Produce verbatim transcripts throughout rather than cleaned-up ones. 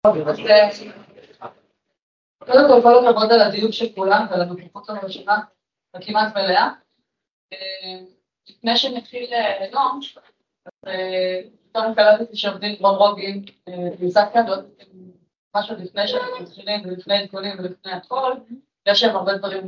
קודם כל, כל הכבוד על הדיוק של כולם ועל הנוכחות הראשונה וכמעט מלאה. לפני שנתחיל היום, אז פתאום קלטתי שעובדים ברומרוגים, והזכתי עוד משהו לפני שאנחנו מתחילים ולפני עדכונים ולפני הכל, יש שם הרבה דברים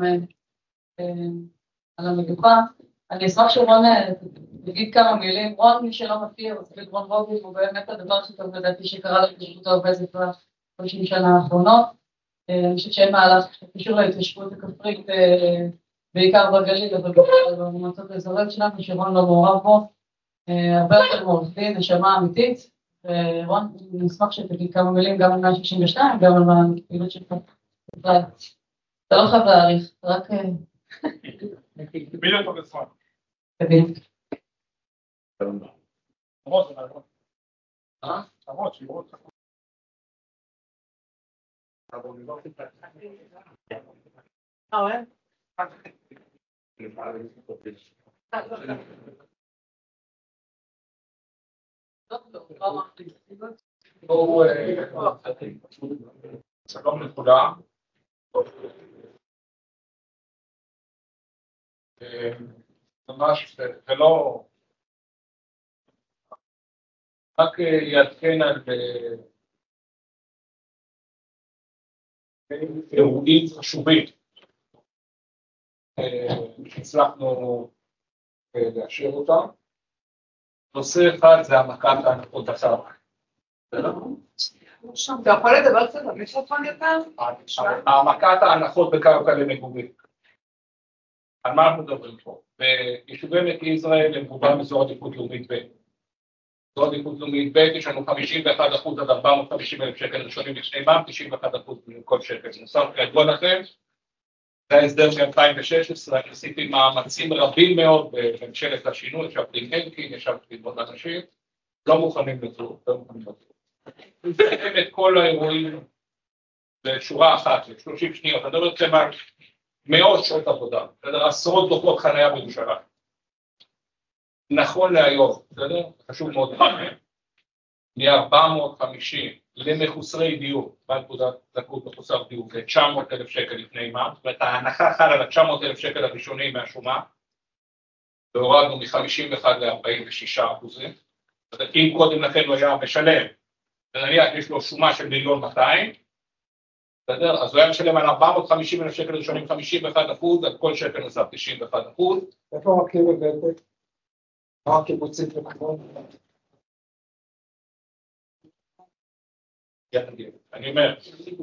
על המדוכה. אני אשמח שרון יגיד כמה מילים. רון, מי שלא מכיר, אז רון רוגים הוא באמת הדבר הכי טוב לדעתי שקרה להתיישבות העובדת בשלושים שנה האחרונות. אני חושבת שאין מהלך שקשור להתיישבות הכפרית בעיקר בגליל, אבל במועצות האזוריות שלנו, שרון לא מעורב בו, הרבה יותר מעורך דין, נשמה אמיתית. ורון, אני אשמח שתגיד כמה מילים גם על מאה שישים ושתיים, גם על הפעילות שלך. אתה לא חייב להעריך, רק... מילה טוב לצפון. תבין. תמרות, זה מערכות. אה? תמרות, שירות. אה, אוהב? שלום לכולם. ממש, זה לא... רק יעדכן על אירועים חשובים שהצלחנו לאשר אותם. נושא אחד זה העמקת ההנחות בקרקע. אתה יכול לדבר קצת על מיקרופון יותר? העמקת ההנחות בקרקע למגורים. על מה אנחנו מדברים פה? ביישובי עמק יזרעאל הם רובם אזור עדיפות לאומית ב'. אזור עדיפות לאומית ב' יש לנו חמישים ואחד אחוז עד ארבע מאות וחמישים אלף שקל ראשונים לפני מע"מ, תשעים ואחד אחוז מכל שקל נוסף. כידוע לכם, זה ההסדר מ-אלפיים ושש עשרה, אני עשיתי מאמצים רבים מאוד בממשלת השינוי, ישבתי עם אלקין, ישבתי עם עוד אנשים, לא מוכנים לזור, לא מוכנים לזור. נסיים את כל האירועים בשורה אחת, ב-שלושים שניות, אני מדבר אתכם על מאות שעות עבודה, עשרות דוחות חניה בירושלים. נכון להיום, בסדר? חשוב מאוד, מ-ארבע מאות וחמישים למחוסרי דיור, בנקודת זכאות מחוסר דיור, זה תשע מאות אלף שקל לפני מע"מ, זאת אומרת, ההנחה חלה על תשע מאות אלף שקל הראשונים מהשומה, והורדנו מ-חמישים ואחד ל-ארבעים ושישה אחוזים. זאת אומרת, אם קודם לכן הוא היה משלם, ונניח יש לו שומה של מיליון מאתיים, בסדר? אז הוא היה משלם על ארבע מאות וחמישים אלף שקל ראשונים חמישים ואחד אחוז, על כל שקל נוסף תשעים ואחד אחוז. איפה מכיר בבטק? מה הקיבוצית וכמובן? אני אומר,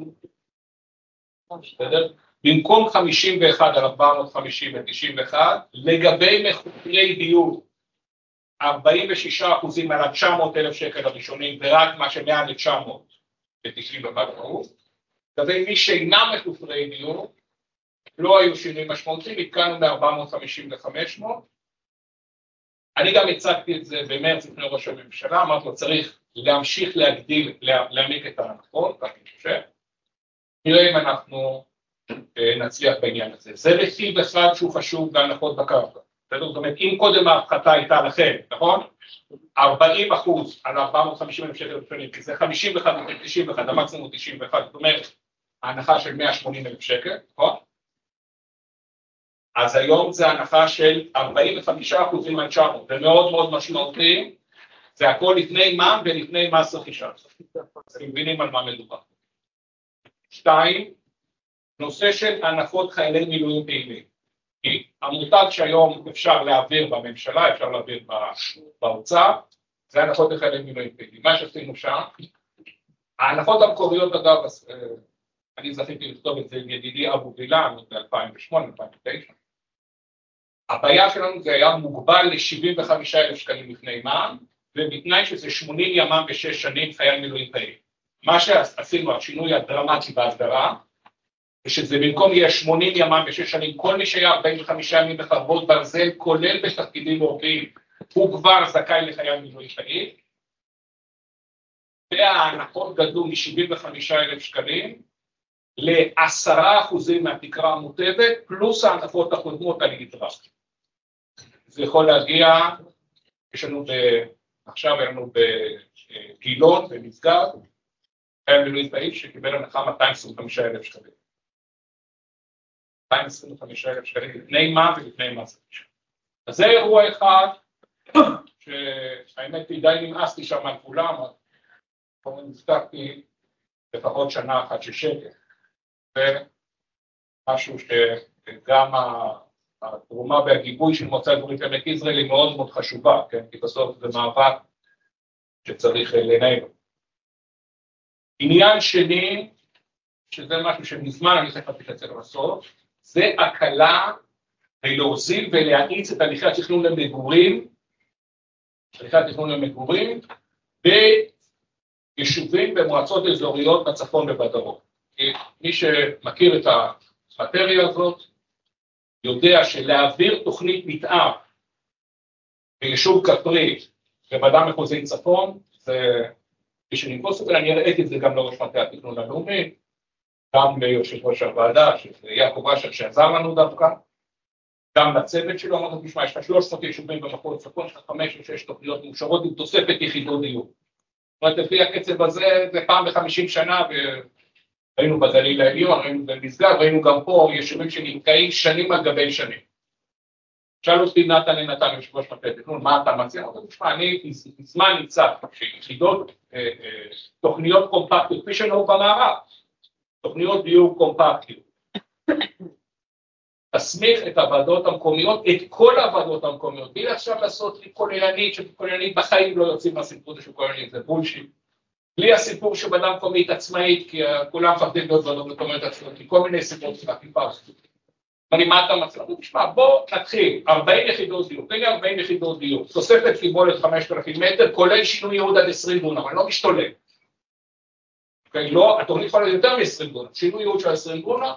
בסדר? במקום חמישים ואחד על ארבע מאות וחמישים ו-תשעים ואחד, לגבי מחוסרי דיור, ארבעים ושישה אחוזים על תשע מאות אלף שקל הראשונים, ורק מה שמעל ל-תשע מאות ו-תשעים ואחד אחוז. לגבי מי שאינם מחוסרי דיור, לא היו שינויים משמעותיים, התקנו מ-ארבע מאות וחמישים ל-חמש מאות. אני גם הצגתי את זה במרץ לפני ראש הממשלה, אמרתי לו צריך להמשיך להגדיל, להעמיק את ההנחות, כך אני חושב. נראה אם אנחנו נצליח בעניין הזה. זה רכיב אחד שהוא חשוב בהנחות בקרקע. זאת אומרת, אם קודם ההפחתה הייתה לכם, נכון? ארבעים אחוז על ארבע מאות וחמישים אלף שקל ראשונים, כי זה חמישים ואחד ו-תשעים ואחד, המקסימום תשעים ואחד, זאת אומרת, ההנחה של מאה ושמונים אלף שקל, נכון? אז היום זה הנחה של ארבעים וחמישה אחוזים על תשע מאות, זה מאוד מאוד משמעותי, זה הכל לפני מע"מ ולפני מס רכישה. אתם מבינים על מה מדובר. שתיים, נושא של הנחות חיילי מילואים פעילים. כי המותג שהיום אפשר להעביר בממשלה, אפשר להעביר באוצר, זה הנחות לחיילי מילואים פעילים. מה שעשינו שם, ההנחות המקוריות אגב, אני זכיתי לכתוב את זה עם ידידי אבו וילן ב-אלפיים ושמונה אלפיים ותשע. הבעיה שלנו זה היה מוגבל ל-שבעים וחמישה אלף שקלים לפני מע"מ, ובתנאי שזה שמונים ימם ושש שנים חייל מילואים פעיל. מה שעשינו, השינוי הדרמטי בהסדרה, ושזה במקום יהיה שמונים ימם ושש שנים, כל מי שהיה ארבעים וחמישה ימים בחרבות ברזל, כולל בתפקידים מורכבים, הוא כבר זכאי לחייל מילואים פעיל, וההנחות גדלו מ-שבעים וחמישה אלף שקלים, ל-עשרה אחוזים מהתקרה המוטבת, פלוס ההנחות הקודמות על יתרה. זה יכול להגיע, יש לנו ב... עכשיו היה לנו בגילון, במשגב, חיים ולואיס באיש שקיבל הנחה מאתיים עשרים וחמישה אלף שקלים. מאתיים עשרים וחמישה אלף שקלים לפני מה ולפני מה זה. אז זה אירוע אחד שהאמת היא די נמאסתי שם על כולם, אבל נזכרתי לפחות שנה אחת ששקט. ומשהו שגם התרומה והגיבוי של מועצה אזורית עמק יזרעאל היא מאוד מאוד חשובה, כן? כי בסוף זה מאבק שצריך לנהל. עניין שני, שזה משהו שמזמן אני צריך להתייחס אליו בסוף, זה הקלה להוזיל ולהאיץ את הליכי התכנון למגורים, הליכי התכנון למגורים, ביישובים במועצות אזוריות בצפון ובדרום. מי שמכיר את המטריה הזאת, יודע שלהעביר תוכנית מתאר ביישוב כפרי בוועדה מחוזית צפון, זה מי שנמפוס אותה, אני ראיתי את זה גם לראש מטה התכנון הלאומי, גם ליושב ראש הוועדה, שזה יעקב אשר שעזר לנו דווקא, גם לצוות שלו, אמרנו, תשמע, יש לך שלוש מאות יישובים במחוז צפון, יש לך חמש או שש תוכניות מאושרות עם תוספת יחידות דיור. זאת אומרת, לפי הקצב הזה, זה פעם בחמישים שנה, והיינו בגליל העליון, ראינו במשגב, ראינו גם פה יישובים שנתקעים שנים על גבי שנים. שאלו אותי נתן לנתן, יושב ראש מטה התכנון, מה אתה מציע? אמרתי, תשמע, אני מזמן נמצא שיחידות, תוכניות קומפקטיות, כפי שנראו במערב, תוכניות דיור קומפקטיות. תסמיך את הוועדות המקומיות, את כל הוועדות המקומיות, בלי עכשיו לעשות לי כוללנית, שכוללנית בחיים לא יוצאים מהסיפור הזה של כוללנית, זה בולשיט. בלי הסיפור של ועדה מקומית עצמאית, כי כולם מפחדים להיות ועדות מקומיות עצמאיות, כי כל מיני סיפורות של אכיפה. אני מה אתה מצא? תשמע, בוא נתחיל, ארבעים יחידות דיור, תן לי ארבעים יחידות דיור, תוספת קיבולת חמשת אלפים מטר, כולל שינוי ייעוד עד עשרים דונם, אני לא משתולל. אוקיי, לא, התוכנית יכולה יותר מ-עשרים דונם, שינוי ייעוד של עשרים דונם,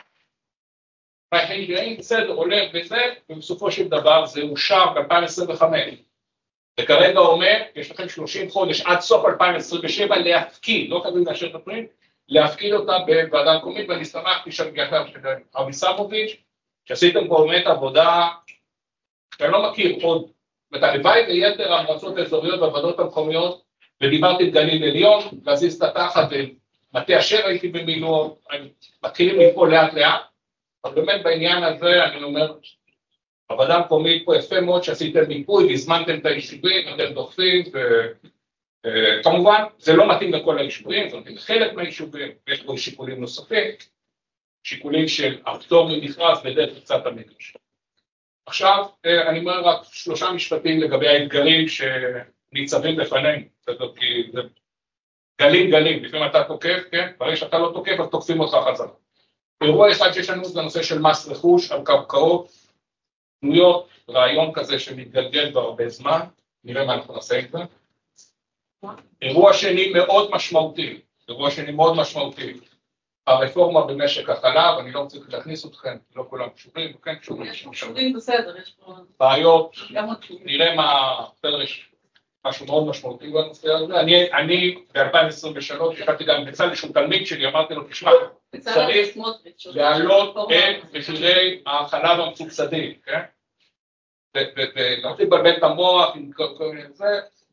והחיים בסדר, הולך וזה, ובסופו של דבר זה אושר ב-אלפיים עשרים וחמש. וכרגע אומר, יש לכם שלושים חודש עד סוף אלפיים עשרים ושבע להפקיד, לא חייבים לאשר את הפרינט, להפקיד אותה בוועדה מקומית, ואני שמחתי שאני אחר של אבי סמוביץ', שעשיתם פה באמת עבודה, שאני לא מכיר עוד, ותלוואי ליתר המועצות האזוריות והוועדות המקומיות, ודיברתי עם גליל עליון, להזיז את התחת, ומטה אשר הייתי במילואים, מתחילים לפעול לאט לאט, אבל באמת בעניין הזה אני אומר, הוועדה המקומית פה יפה מאוד שעשיתם מיפוי, והזמנתם את היישובים, אתם דוחפים, וכמובן זה לא מתאים לכל היישובים, זה מתאים לחלק מהיישובים, ויש פה שיקולים נוספים, שיקולים של הפטור ממכרז בדרך קצת המקש. עכשיו אני אומר רק שלושה משפטים לגבי האתגרים שניצבים לפנינו, כי זה גלים גלים, לפעמים אתה תוקף, כן? ברגע שאתה לא תוקף אז תוקפים אותך חזרה. אירוע אחד שיש לנו זה הנושא של מס רכוש על קרקעות פנויות, רעיון כזה שמתגלגל כבר הרבה זמן, נראה מה אנחנו נעשה עם זה. אירוע שני מאוד משמעותי, אירוע שני מאוד משמעותי, הרפורמה במשק החלב, אני לא רוצה להכניס אתכם, לא כולם קשורים, כן קשורים, קשורים בסדר, יש פה בעיות, נראה מה, בסדר, יש משהו מאוד משמעותי בנושא הזה. אני, אני ב-אלפיים עשרים ושלוש, ישבתי גם עם בצלאל שהוא תלמיד שלי, אמרתי לו, תשמע, צריך להעלות את מחירי החלב המסובסדים, כן? ולא תבלבל את המוח עם כל מיני זה,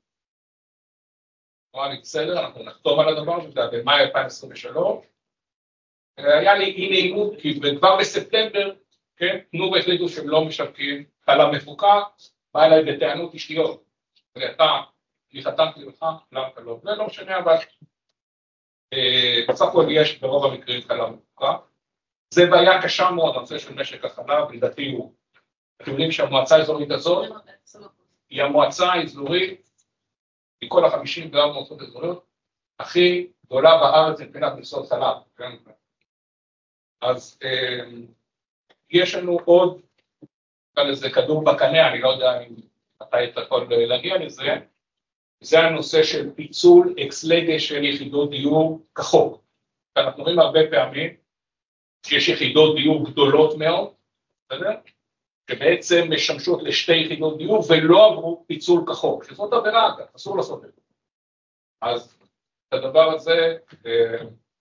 אמרה לי, בסדר, אנחנו נחתום על הדבר הזה, במאי אלפיים עשרים ושלוש, היה לי אי נעימות, כי כבר בספטמבר, כן, תנובה החליטו שהם לא משווקים חלב מפוקח, בא אליי בטענות אישיות, ואתה, אני חתמתי לך, למה אתה לא, זה לא משנה, אבל בסך הכל יש ברוב המקרים חלב מפוקח, זה בעיה קשה מאוד, הנושא של משק החלב, לדעתי הוא, אתם יודעים שהמועצה האזורית הזאת, היא המועצה האזורית, מכל החמישים וארבע מועצות אזוריות, הכי גדולה בארץ מבחינת מכסות חלב, כן? אז אה, יש לנו עוד, כאן איזה כדור בקנה, אני לא יודע אם אתה יכול להגיע לזה, זה הנושא של פיצול אקס-לגה של יחידות דיור כחוק. אנחנו רואים הרבה פעמים שיש יחידות דיור גדולות מאוד, בסדר? שבעצם משמשות לשתי יחידות דיור ולא עברו פיצול כחוק, שזאת עבירה, אסור לעשות את זה. אז את הדבר הזה, אה,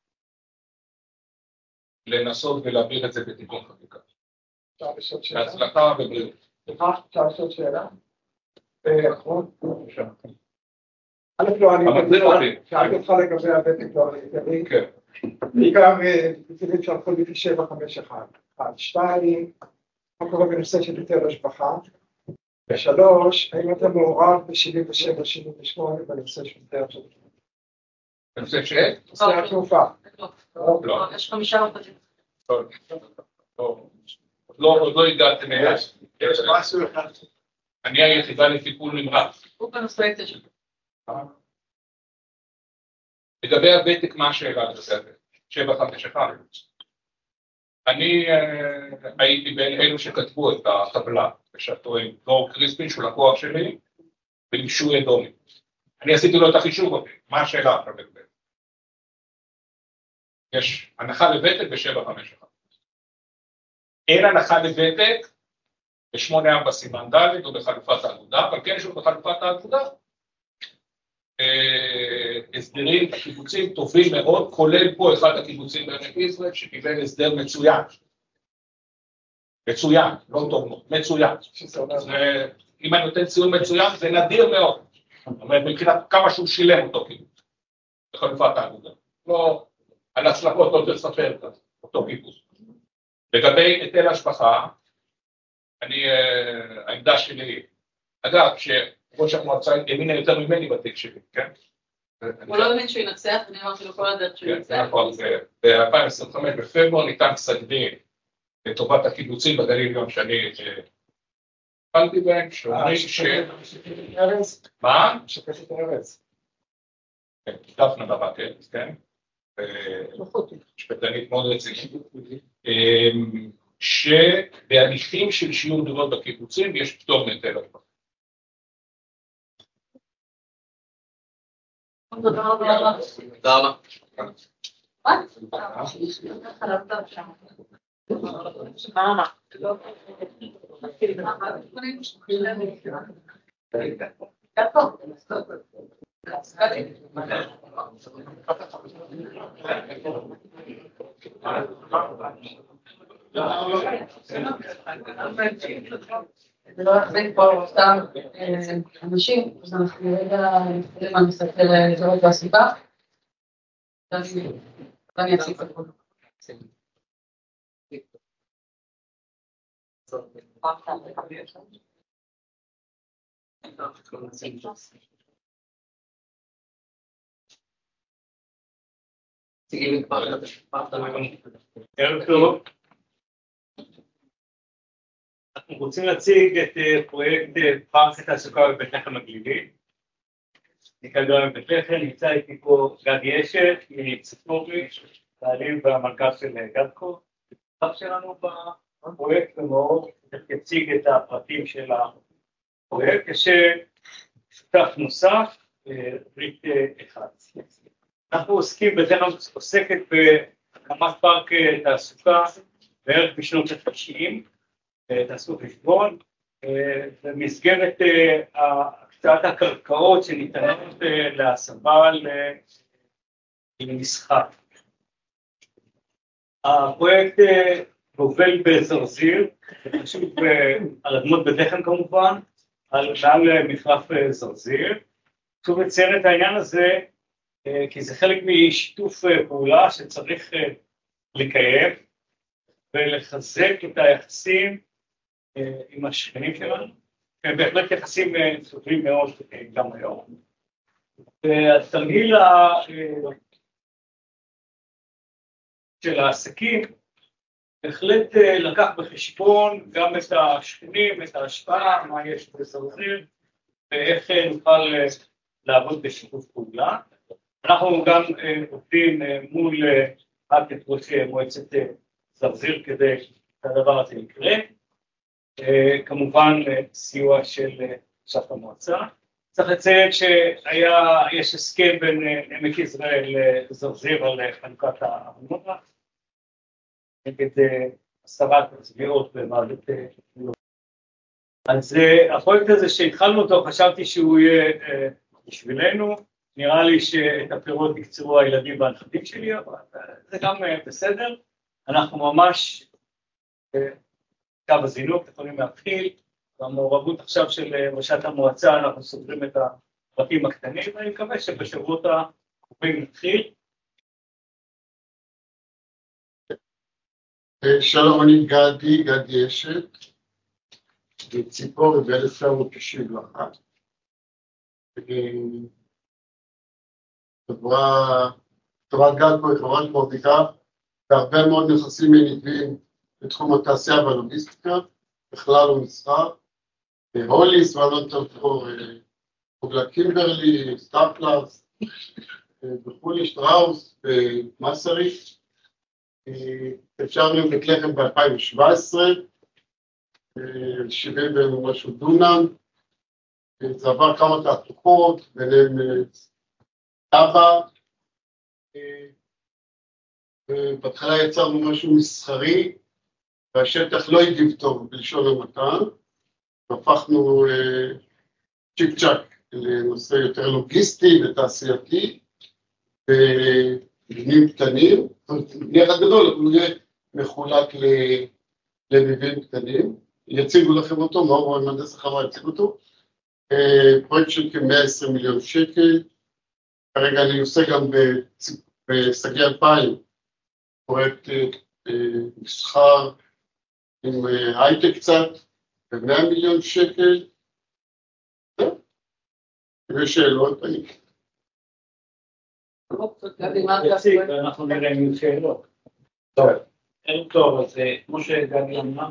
לנסות ולהעביר את זה בתיקון חקיקה. בהצלחה ובריאות. אפשר לשאול שאלה? אחרון? א' לא, אני מחזיר אותי. שאלתי אותך לגבי הוותק לא העיקרי. כן. בעיקר נתונים שהלכו לפי שבע חמש אחת. אחד, שתיים, מה קורה בנושא של היטל השבחה? ושלוש, האם אתה מעורב ב-שבעים ושבע שבעים ושמונה בנושא של היטל השבחה? בנושא ש? נושא התעופה. לא, יש חמישה עובדים. טוב. עוד לא הגעתם אליי. יש משהו אחד. אני היחידה לטיפול נמרץ. הוא בנושא היטל שלו. לגבי הוותק, מה השאלה לגבי הוותק? שבע חמש אחת. אני הייתי בין אלו שכתבו את הטבלה, בשעתו עם דור קריספין, שהוא לקוח שלי, ועם שוי אדומי. אני עשיתי לו את החישוב, מה השאלה עכשיו לגבי? יש הנחה לוותק ב-שבע חמש אחת. אין הנחה לוותק ב-שמונה ארבע סימן ד' או בחלופת האגודה, אבל כן יש לו בחלופת האגודה. הסדרים קיבוצים טובים מאוד, כולל פה אחד הקיבוצים בעמק יזרעאל שקיבל הסדר מצוין. מצוין, לא טוב מאוד, מצוין. אם אני נותן ציון מצוין זה נדיר מאוד. זאת אומרת, מבחינת כמה שהוא שילם אותו קיבוץ, בחלופת האגודה. לא, על הצלחות לא תספר את אותו קיבוץ. לגבי היטל השבחה, אני, העמדה שלי, אגב, שראש המועצה הבינה יותר ממני בתיק שלי, כן? הוא לא האמין שהוא ינצח, אני אמרתי לו כל הדרך שהוא ינצח. נכון, ב-אלפיים עשרים וחמש בפברואר ניתן פסק דין לטובת הקיבוצים בגליל גם שאני התחלתי בהם, שאומרים ש... מה? משקפת ארץ. כן, דפנה ברקת, כן? משפטנית מאוד רצינית. שבהליכים של שיעור דירות בקיבוצים יש פטור מהיטל השבחה. תודה רבה. תודה רבה. זה לא יחזיק פה אותם אנשים, אז אנחנו רגע נתחילים על מסתכל לזרות והסיבה. ואני אציג את הכל. ערב טוב. אנחנו רוצים להציג את פרויקט פארק התעסוקה בבית לחם הגלילי. אני כרגע בבית לחם, נמצא איתי פה גדי אשת, מצפורי, בעלים והמנכ"ל של גדקו. הפרק שלנו בפרויקט ומאוד יציג את הפרטים של הפרויקט, יש שותף נוסף, ברית אחד. אנחנו עוסקים, בית לחם עוסקת בהקמת פארק תעסוקה בערך בשנות ה-תשעים, תעשו חשבון, במסגרת הקצאת הקרקעות שניתנות להסבה למשחק. הפרויקט גובל בזרזיר, חשוב על אדמות בית לחם כמובן, על מעל מחלף זרזיר. חשוב לציין את העניין הזה, כי זה חלק משיתוף פעולה שצריך לקיים ולחזק את היחסים עם השכנים שלנו, ובהחלט יחסים טובים מאוד גם היום. התרגיל של העסקים בהחלט לקח בחשבון גם את השכנים, את ההשפעה, מה יש בזרזיר, ואיך נוכל לעבוד בשיתוף פעולה. אנחנו גם עובדים מול ראש מועצת זרזיר כדי שהדבר הזה יקרה. כמובן סיוע של שף המועצה. צריך לציין שיש הסכם בין עמק יזרעאל לזרזיר על חנוכת הארנונה, נגד הסרת הצביעות במעלות. אז הפרויקט הזה שהתחלנו אותו, חשבתי שהוא יהיה בשבילנו, נראה לי שאת הפירות יקצרו הילדים והנכדים שלי, אבל זה גם בסדר. אנחנו ממש קו הזינוק, יכולים להתחיל, במעורבות עכשיו של ראשת המועצה, אנחנו סוגרים את הפרקים הקטנים, ואני מקווה שבשבועות הקרובים נתחיל. שלום, אני גדי, גדי אשת, ציפורי ב-אלף תשע מאות תשעים ואחת. חברה, חברת גלקו היא חברה שמחזיקה בהרבה מאוד נכסים מניבים בתחום התעשייה והלוגיסטיקה, בכלל ומסחר. הוליס, ואלון טלפור, חוגלה קימברלי, סטארפלאס, וכולי, שטראוס, מסרי. אפשרנו בית לחם ב-אלפיים שבע עשרה, שבעים ומשהו דונם. זה עבר כמה תהפוכות, ביניהם טאבה. בהתחלה יצרנו משהו מסחרי, והשטח לא הגיב טוב בלשון המעטה. הפכנו צ'יק צ'ק לנושא יותר לוגיסטי ותעשייתי, מבנים קטנים, מבנה אחד גדול, אבל הוא יהיה מחולק למבנים קטנים. יציגו לכם אותו, מאור מהנדס החברה יציג אותו. פרויקט של כ-מאה ועשרים מיליון שקל. כרגע אני עושה גם בסגי אלפיים, פרויקט מסחר עם הייטק קצת, ב-מאה מיליון שקל. יש שאלות, אני... אנחנו נראה אם יהיו שאלות. טוב, ערב טוב, אז כמו שגדי אמר,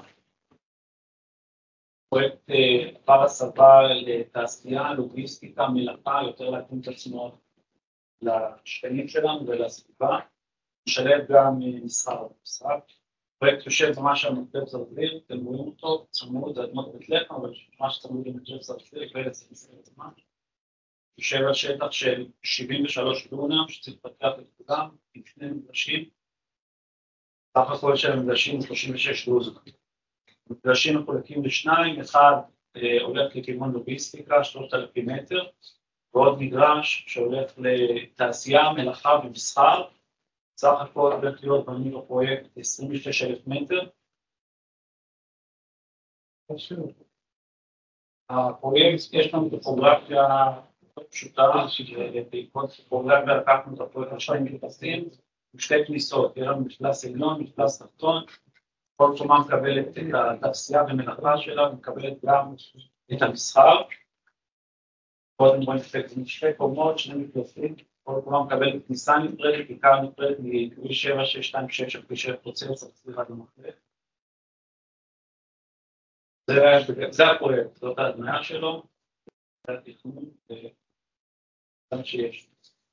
פרויקט בר הסבה לתעשייה, לוגיסטיקה, מלאכה, יותר להתאים את עצמו לשכנים שלנו ולסביבה, משלב גם מסחר במשרד. פרויקט יושב ממש על מטבע זרזיר, אתם רואים אותו, צמוד, זה אדמות בית לחם, אבל ממש צמוד למטבע זרזיר, ואלה זה זמן. יושב על שטח של שבעים ושלושה דונם, שצריך לפתח את כולם, עם שני מגרשים. סך הכל של המגרשים הוא שלושים ושש דונם. מגרשים מחולקים לשניים, אחד אה, הולך לכיוון לוגיסטיקה, שלושת אלפים מטר, ועוד מגרש שהולך לתעשייה, מלאכה ומסחר. סך הכל הולך להיות בנינו בפרויקט עשרים ושש אלף מטר. הפרויקט, יש לנו טופוגרפיה פשוטה, שבעקבות טופוגרפיה לקחנו את הפרויקט על שני מפלסים, עם שתי כניסות, יש לנו מפלס עליון, מפלס תחתון, כל קומה מקבלת את התעשייה ומלאכה שלה, מקבלת גם את המסחר. פה אתם רואים שתי קומות, שני מפלסים, כל קומה מקבלת כניסה נפרדת, עיקר נפרדת מכביש שבע שש שתיים שש, הכביש פרוצץ, סליחה במחלף. זה הפרויקט, זאת ההדמיה שלו, זה התכנון, זה מה שיש.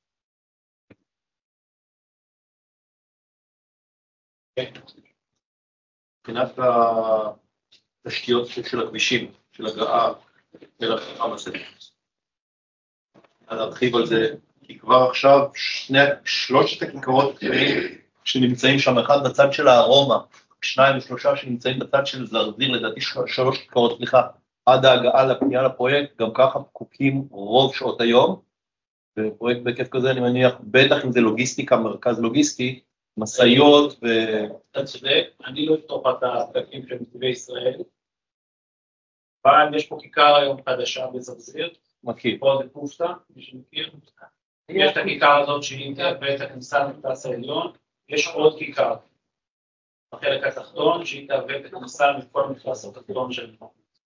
מבחינת התשתיות של הכבישים, של הגעה אל החברה הזה. להרחיב על זה, כי כבר עכשיו שני, שלושת הכיכרות הקטנים שנמצאים שם, אחד בצד של הארומה, שניים ושלושה שנמצאים בצד של זרזיר, לדעתי שלוש כיכרות, סליחה, עד ההגעה לפנייה לפרויקט, גם ככה פקוקים רוב שעות היום, ופרויקט בהיקף כזה אני מניח, בטח אם זה לוגיסטיקה, מרכז לוגיסטי, מסעיות ו... אתה צודק, אני לא אפתור את הפקקים של נתיבי ישראל, אבל יש פה כיכר היום חדשה בזרזיר, מכיר. פה זה פושטה, מי שמכיר. יש את הכיכר הזאת שהיא תהווה את הכניסה למפלס העליון, יש עוד כיכר בחלק התחתון שהיא תהווה את הכניסה מכל המפלס התחתון שלנו.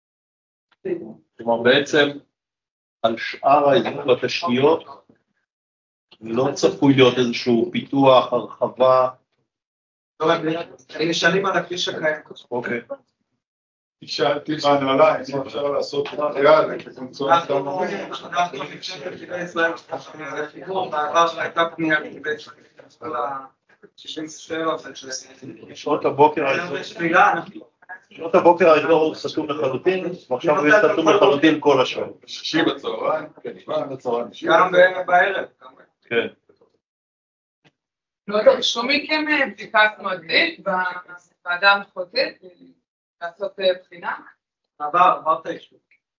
כלומר בעצם על שאר האזור בתשתיות לא צפוי להיות איזשהו פיתוח, הרחבה. אני משנים על הכביש הקיים. אוקיי. שאלתי בהנהלה, אם אפשר לעשות ריאל, למצוא את אנחנו נפשט את כדי ישראל, בעבר הייתה פנייה כדי כל ה-שישים שאלות שעות הבוקר שעות הבוקר האזור סתום לחלוטין, ועכשיו הוא יהיה סתום לחלוטין כל השעות. שישי בצהריים, כן, פעם בצהריים. גם בערב. כן. לא דרשו מכם בדיקת מועדית בוועדה המחוזית לעשות בחינה? עבר, עברת אישור.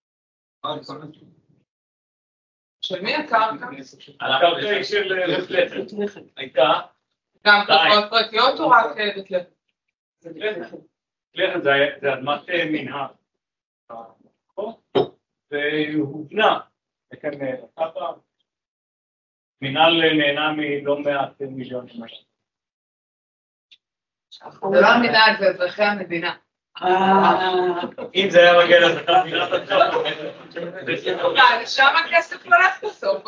של מי הקרקע? הקרקע של בית לחם. הייתה גם קרקעות פרטיות או רק בית לחם? בית לחם. בית לחם זה אדמת מנהל. והובנה וכן, מינהל נהנה מלא מעט מיליון שמשהו. זה לא המדינה, זה אזרחי המדינה. אם זה היה מגיע לאזרחי המדינה, שם הכסף הולך בסוף.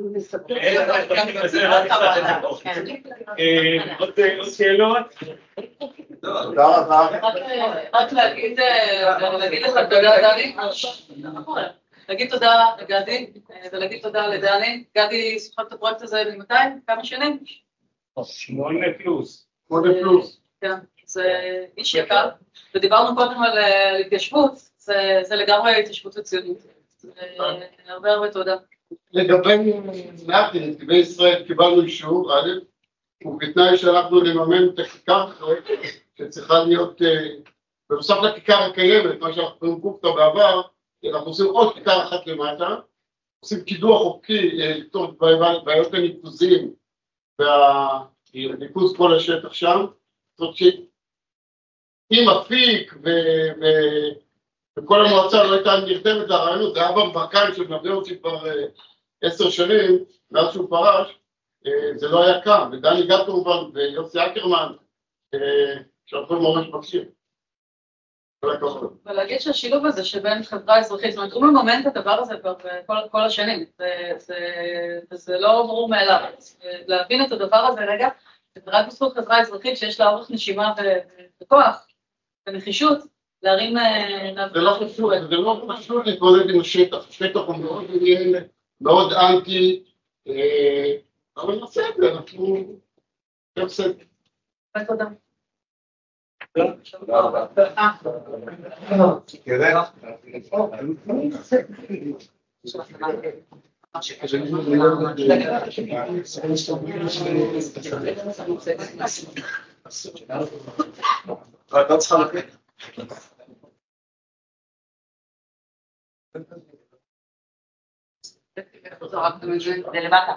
עוד שאלות? תודה רבה. רק להגיד לך תודה, דני. להגיד תודה לגדי, ולהגיד תודה לדני. גדי סוחב את הפרויקט הזה ממתי? כמה שנים? שמונה פלוס. שמונה פלוס. כן, זה איש יקר, ודיברנו קודם על התיישבות, זה לגמרי התיישבות וציונות. הרבה הרבה תודה. לגבי מעט, נתיבי ישראל קיבלנו אישור, א', ובתנאי שאנחנו נממן את הכיכר שצריכה להיות, בנוסף לכיכר הקיימת, מה שאנחנו קוראים קופטה בעבר, אנחנו עושים עוד כיכר אחת למטה, עושים קידוח חוקי לפתור את בעיות הניקוזים והניקוז כל השטח שם. זאת אומרת שאם אפיק וכל המועצה לא הייתה נרתמת לרעיונות, זה היה ברקן שמלווה אותי כבר עשר שנים, מאז שהוא פרש, זה לא היה קם, ודני גת כמובן, ויוסי אקרמן, שהלכו למורש מקשיב. ולהגיד שהשילוב הזה שבין חברה אזרחית, זאת אומרת, הוא מממן את הדבר הזה כבר כל השנים, וזה לא ברור מאליו. להבין את הדבר הזה רגע, זה רק בזכות חברה אזרחית שיש לה אורך נשימה וכוח ונחישות, להרים... זה לא פשוט, זה לא פשוט להתמודד עם השטח, השטח הוא מאוד עניין, מאוד אנטי, אבל בסדר, אנחנו... בסדר. תודה. תודה רבה. אתה צריכה לקראת. זה למטה.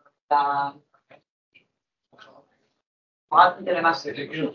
הורדתי את זה למטה.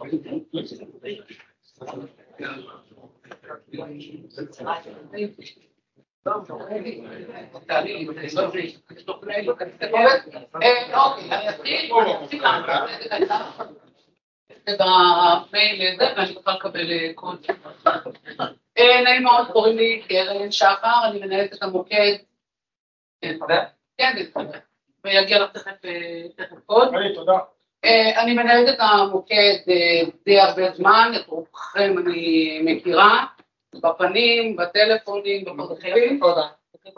במייל הזה, ואני צריכה לקבל קוד. נעים מאוד, קוראים לי קרן שחר, אני מנהלת את המוקד. כן, ויגיע לך תכף קוד. תודה. אני מנהלת את המוקד די הרבה זמן, את רובכם אני מכירה, בפנים, בטלפונים, בפרדחים. תודה.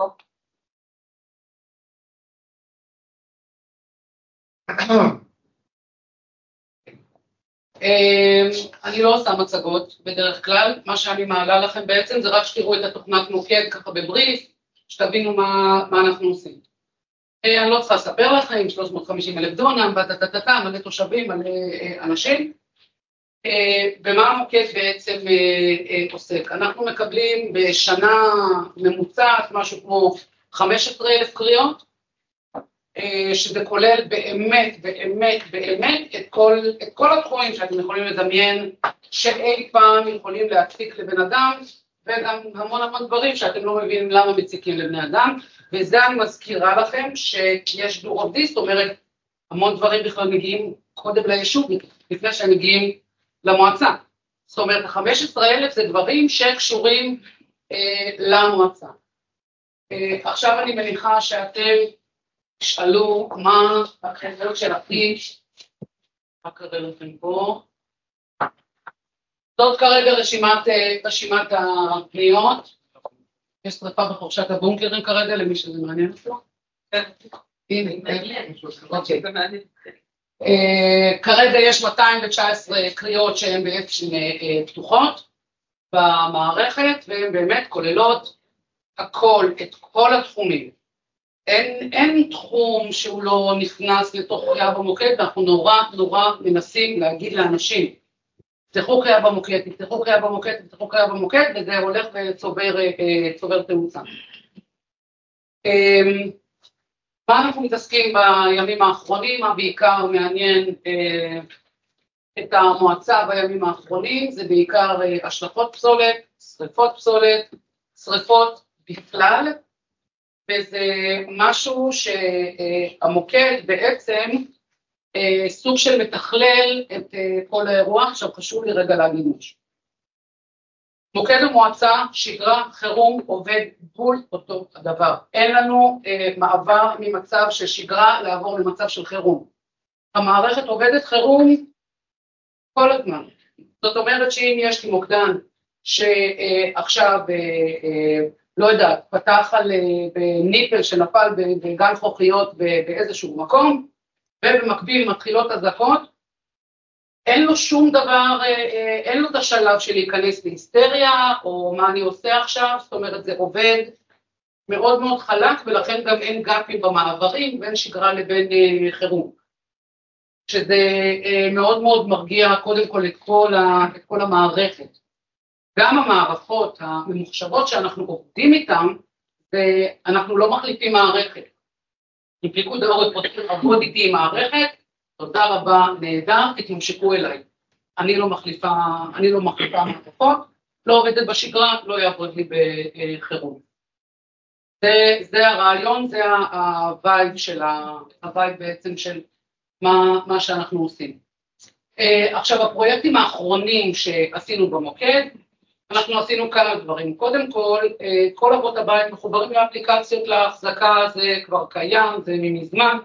אני לא עושה מצגות בדרך כלל, מה שאני מעלה לכם בעצם זה רק שתראו את התוכנת מוקד ככה בבריף, שתבינו מה אנחנו עושים. אני לא צריכה לספר לכם, שלוש מאות וחמישים אלף דונם, בטטטטה, מלא תושבים, מלא אנשים. במה המוקד בעצם עוסק? אנחנו מקבלים בשנה ממוצעת משהו כמו חמש עשרה אלף קריאות, שזה כולל באמת, באמת, באמת את כל, את כל התחומים שאתם יכולים לדמיין, שאי פעם יכולים להציק לבן אדם, וגם המון המון דברים שאתם לא מבינים למה מציקים לבני אדם, וזה אני מזכירה לכם שיש דו אוף די, זאת אומרת, המון דברים בכלל מגיעים קודם ליישוב, לפני שהם מגיעים למועצה. זאת אומרת, ה-חמש עשרה אלף זה דברים שקשורים אה, למועצה. אה, עכשיו אני מניחה שאתם תשאלו מה החברות של הכביש, מה קרה לכם פה? זאת כרגע רשימת, רשימת הפניות. יש שריפה בחורשת הבונקרים כרגע, למי שזה מעניין אותו. הנה, אוקיי. כרגע יש מאתיים תשע עשרה קריאות שהן בעצם פתוחות במערכת, והן באמת כוללות הכל, את כל התחומים. אין, אין תחום שהוא לא נכנס לתוך קריאה במוקד, ואנחנו נורא נורא מנסים להגיד לאנשים, תפתחו קריאה במוקד, תפתחו קריאה במוקד, תפתחו קריאה במוקד, וזה הולך וצובר תאוצה. מה אנחנו מתעסקים בימים האחרונים? מה בעיקר מעניין את המועצה בימים האחרונים? זה בעיקר השלכות פסולת, שריפות פסולת, שריפות בכלל, וזה משהו שהמוקד בעצם סוג של מתכלל את כל האירוע. עכשיו חשוב לי רגע להגיד משהו. מוקד המועצה, שגרה, חירום, עובד בול אותו הדבר. אין לנו אה, מעבר ממצב של שגרה לעבור למצב של חירום. המערכת עובדת חירום כל הזמן. זאת אומרת שאם יש לי מוקדן שעכשיו, אה, אה, לא יודעת, פתח על אה, בניפל שנפל בגן חוכיות באיזשהו מקום, ובמקביל מתחילות אזעקות, אין לו שום דבר, אין לו את השלב של להיכנס להיסטריה, או מה אני עושה עכשיו, זאת אומרת זה עובד מאוד מאוד חלק, ולכן גם אין גאפים במעברים, בין שגרה לבין חירום. שזה מאוד מאוד מרגיע קודם כל את כל, ה, את כל המערכת. גם המערכות הממוחשבות שאנחנו עובדים איתן, אנחנו לא מחליפים מערכת. אם פיקוד העורף רוצים לעבוד איתי עם מערכת, תודה רבה, נהדר, תתמשכו אליי. אני לא מחליפה, אני לא מחליפה מערכות, לא עובדת בשגרה, לא יעבוד לי בחירום. זה, זה הרעיון, זה הווייב של הווייב בעצם של מה, מה שאנחנו עושים. עכשיו, הפרויקטים האחרונים שעשינו במוקד, אנחנו עשינו כמה דברים. קודם כל, כל אבות הבית מחוברים לאפליקציות להחזקה, זה כבר קיים, זה ממזמן.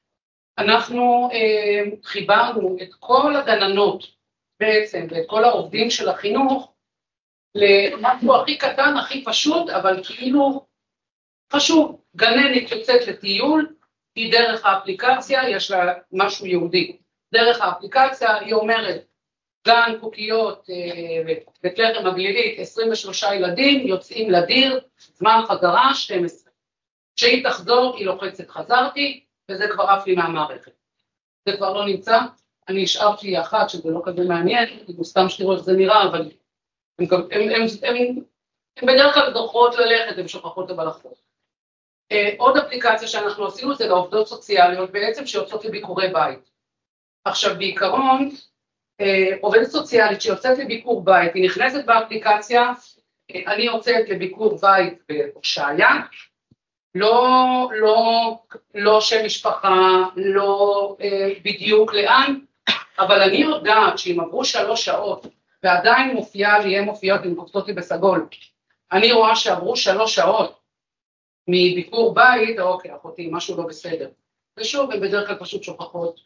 אנחנו אה, חיברנו את כל הגננות בעצם, ואת כל העובדים של החינוך, למשהו הכי קטן, הכי פשוט, אבל כאילו חשוב. גננת יוצאת לטיול, היא דרך האפליקציה, יש לה משהו יהודי. דרך האפליקציה היא אומרת, גן קוקיות אה, בית לחם הגלילית, עשרים ושלושה ילדים, יוצאים לדיר, זמן חזרה שתים עשרה. כשהיא תחזור, היא לוחצת חזרתי, וזה כבר עף לי מהמערכת. זה כבר לא נמצא, אני השארתי אחת שזה לא כזה מעניין, כאילו סתם שתראו איך זה נראה, אבל הם, הם, הם, הם, הם בדרך כלל דוחות ללכת, הם שוכחות אבל לחזור. Uh, עוד אפליקציה שאנחנו עשינו זה לעובדות סוציאליות, בעצם שיוצאות לביקורי בית. עכשיו בעיקרון, uh, עובדת סוציאלית שיוצאת לביקור בית, היא נכנסת באפליקציה, uh, אני יוצאת לביקור בית בהושעיה, לא, לא, לא שם משפחה, לא אה, בדיוק לאן, אבל אני יודעת שאם עברו שלוש שעות, ועדיין מופיעה לי, הן מופיעות עם קופצות לי בסגול, אני רואה שעברו שלוש שעות מביקור בית, אוקיי, אחותי, משהו לא בסדר. ושוב, הן בדרך כלל פשוט שוכחות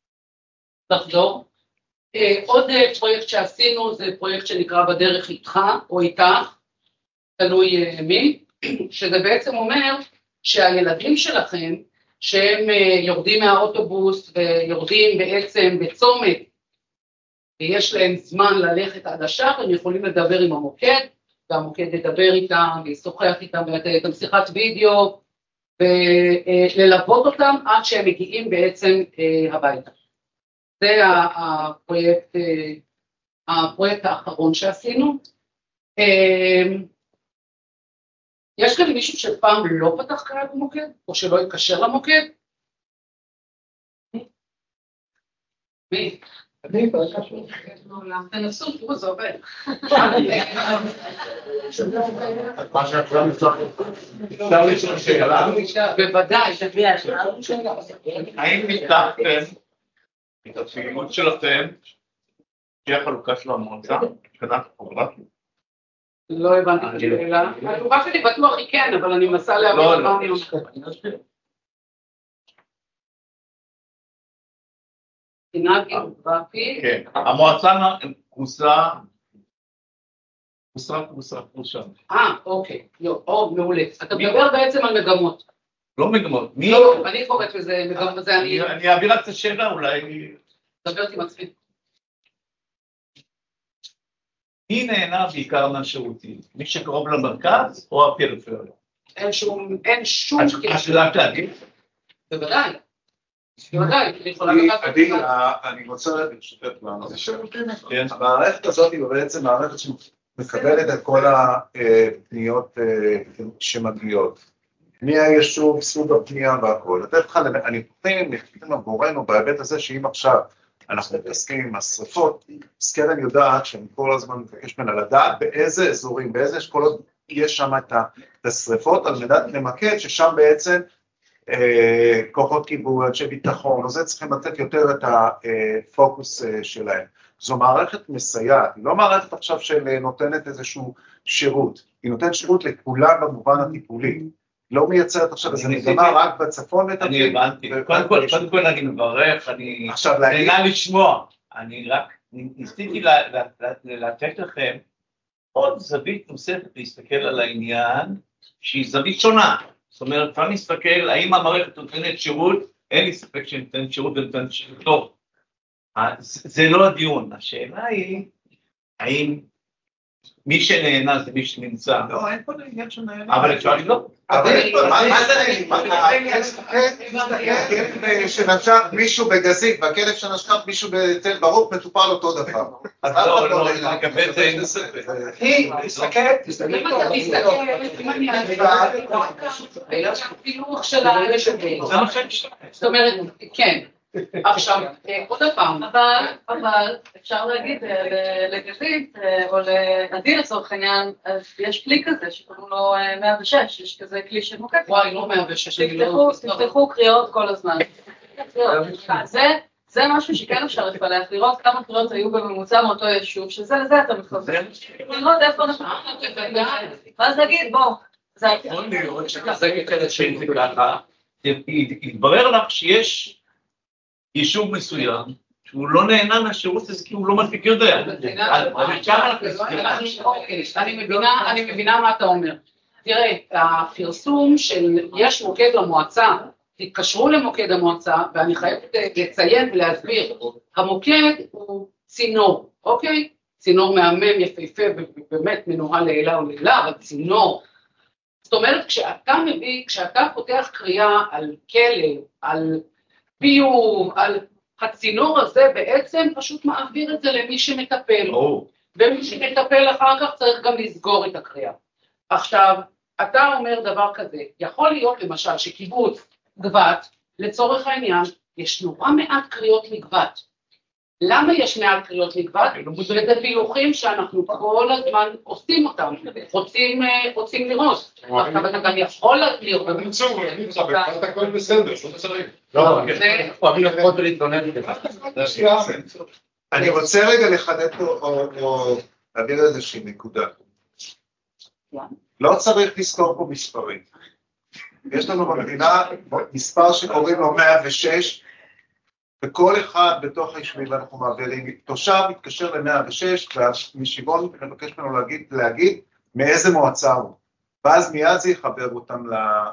לחזור. אה, עוד פרויקט שעשינו, זה פרויקט שנקרא בדרך איתך, או איתך, תלוי אה, מי, שזה בעצם אומר, שהילדים שלכם, שהם יורדים מהאוטובוס ויורדים בעצם בצומת, ויש להם זמן ללכת עד השער, הם יכולים לדבר עם המוקד, והמוקד ידבר איתם, וישוחח איתם, ויתן שיחת וידאו, וללוות אותם עד שהם מגיעים בעצם הביתה. זה הפרויקט, הפרויקט האחרון שעשינו. יש כאן מישהו שפעם לא פתח קהל במוקד, או שלא יקשר למוקד? מי? אני פתח שלו. תנסו, תראו, זה עובד. מה שאפשר אפשר לשאול שאלה? בוודאי. האם ניתחתם את הפעילות שלכם, שהיא החלוקה של המועצה, מבחינת הפרוגרמיה? לא הבנתי את השאלה. התשובה שלי בטוח היא כן, אבל אני מנסה להבין מה אני אומרת. מבחינה גיאוגרפית. כן, המועצה פרוסה, פרוסה, פרוסה, פרוסה. אה, אוקיי, או, מעולה. אתה מדבר בעצם על מגמות. לא מגמות. מי? לא, אני קוראת לזה מגמות, זה אני... אני אעביר את השאלה אולי. מדברת עם עצמי. מי נהנה בעיקר מהשירותים? מי שקרוב למרכז או הפריפריה? אין שום, אין שום... השאלה להגיד? בוודאי. בוודאי, אני יכולה לקחת... עדי, אני רוצה ברשותך לענות. המערכת הזאת היא בעצם מערכת שמקבלת את כל הפניות שמגיעות. מי היישוב, סוג הפנייה והכל. אני חושב עבורנו בהיבט הזה שאם עכשיו אנחנו מתעסקים עם השריפות, אז כן אני יודעת שאני כל הזמן מבקש ממנה לדעת באיזה אזורים, באיזה אשכולות יש שם את השריפות, על מנת למקד ששם בעצם אה, כוחות כיבוי, אנשי ביטחון, אז זה צריכים לתת יותר את הפוקוס אה, שלהם. זו מערכת מסייעת, היא לא מערכת עכשיו של נותנת איזשהו שירות, היא נותנת שירות לכולם במובן הטיפולי, לא מייצרת עכשיו איזה מגמה רק בצפון ואת אני הבנתי, קודם כל אני מברך, אני נהנה לשמוע, אני רק ניסיתי לתת לכם עוד זווית נוספת להסתכל על העניין, שהיא זווית שונה, זאת אומרת, אפשר להסתכל, האם המערכת נותנת שירות, אין לי ספק שנותנת שירות ונותנת שירות טוב, זה לא הדיון, השאלה היא, האם מי שנהנה זה מי שנמצא. לא, אין פה עניין שנהנה. אבל אפשר לבדוק. אבל מה זה נהנה? שנשך מישהו בגזית, והכלב שנשך מישהו בתל ברוק מטופל אותו דבר. אז לא, לא, לגבי זה אין ספק. היא, תסתכלת, תסתכלת. אם אתה תסתכל, אם אני אעשה, הפילוח של הרשתים. זאת אומרת, כן. עכשיו, עוד פעם. אבל, אבל אפשר להגיד לגזית, או לעדי לצורך העניין, אז יש כלי כזה שקוראים לו מאה ושש, יש כזה כלי של מוקד. וואי, לא מאה ושש, אני לא... תפתחו קריאות כל הזמן. זה משהו שכן אפשר לפלח, לראות כמה קריאות היו בממוצע מאותו יישוב, שזה לזה אתה מתכוון. לראות איפה אנחנו... ואז נגיד, בוא. יכול להיות שכזה יותר שזה ככה, יתברר לך שיש יישוב מסוים, שהוא לא נהנה מהשירות הזה, כי הוא לא מספיק יודע. אני מבינה מה אתה אומר. תראה, הפרסום של יש מוקד למועצה, תתקשרו למוקד המועצה, ואני חייבת לציין ולהסביר, המוקד הוא צינור, אוקיי? צינור מהמם, יפהפה, ובאמת מנוהל לעילה או לעילה, אבל צינור. זאת אומרת, כשאתה מביא, כשאתה פותח קריאה על כלב, על ביוב, על הצינור הזה בעצם פשוט מעביר את זה למי שמטפל. ומי שמטפל אחר כך צריך גם לסגור את הקריאה. עכשיו, אתה אומר דבר כזה, יכול להיות למשל שקיבוץ גבת, לצורך העניין, יש נורא מעט קריאות לגבת. למה יש מעט קריאות לגבת? וזה פילוחים שאנחנו כל הזמן עושים אותם, רוצים, רוצים לראות. עכשיו אתה גם יכול לראות. הכל בסדר, לא צריך. לא, אוהבים לפחות ולהתלונן. אני רוצה רגע לחדד או להעביר איזושהי נקודה. לא צריך לזכור פה מספרים. יש לנו במדינה מספר שקוראים לו מאה ושש, וכל אחד בתוך היישובים אנחנו מעבירים, תושב מתקשר ל-מאה ושש, ומשיבון מבקש ממנו להגיד, להגיד מאיזה מועצה הוא, ואז מיד זה יחבר אותם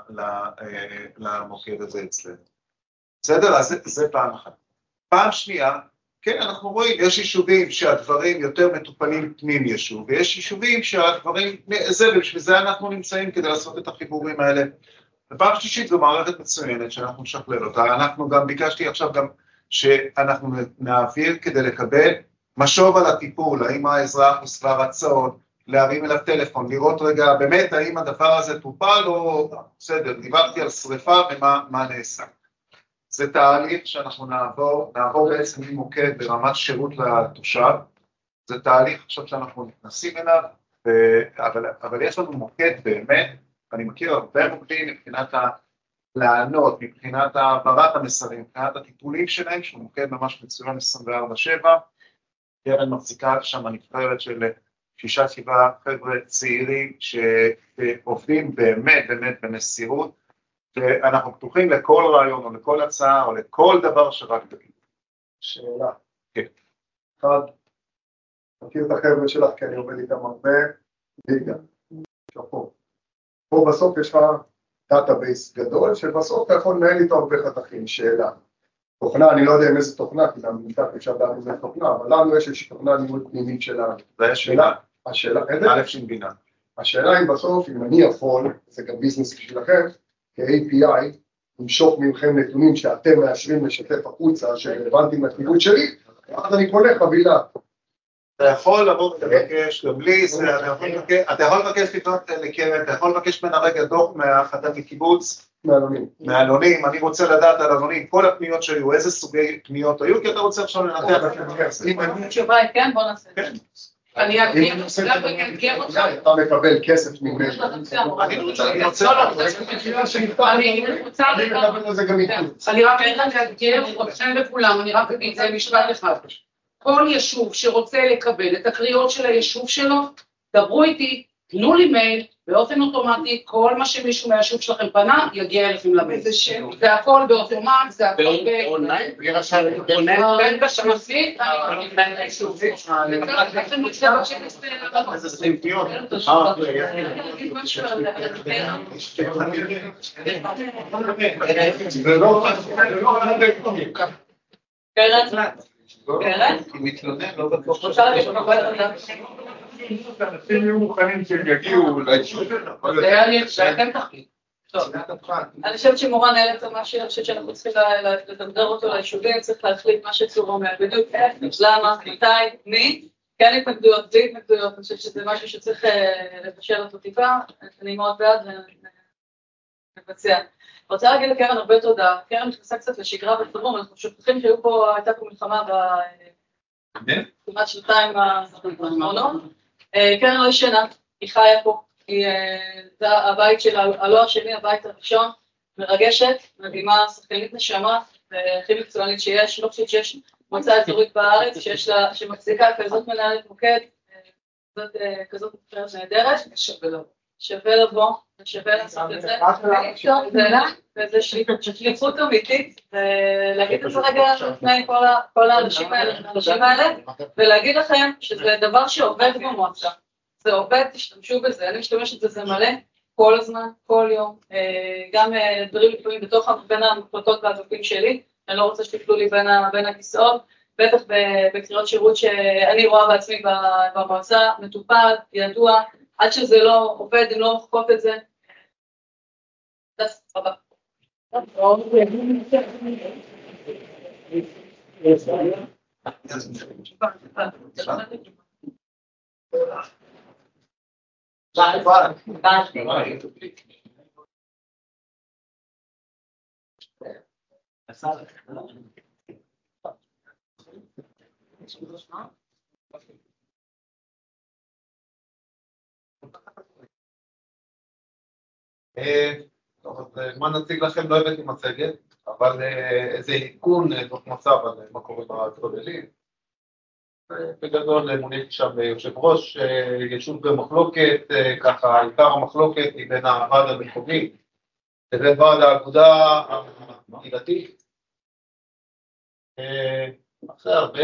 למוקד הזה אצלנו. בסדר? אז זה, זה פעם אחת. פעם שנייה, כן, אנחנו רואים, יש יישובים שהדברים יותר מטופלים פנים יישוב, ויש יישובים שהדברים, זה, ובשביל זה אנחנו נמצאים כדי לעשות את החיבורים האלה. ופעם שלישית זו מערכת מצוינת שאנחנו נשכלל אותה. אנחנו גם, ביקשתי עכשיו גם שאנחנו נעביר כדי לקבל משוב על הטיפול, האם האזרח הוא שבע רצון, להרים אליו טלפון, לראות רגע באמת האם הדבר הזה טופל או בסדר, דיברתי על שריפה ומה מה נעשה. זה תהליך שאנחנו נעבור, נעבור בעצם ממוקד ברמת שירות לתושב, זה תהליך עכשיו שאנחנו נכנסים אליו, ו... אבל, אבל יש לנו מוקד באמת, אני מכיר הרבה מוקדים מבחינת ה... לענות, מבחינת העברת המסרים, מבחינת הטיפולים שלהם, שהוא מוקד ממש מצוין עשרים וארבע שבע, קרן מחזיקה שם הנבחרת של שישה שבעה חבר'ה צעירים שעובדים באמת באמת במסירות, ואנחנו פתוחים לכל רעיון או לכל הצעה או לכל דבר שרק תגיד. שאלה. כן. אחד, מכיר את החבר'ה שלך כי אני עובד איתם הרבה, ליגה, שפה. פה בסוף יש לך דאטאבייס גדול, שבסוף אתה יכול לנהל איתו הרבה חתכים. שאלה. תוכנה, אני לא יודע עם איזה תוכנה, כי גם נמצא אפשר לדעת איזה תוכנה, אבל לנו יש איזושהי תוכנה ניהול פנימית שלנו. זה השאלה. השאלה, איזה? א' של בינה. השאלה היא בסוף, אם אני יכול, זה גם ביזנס בשבילכם, כ-איי פי איי, למשוך ממכם נתונים שאתם מאשרים לשתף החוצה, שרלוונטיים לתיעוד שלי, אז אני קונה חבילה. אתה יכול לבוא ולבקש, גם לי, אתה יכול לבקש לפנות לקרן, אתה יכול לבקש ממנה רגע דוח מהחלטת הקיבוץ, מעלונים. מעלונים, אני רוצה לדעת על עלונים, כל הפניות שהיו, איזה סוגי פניות היו, כי אתה רוצה עכשיו לנתח. התשובה היא כן, בוא נעשה. אני אאתגר אותך. אתה מקבל כסף ממנו. אני רק אאתגר אתכם לכולם, אני רק אגיד, זה משפט אחד. כל יישוב שרוצה לקבל את הקריאות של היישוב שלו, דברו איתי, תנו לי מייל, באופן אוטומטי, כל מה שמישהו מהיישוב שלכם פנה, יגיע אליכם למייל. זה הכל באוטומט, זה הכל באונליין. בין בשמסית, אני בין היישוב. איזה סניפיות. זה לא... קרן? קרן? היא מתלונן, לא בטוח. רוצה להגיד לך אנשים יהיו מוכנים שהם יגיעו ליישוב. שאתם תחליט. טוב, אני חושבת שמורן העלה את המשהו, אני חושבת שאנחנו צריכים לתדר אותו ליישובים, צריך להחליט מה שצור אומר, בדיוק איך, למה, מתי, מי, כן התנגדויות, בלי התנגדויות, אני חושבת שזה משהו שצריך לבשל אותו טיפה, אני מאוד בעד ונבצע. רוצה להגיד לקרן הרבה תודה, קרן נכנסה קצת לשגרה בחירום, אנחנו שוכחים שהיו פה, הייתה פה מלחמה כמעט שנתיים האחרונות. קרן לא ישנה, היא חיה פה, זה הבית שלה, הלא השני, הבית הראשון, מרגשת, מדהימה, שחקנית נשמה, והכי מקצוענית שיש, לא חושבת שיש מועצה אזורית בארץ, שמחזיקה כזאת מנהלת מוקד, כזאת מפרדת נהדרת, שווה לבוא, שווה לעשות את זה, וזה שליחות אמיתית, ולהגיד את זה רגע לפני כל האנשים האלה, ולהגיד לכם שזה דבר שעובד במועצה, זה עובד, תשתמשו בזה, אני משתמשת בזה מלא, כל הזמן, כל יום, גם דברים לפעמים בתוך בין המחלטות והאגפים שלי, אני לא רוצה שתפלו לי בין הכיסאות, בטח בקריאות שירות שאני רואה בעצמי במועצה, מטופל, ידוע, עד שזה לא עובד, אם לא מוחקות את זה. תס, רבה. מה נציג לכם? לא הבאתי מצגת, אבל איזה עדכון תוך מצב על מה קורה בצוללים. בגדול מוניתי שם יושב ראש, יישוב במחלוקת, ככה עיקר המחלוקת היא בין הוועד המקומי לבין ועד האגודה הקהילתית. אחרי הרבה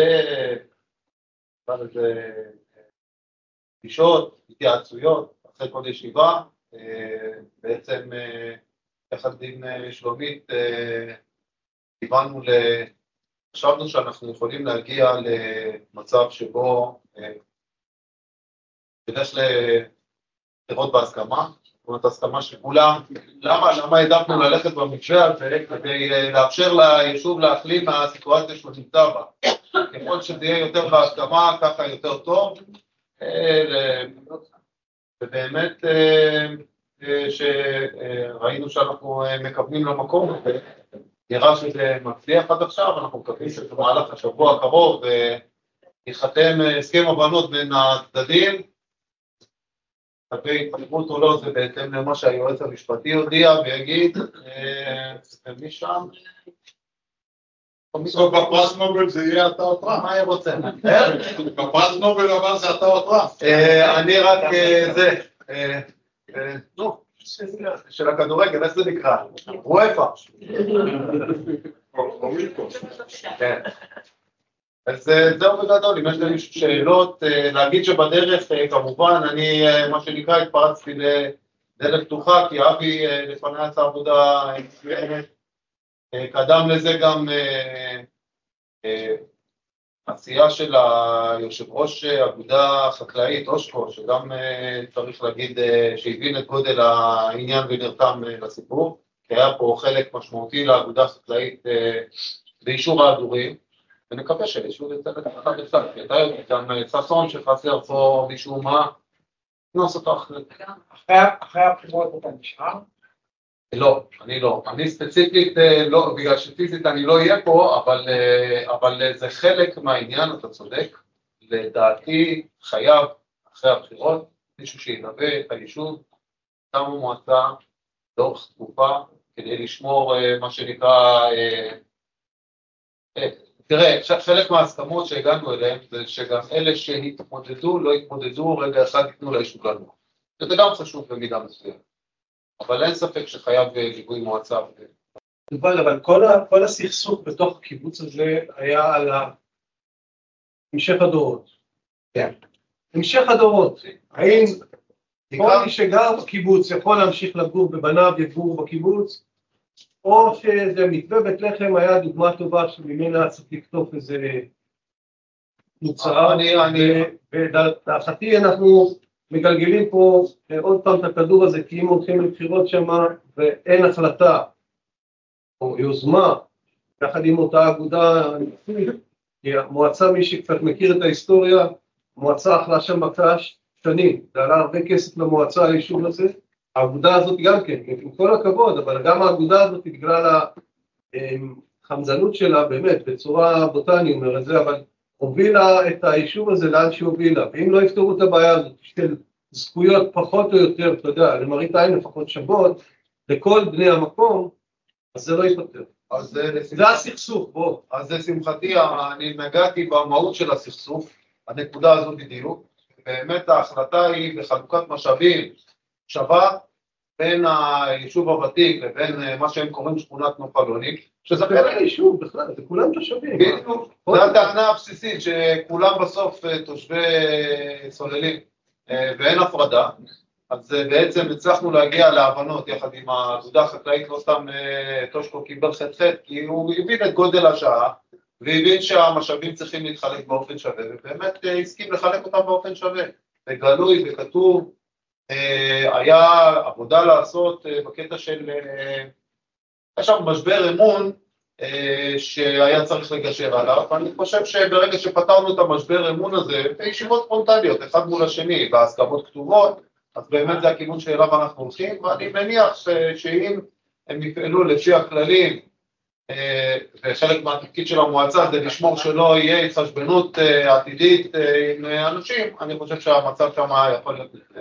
פגישות, התייעצויות, אחרי כל ישיבה, בעצם יחד עם שלומית קיבלנו, חשבנו שאנחנו יכולים להגיע למצב שבו נלך לבחירות בהסכמה, זאת אומרת הסכמה שכולם, למה, למה העדפנו ללכת במתווה הזה כדי לאפשר ליישוב להחלים מהסיטואציה שהוא נמצא בה. ככל שזה יהיה יותר בהסכמה, ככה יותר טוב, ובאמת שראינו שאנחנו מכוונים למקום, נראה שזה מצליח עד עכשיו, אנחנו מקווים שבמהלך השבוע הקרוב ייחתם הסכם הבנות בין הצדדים, לגבי התפתחות או לא, זה בהתאם למה שהיועץ המשפטי הודיע ויגיד, ומשם... בסוף בפרס נובל זה יהיה אתה או פרס. מה היא רוצה? בפרס נובל אבל זה אתה או פרס. אני רק זה, נו, של הכדורגל, איך זה נקרא? וופא. כן. אז זהו בגדול, אם יש לי שאלות, להגיד שבדרך כמובן, אני מה שנקרא התפרצתי לדלת פתוחה, כי אבי לפני עשה עבודה מצוינת, קדם לזה גם עשייה של היושב ראש אגודה חקלאית אושקו, שגם צריך להגיד שהבין את גודל העניין ונרתם לסיפור, כי היה פה חלק משמעותי לאגודה החקלאית באישור ההדורים, ונקווה שאישור יצא לתחת בצד, כי אתה יודע, גם ססון שחסר פה מישהו מה, נוס אותו אחרי. אחרי הבחירות אתה נשאר? לא, אני לא. אני ספציפית, לא, בגלל שפיזית אני לא אהיה פה, אבל, אבל זה חלק מהעניין, אתה צודק, לדעתי חייב, אחרי הבחירות, מישהו שינווה את היישוב, תמו מועצה לאורך תקופה, כדי לשמור מה שנקרא, תראה, חלק מההסכמות שהגענו אליהם, זה שגם אלה שהתמודדו, לא התמודדו, רגע אחד ייתנו ליישוב לנו. זה גם חשוב במידה מסוימת. אבל אין ספק שחייב ליווי מועצה. אבל, אבל כל, כל הסכסוך בתוך הקיבוץ הזה היה על המשך הדורות. כן. המשך הדורות. האם כל מי שגר בקיבוץ יכול להמשיך לגור בבניו יגור בקיבוץ, או שזה מתווה בית לחם היה דוגמה טובה שממנה צריך לכתוב איזה מוצאה. אני, אני... ולהערכתי אנחנו מגלגלים פה עוד פעם את הכדור הזה, כי אם הולכים לבחירות שם ואין החלטה או יוזמה, יחד עם אותה אגודה, כי המועצה, מי שקצת מכיר את ההיסטוריה, המועצה אכלה שם מקש שנים, זה עלה הרבה כסף למועצה היישוב הזה, האגודה הזאת גם כן, עם כל הכבוד, אבל גם האגודה הזאת בגלל החמזנות שלה, באמת, בצורה בוטה אני אומר את זה, אבל הובילה את היישוב הזה לאן שהובילה, ואם לא יפתרו את הבעיה הזאת של זכויות פחות או יותר, אתה יודע, למראית עין לפחות שוות, לכל בני המקום, אז זה לא ייפטר. זה הסכסוך, בוא. אז לשמחתי, אני נגעתי במהות של הסכסוך, הנקודה הזאת בדיוק, באמת ההחלטה היא בחלוקת משאבים שווה, בין היישוב הוותיק לבין מה שהם קוראים שכונת נוף אלוני, שזה בין היישוב בכלל, זה כולם תושבים. בדיוק, זו הטענה הבסיסית, שכולם בסוף תושבי סוללים, ואין הפרדה, אז בעצם הצלחנו להגיע להבנות יחד עם האגודה החקלאית, לא סתם טושקו קיבל ח"ח, כי הוא הבין את גודל השעה, והבין שהמשאבים צריכים להתחלק באופן שווה, ובאמת הסכים לחלק אותם באופן שווה, בגלוי, בכתוב, היה עבודה לעשות בקטע של, יש שם משבר אמון שהיה צריך לגשר עליו, ואני חושב שברגע שפתרנו את המשבר אמון הזה, בישיבות פרונטליות, אחד מול השני, בהסכמות כתובות, אז באמת זה הכיוון שאליו אנחנו הולכים, ואני מניח שאם הם יפעלו לפי הכללים, וחלק מהתפקיד של המועצה זה לשמור שלא יהיה התחשבנות עתידית עם אנשים, אני חושב שהמצב שם יכול להיות לפני.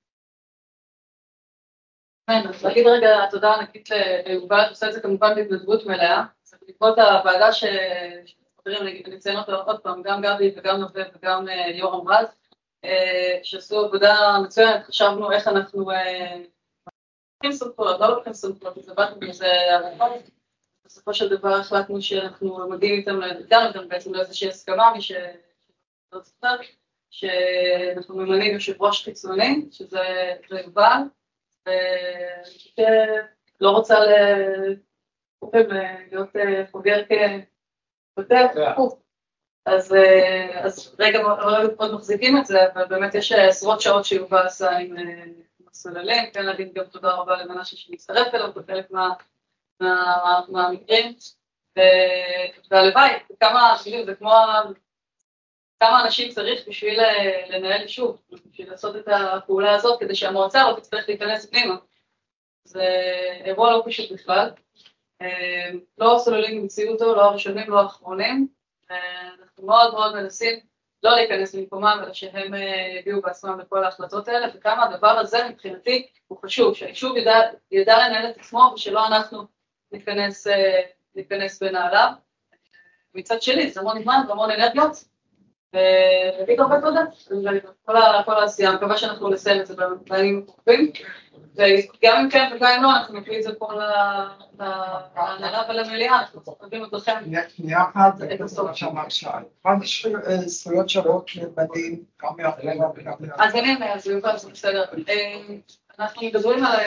כן, אז להגיד רגע תודה ענקית ליובל, את עושה את זה כמובן בהתנדבות מלאה, אז בעקבות הוועדה שחברים, נציין אותו עוד פעם, גם גבי וגם נובב וגם יורם רז, שעשו עבודה מצוינת, חשבנו איך אנחנו לוקחים סמכויות, לא לוקחים סמכויות, התלבטנו בזה הרבה, בסופו של דבר החלטנו שאנחנו מגיעים איתם, איתנו איתם בעצם לאיזושהי הסכמה, מי שלא זוכר, שאנחנו ממנים יושב ראש חיצוני, שזה יובל, ואני לא רוצה להיות חוגר כבטר, אז רגע עוד מחזיקים את זה, אבל באמת יש עשרות שעות שיובל עשה עם הסוללים, כן להגיד גם תודה רבה למנשה שמצטרף אליו בחלק מהמקרים, והלוואי, כמה אנשים צריך בשביל לנהל יישוב, בשביל לעשות את הפעולה הזאת, כדי שהמועצה לא תצטרך להיכנס פנימה. זה אירוע לא פשוט בכלל, לא הסוללים המציאו אותו, לא הראשונים, לא האחרונים, אנחנו מאוד מאוד מנסים לא להיכנס למקומם, אלא שהם יגיעו בעצמם לכל ההחלטות האלה, וכמה הדבר הזה מבחינתי הוא חשוב, שהיישוב ידע, ידע לנהל את עצמו, ושלא אנחנו נתכנס, נתכנס בנעליו. מצד שלי, זה המון זמן והמון אנרגיות, ולהגיד הרבה תודה, כל העשייה, אני מקווה שאנחנו נסיים את זה בימים הקרובים, וגם אם כן וגם אם לא, אנחנו נביא את זה פה להנהלה ולמליאה, אנחנו צריכים את לכם. שנייה אחת, זה מה שאמר שי. מה זה זכויות שוות לבנים, גם מהפלמה וגם מהפלמה? אז אני אומר, זה יובל, זה בסדר. אנחנו מדברים על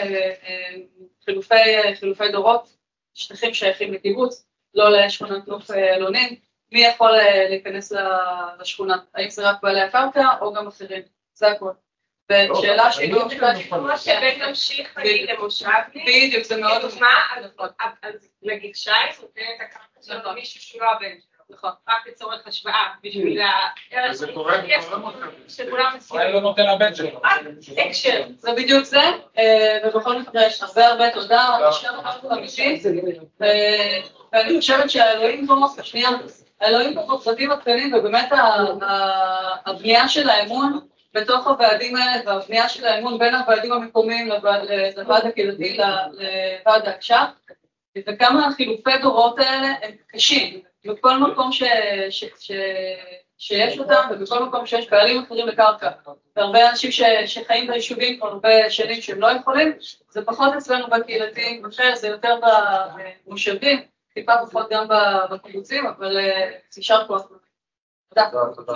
חילופי דורות, שטחים שייכים לקיבוץ, לא לשכונת נוף אלונים. מי יכול להיכנס לשכונה? האם זה רק בעלי הקרקע או גם אחרים? זה הכל. ושאלה שהיא לא כמו שבן ממשיך נגיד למושב, בדיוק, זה מאוד דוגמה, אז נגיד שי, נותן את הקרקע שלו מישהו שהוא לא הבן שלו. נכון. רק לצורך השוואה, בשביל ה... זה קורה, שכולם מסכים. אולי לא נותן הבן שלו. הקשר. זה בדיוק זה, ובכל מקרה יש הרבה הרבה תודה, נשאר לך אמיתי, ואני חושבת שהאלוהים פה, שנייה, האלוהים בפרטים הקטנים, ובאמת הבנייה של האמון בתוך הוועדים האלה, והבנייה של האמון בין הוועדים המקומיים לוועד הקהילתי, לוועד ההקש"ח, וכמה החילופי דורות האלה הם קשים, בכל מקום ש, ש, ש, שיש אותם, ובכל מקום שיש בעלים אחרים לקרקע, והרבה אנשים ש, שחיים ביישובים כבר הרבה שנים שהם לא יכולים, זה פחות אצלנו בקהילתיים, זה יותר במושבים, טיפה פחות גם בקיבוצים, אבל נשאר כוח. תודה.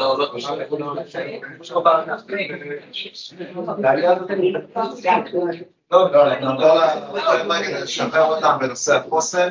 לא, לא, אני נותר לשחרר אותם בנושא החוסן.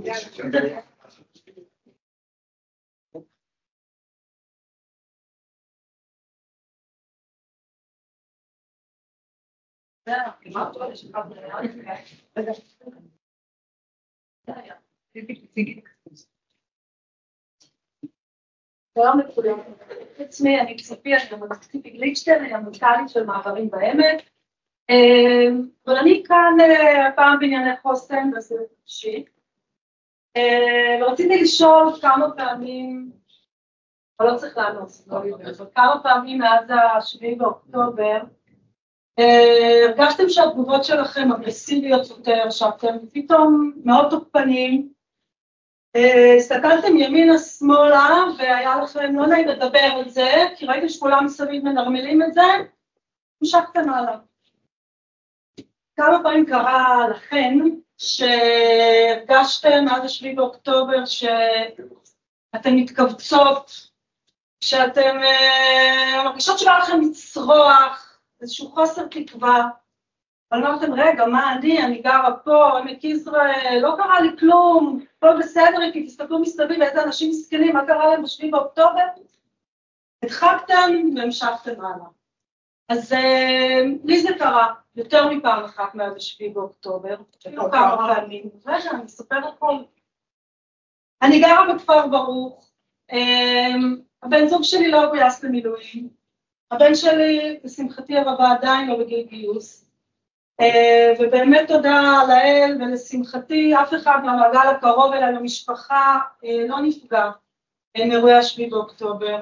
שלום לכולם, עצמי, אני ציפי, אני ציפי גליצ'טר, אני המנכ"לית של מעברים בעמק, אבל אני כאן הפעם בענייני חוסן בסביבת אישי, ורציתי לשאול כמה פעמים, אבל לא צריך לענות, אבל כמה פעמים מאז השביעי באוקטובר, הרגשתם שהתגובות שלכם אגרסיביות יותר, שאתם פתאום מאוד תוקפנים, הסתכלתם ימינה שמאלה והיה לכם לא נעים לדבר על זה, כי ראיתם שכולם מסביב מנרמלים את זה, המשכתם הלאה. כמה פעמים קרה לכם שהרגשתם עד השביעי באוקטובר שאתם מתכווצות, שאתם מרגישות שבא לכם לצרוח, איזשהו חוסר תקווה, אבל אמרתם, רגע, מה אני, אני גרה פה, עמק יזרעאל, לא קרה לי כלום, לא בסדר, כי תסתכלו מסביב, איזה אנשים מסכנים, מה קרה להם בשביעי באוקטובר? הדחקתם והמשכתם הלאה. אז לי זה קרה יותר מפעם אחת מאז השביעי באוקטובר, לא כמה פעמים, רגע, אני אספר הכל. אני גרה בכפר ברוך, הבן זוג שלי לא גויס למילואים, הבן שלי, בשמחתי הרבה, עדיין לא בגיל גיוס, ובאמת תודה לאל ולשמחתי, אף אחד מהמעגל הקרוב אליי למשפחה לא נפגע מאירועי השביעי באוקטובר.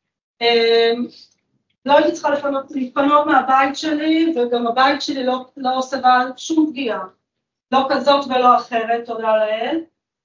לא הייתי צריכה לפנות, לפנות מהבית שלי, וגם הבית שלי לא, לא סבל שום פגיעה, לא כזאת ולא אחרת, תודה לאל.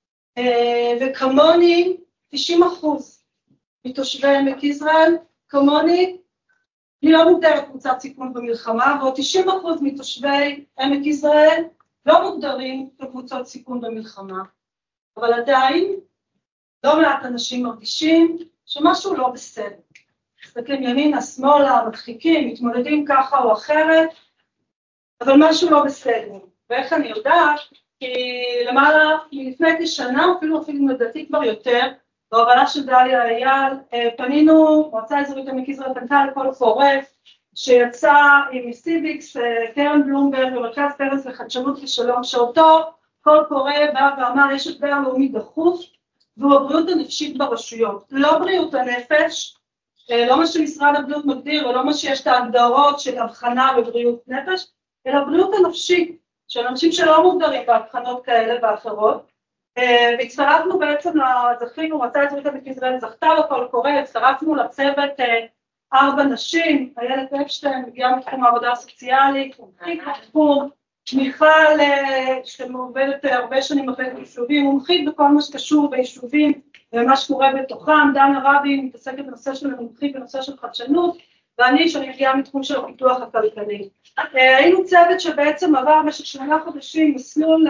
וכמוני, תשעים אחוז מתושבי עמק יזרעאל, כמוני, אני לא מוגדרת קבוצת סיכון במלחמה, ועוד תשעים אחוז מתושבי עמק יזרעאל לא מוגדרים כקבוצות סיכון במלחמה. אבל עדיין, לא מעט אנשים מרגישים שמשהו לא בסדר. מסתכלים ימינה, שמאלה, מדחיקים, מתמודדים ככה או אחרת, אבל משהו לא בסדר. ואיך אני יודעת? כי למעלה, לפני כשנה, אפילו אפילו לדעתי כבר יותר, בהובלה של דליה אייל, פנינו, מועצה אזורית עמק יזרעאל פנתה לכל קורא, שיצא עם סיביקס, קרן בלומברג ומרכז פרס לחדשנות ושלום, שאותו כל קורא בא ואמר, יש אתגר לאומי דחוף, והוא הבריאות הנפשית ברשויות. לא בריאות הנפש, לא מה שמשרד הבריאות מגדיר, ולא מה שיש את ההגדרות של הבחנה בבריאות נפש, אלא בריאות הנפשית, של אנשים שלא מוגדרים בהבחנות כאלה ואחרות, והצטרפנו בעצם, זכינו, מועצה אזורית עמק יזרעאל זכתה בקול קורא, הצטרפנו לצוות ארבע נשים, איילת אפשטיין, מגיעה מתחום העבודה הסוציאלית, מומחית בתחום, מיכל, שמעובדת הרבה שנים עובדת ביישובים, מומחית בכל מה שקשור ביישובים ומה שקורה בתוכם, דנה רבין מתעסקת בנושא של מומחית בנושא של חדשנות, ואני שאני מגיעה מתחום של הפיתוח הכלכלי. היינו צוות שבעצם עבר במשך שמונה חודשים מסלול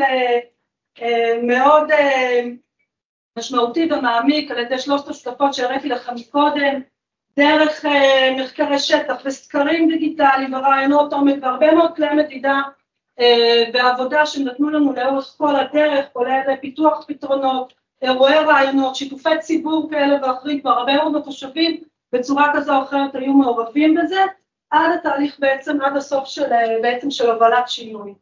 מאוד משמעותי ומעמיק על ידי שלושת השותפות שהראיתי לכם קודם, דרך מחקרי שטח וסקרים דיגיטליים ורעיונות עומק והרבה מאוד כלי מדידה בעבודה שנתנו לנו לאורך כל הדרך, כולל פיתוח פתרונות, אירועי רעיונות, שיתופי ציבור כאלה ואחרים, כבר הרבה מאוד התושבים בצורה כזו או אחרת היו מעורבים בזה, עד התהליך בעצם, עד הסוף של, בעצם של הובלת שינוי.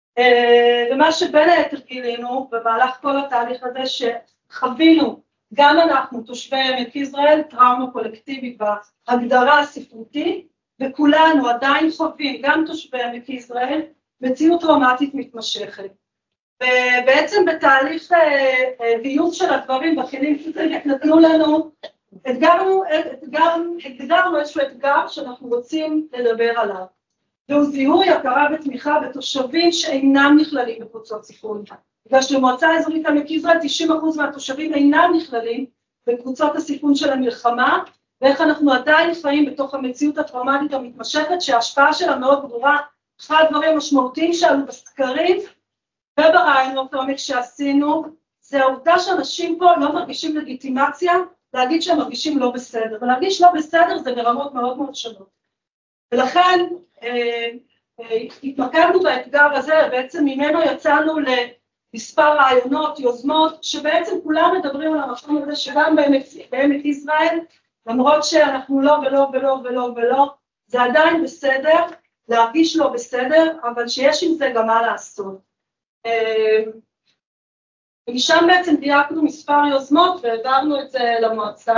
ומה שבין היתר גילינו במהלך כל התהליך הזה שחווינו, גם אנחנו תושבי עמק יזרעאל, טראומה קולקטיבית בהגדרה הספרותית, וכולנו עדיין חווים, גם תושבי עמק יזרעאל, מציאות טראומטית מתמשכת. ובעצם בתהליך ויוש של הדברים בכלים נתנו לנו, הגדרנו איזשהו אתגר שאנחנו רוצים לדבר עליו. והוא זיהוי, הכרה ותמיכה בתושבים שאינם נכללים בקבוצות סיכון. בגלל שבמועצה האזורית עמק יזרעאל תשעים אחוז מהתושבים אינם נכללים בקבוצות הסיכון של המלחמה, ואיך אנחנו עדיין חיים בתוך המציאות הטראומטית המתמשכת, שההשפעה שלה מאוד ברורה. אחד הדברים המשמעותיים שעלו בסקרים וברעיונות עומק שעשינו, זה העובדה שאנשים פה לא מרגישים לגיטימציה להגיד שהם מרגישים לא בסדר, ולהרגיש לא בסדר זה ברמות מאוד מאוד שונות. ולכן אה, אה, התמקדנו באתגר הזה, בעצם ממנו יצאנו למספר רעיונות, יוזמות, שבעצם כולם מדברים על המקום הזה, שגם בעמק, בעמק יזרעאל, למרות שאנחנו לא ולא ולא ולא ולא, זה עדיין בסדר, להרגיש לא בסדר, אבל שיש עם זה גם מה לעשות. אה, ומשם בעצם דייקנו מספר יוזמות והעברנו את זה למועצה.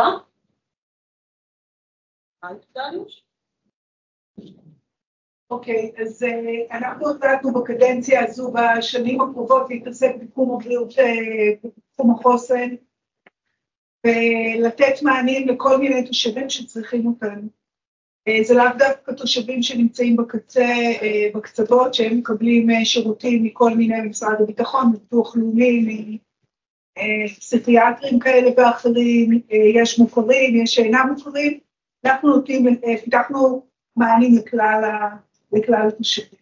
אוקיי, אז אנחנו החלטנו בקדנציה הזו בשנים הקרובות להתעסק בתחום הבריאות, בתחום החוסן, ולתת מענים לכל מיני תושבים שצריכים אותנו. זה לאו דווקא תושבים שנמצאים בקצה, בקצוות, שהם מקבלים שירותים מכל מיני משרד הביטחון, ביטוח לאומי, פסיכיאטרים כאלה ואחרים, יש מוכרים, יש שאינם מוכרים, אנחנו נותנים, פיתחנו מענים לכלל, לכלל התושבים.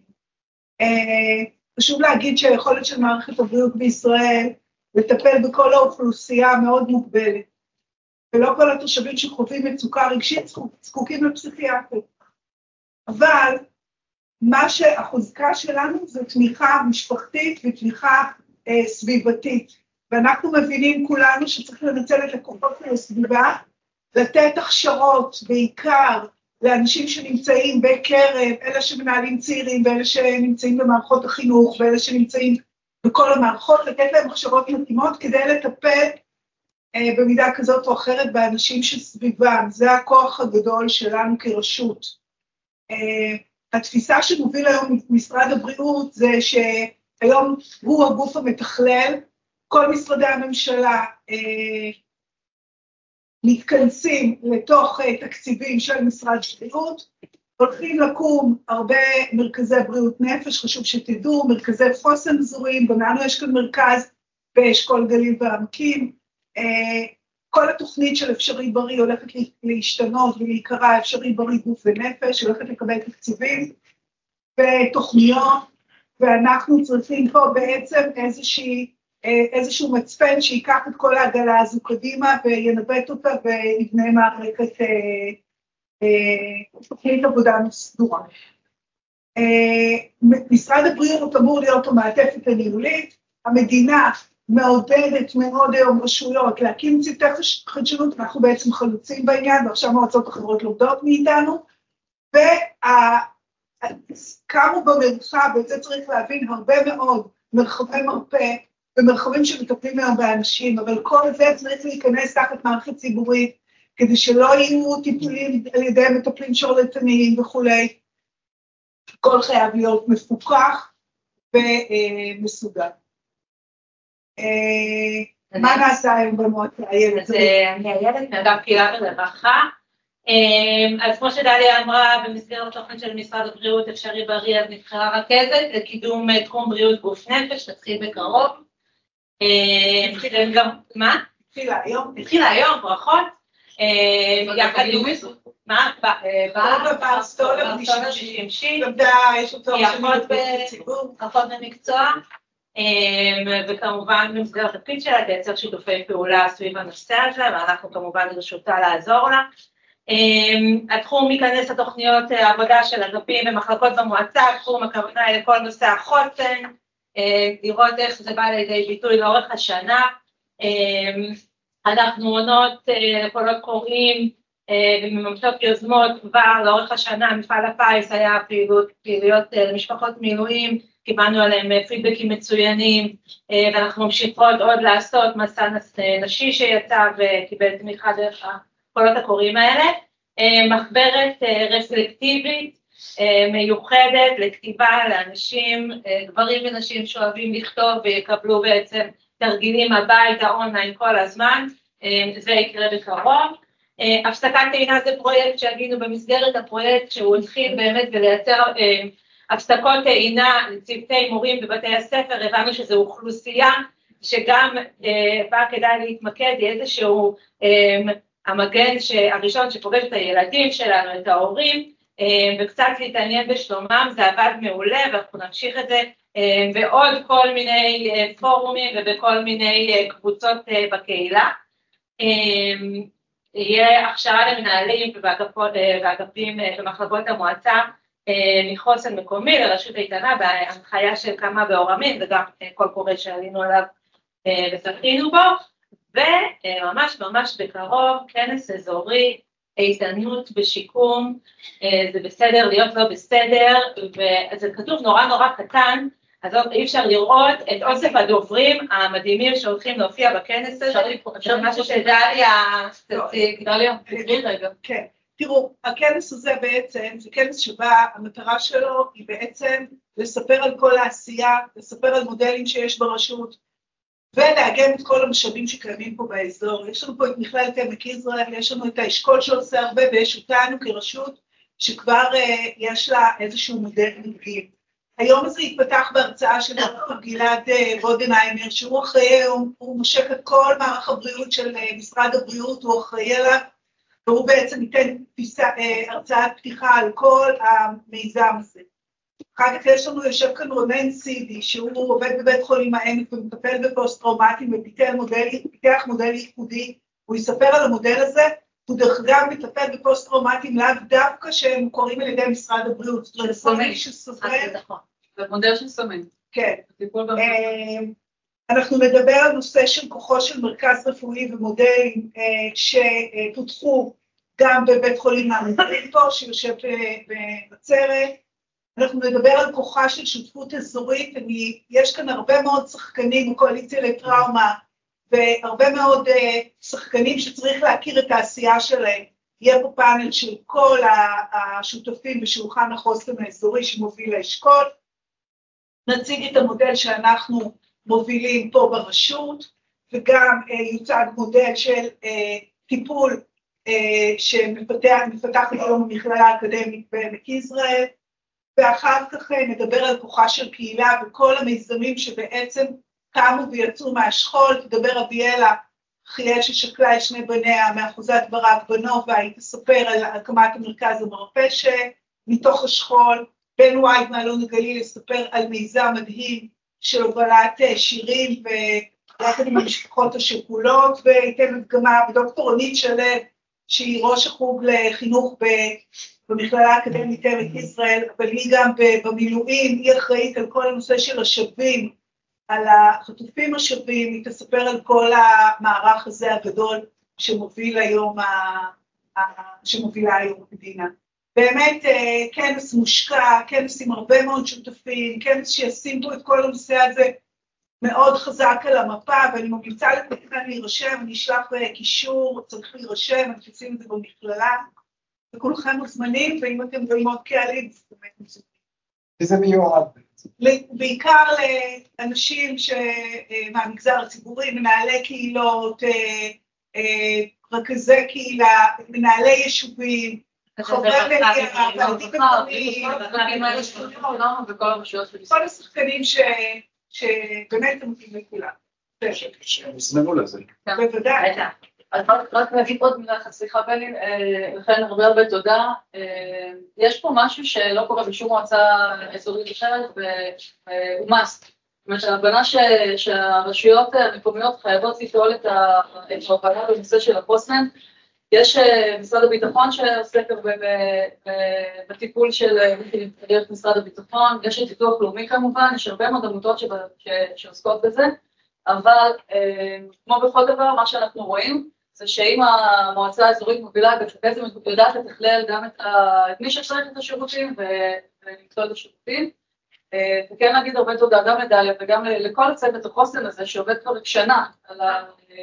חשוב להגיד שהיכולת של מערכת הבריאות בישראל לטפל בכל האוכלוסייה מאוד מוגבלת, ולא כל התושבים שחווים מצוקה רגשית זקוקים לפסיכיאטרים. אבל מה שהחוזקה שלנו זה תמיכה משפחתית ותמיכה אה, סביבתית. ואנחנו מבינים כולנו שצריך לנצל את הכוחות לסביבה, לתת הכשרות בעיקר לאנשים שנמצאים בקרב, אלה שמנהלים צעירים ואלה שנמצאים במערכות החינוך ואלה שנמצאים בכל המערכות, לתת להם הכשרות מתאימות כדי לטפל אה, במידה כזאת או אחרת באנשים שסביבם. זה הכוח הגדול שלנו כרשות. אה, התפיסה שמוביל היום משרד הבריאות זה שהיום הוא הגוף המתכלל, כל משרדי הממשלה אה, מתכנסים לתוך אה, תקציבים של משרד הבריאות, הולכים לקום הרבה מרכזי בריאות נפש, חשוב שתדעו, מרכזי חוסן אזוריים, גם לנו יש כאן מרכז באשכול גליל ועמקים, אה, כל התוכנית של אפשרי בריא הולכת להשתנות ולהיקרא אפשרי בריא גוף ונפש, הולכת לקבל תקציבים ותוכניות, ואנחנו צריכים פה בעצם איזושהי, איזשהו מצפן שיקח את כל העגלה הזו קדימה וינווט אותה ויבנה מערכת תוכנית עבודה סדורה. משרד הבריאות אמור להיות המעטפת הניהולית, המדינה מעודדת מאוד היום רשויות להקים צוותי חדשנות, אנחנו בעצם חלוצים בעניין, ועכשיו מועצות אחרות לומדות מאיתנו, וקמו במרחב, ואת זה צריך להבין, הרבה מאוד מרחבי מרפא, ומרחבים שמטפלים היום באנשים, אבל כל זה צריך להיכנס תחת מערכת ציבורית, כדי שלא יהיו טיפולים על ידי מטפלים שרלטניים וכולי, כל חייב להיות מפוקח ומסודר. מה נעשה היום במועצה? אז אני איילת מאגף קהילה ורווחה. אז כמו שדליה אמרה, במסגרת תוכן של משרד הבריאות אפשרי בריא, אז נבחרה רכזת לקידום תחום בריאות גוף נפש, תתחיל בקרוב. מה? התחילה היום. התחילה היום, ברכות. יחד עם... מה? בבר סטולר, שימשי. יש אותו אחות במקצוע. וכמובן במסגרת התפקיד שלה תייצר שיתופי פעולה סביב הנושא הזה, ואנחנו כמובן לרשותה לעזור לה. התחום ייכנס לתוכניות העבודה של אגפים ומחלקות במועצה, התחום הכוונה היא לכל נושא החוסן, לראות איך זה בא לידי ביטוי לאורך השנה. אנחנו עונות לקולות קוראים ומממשות יוזמות כבר לאורך השנה, מפעל הפיס היה פעילות, פעילויות למשפחות מילואים, קיבלנו עליהם פידבקים מצוינים, ואנחנו ממשיכות עוד לעשות מסע נשי שיצא וקיבל תמיכה דרך הקולות הקוראים האלה. מחברת רפלקטיבית, מיוחדת לכתיבה לאנשים, גברים ונשים שאוהבים לכתוב ויקבלו בעצם תרגילים הביתה, אונליין כל הזמן, זה יקרה בקרוב. הפסקת טעינה זה פרויקט שהגינו במסגרת הפרויקט שהוא התחיל באמת ולייצר הפסקות טעינה לצוותי מורים בבתי הספר, הבנו שזו אוכלוסייה שגם בה כדאי להתמקד, היא איזשהו המגן הראשון שפוגש את הילדים שלנו, את ההורים, וקצת להתעניין בשלומם, זה עבד מעולה ואנחנו נמשיך את זה בעוד כל מיני פורומים ובכל מיני קבוצות בקהילה. יהיה הכשרה למנהלים ואגפים במחלקות המועצה מחוסן מקומי לרשות איתנה בהנחיה של כמה באורמים, וגם כל קורא שעלינו עליו ושחינו בו, וממש ממש בקרוב כנס אזורי, איתנות בשיקום, זה בסדר להיות לא בסדר, וזה כתוב נורא נורא קטן, אז אי אפשר לראות את אוסף הדוברים המדהימים שהולכים להופיע בכנס הזה, זה משהו שדליה תציג, דליה, תסביר רגע. כן, תראו, הכנס הזה בעצם, זה כנס שבה המטרה שלו היא בעצם לספר על כל העשייה, לספר על מודלים שיש ברשות, ולאגם את כל המשאבים שקיימים פה באזור. יש לנו פה את מכללת עמק יזרעאל, יש לנו את האשכול שעושה הרבה, ויש אותנו כרשות שכבר uh, יש לה איזשהו מודל נגיל. היום הזה התפתח בהרצאה של דוקטור גלעד בודנהיימר, שהוא אחראי, הוא, הוא מושך את כל מערך הבריאות של משרד הבריאות, הוא אחראי עליו, והוא בעצם ייתן פיסה, uh, הרצאת פתיחה על כל המיזם הזה. אחר כך יש לנו, יושב כאן רונן סידי, שהוא עובד בבית חולים העמק ומטפל בפוסט-טראומטיים ופיתח מודל, פיתח מודל ייחודי, הוא יספר על המודל הזה, הוא דרך גם מטפל בפוסט-טראומטיים לאו דווקא שהם מוכרים על ידי משרד הבריאות, זאת אומרת, כל מי שסובל. זה מודל של סומן. כן. אנחנו נדבר על נושא של כוחו של מרכז רפואי ומודלים שפותחו גם בבית חולים העמק פה, שיושב בנצרת. אנחנו נדבר על כוחה של שותפות אזורית, אני, יש כאן הרבה מאוד שחקנים בקואליציה לטראומה, והרבה מאוד uh, שחקנים שצריך להכיר את העשייה שלהם. יהיה פה פאנל של כל השותפים בשולחן החוסן האזורי שמוביל לאשכול. נציג את המודל שאנחנו מובילים פה ברשות, וגם uh, יוצג מודל של uh, טיפול uh, שמפתח היום במכללה האקדמית בעמק יזרעאל, ואחר כך נדבר על כוחה של קהילה וכל המיזמים שבעצם קמו ויצאו מהשכול. תדבר אביאלה חיאל ששקלה את שני בניה מאחוזת ברק בנובה, היא תספר על הקמת המרכז המרפא מתוך השכול. בן ווייט מאלון הגליל יספר על מיזם מדהים של הובלת שירים ויחד עם המשפחות השכולות, וייתן הדגמה בדוקטור רונית שלו שהיא ראש החוג לחינוך ב... במכללה האקדמית עמק יזרעאל, אבל היא גם במילואים, היא אחראית על כל הנושא של השבים, על החטופים השבים, היא תספר על כל המערך הזה הגדול שמוביל היום, שמובילה היום המדינה. באמת כנס מושקע, כנס עם הרבה מאוד שותפים, כנס שישים פה את כל הנושא הזה מאוד חזק על המפה, ואני ממליצה לכולכם להירשם, אני אשלח קישור, צריך להירשם, אני תשים את זה במכללה, וכולכם מוזמנים, ואם אתם רואים עוד קהלים, זה באמת מוזמנים. וזה מיועד. בעיקר לאנשים מהמגזר הציבורי, מנהלי קהילות, רכזי קהילה, מנהלי יישובים, חברי מדינה, ועדים מקומיים, כל השחקנים שבאמת מתאים לכולם. נזמנו לזה. בוודאי. אז רק נגיד עוד מילה, סליחה בני, לכן הרבה הרבה תודה. יש פה משהו שלא קורה בשום מועצה אזורית אחרת, והוא must. זאת אומרת, ההבנה שהרשויות המקומיות חייבות לפעול את ההובלה בנושא של החוסן. יש משרד הביטחון שעוסק הרבה בטיפול של משרד הביטחון, יש את ביטוח לאומי כמובן, יש הרבה מאוד עמותות שעוסקות בזה, אבל כמו בכל דבר, מה שאנחנו רואים, זה שאם המועצה האזורית מובילה, בעצם יודעת לתכלל גם את מי שצריך את השירותים ולמצוא את השירותים. וכן להגיד הרבה תודה גם לדליה וגם לכל הצוות החוסן הזה, שעובד כבר שנה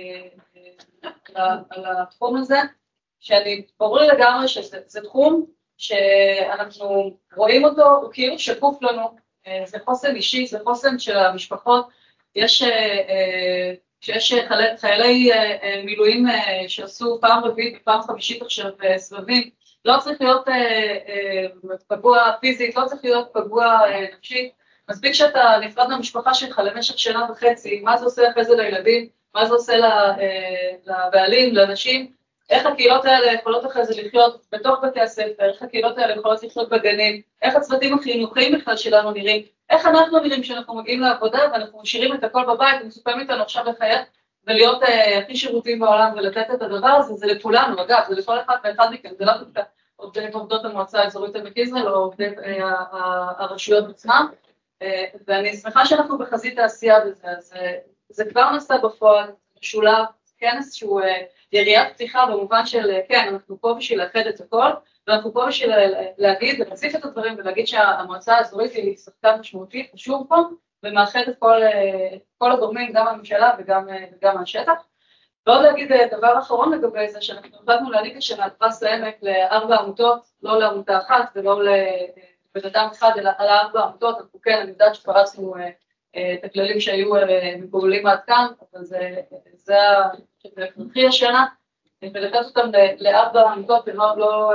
על התחום הזה, שאני ברור לי לגמרי שזה תחום שאנחנו רואים אותו, הוא כאילו שקוף לנו, זה חוסן אישי, זה חוסן של המשפחות, יש, שיש חיילי מילואים שעשו פעם רביעית ופעם חמישית עכשיו סבבים, לא צריך להיות פגוע פיזית, לא צריך להיות פגוע נפשית, מספיק שאתה נפרד מהמשפחה שלך למשך שנה וחצי, מה זה עושה אחרי זה לילדים, מה זה עושה לבעלים, לאנשים, איך הקהילות האלה יכולות אחרי זה לחיות בתוך בתי הספר, איך הקהילות האלה יכולות לחיות בגנים, איך הצוותים החינוכיים בכלל שלנו נראים, איך אנחנו נראים כשאנחנו מגיעים לעבודה ואנחנו משאירים את הכל בבית, ומצופים איתנו עכשיו לחייך ולהיות uh, הכי שירותים בעולם ולתת את הדבר הזה, זה לכולנו, אגב, זה לכל אחד ואחד מכם, זה לא דווקא עובדי עובדות המועצה האזורית עמק יזרעאל או עובדי uh, הרשויות עצמם, uh, ואני שמחה שאנחנו בחזית העשייה בזה, אז uh, זה כבר נעשה בפועל, משולב, כנס שהוא uh, יריית פתיחה במובן של, uh, כן, אנחנו פה בשביל לאחד את הכל, ואנחנו פה בשביל להגיד, להציף את הדברים ולהגיד שהמועצה האזורית היא שחקן משמעותי, חשוב פה, ומאחד את כל, כל הגורמים, גם הממשלה וגם, וגם השטח. ועוד להגיד דבר אחרון לגבי זה, שאנחנו החלטנו להעניק השנה את פרס לעמק לארבע עמותות, לא לעמותה אחת ולא לבן אדם אחד, אלא על ארבע עמותות. אנחנו כן, אני יודעת שפרסנו את הכללים שהיו מקובלים עד כאן, אבל זה, זה הכרחי השנה, ולתת אותם לארבע עמותות, ולא, לא,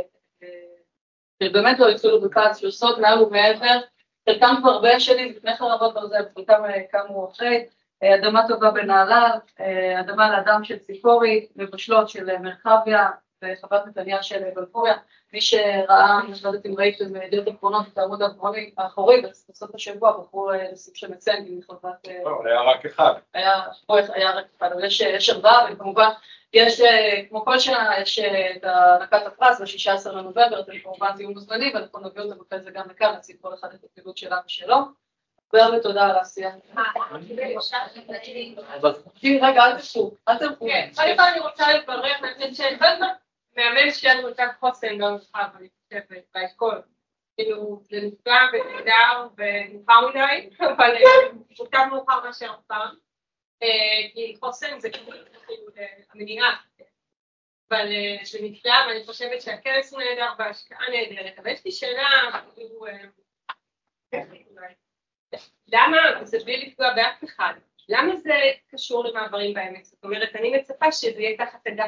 באמת לא יצאו בפס, שעושות מעל ומעבר, חלקם כבר הרבה שנים, לפני חרבות ברזל, חלקם קמו אחרי, אדמה טובה בנהלל, אדמה לאדם של ציפורי, מבשלות של מרחביה, וחוות נתניה של בלפוריה. מי שראה, אני לא יודעת אם ראיתם ידיעות אחרונות, את העמוד האחורי, בסוף השבוע בחרו לסוג של מצן, מחוות... לא, היה רק אחד. היה רק אחד, אבל יש ארבעה, וכמובן, יש, כמו כל שנה, יש את הענקת הפרס, ב-שישה עשר לנובמבר, אתם כמובן תהיו מוזמנים, ואנחנו נביא אותם אחרי זה גם לכאן, נציג כל אחד את הפעילות שלה ושלו. הרבה תודה על העשייה. רגע, אל תפו, אל תפו. קודם כל אני רוצה לברך, אני חושבת שמאמן שלנו אותה חוסן במרחב, אני חושבת, באשכול. כאילו, זה נפלא ונהדר ונוחה מדי, אבל מוטב מאוחר מאשר אף פעם. כי חוסן זה כאילו המדינה, אבל זה נפלא, ואני חושבת שהכנס הוא נהדר וההשקעה נהדרת. אבל יש לי שאלה, כאילו, למה, זה בלי לפגוע באף אחד, למה זה קשור למעברים בעמק? זאת אומרת, אני מצפה שזה יהיה תחת אגף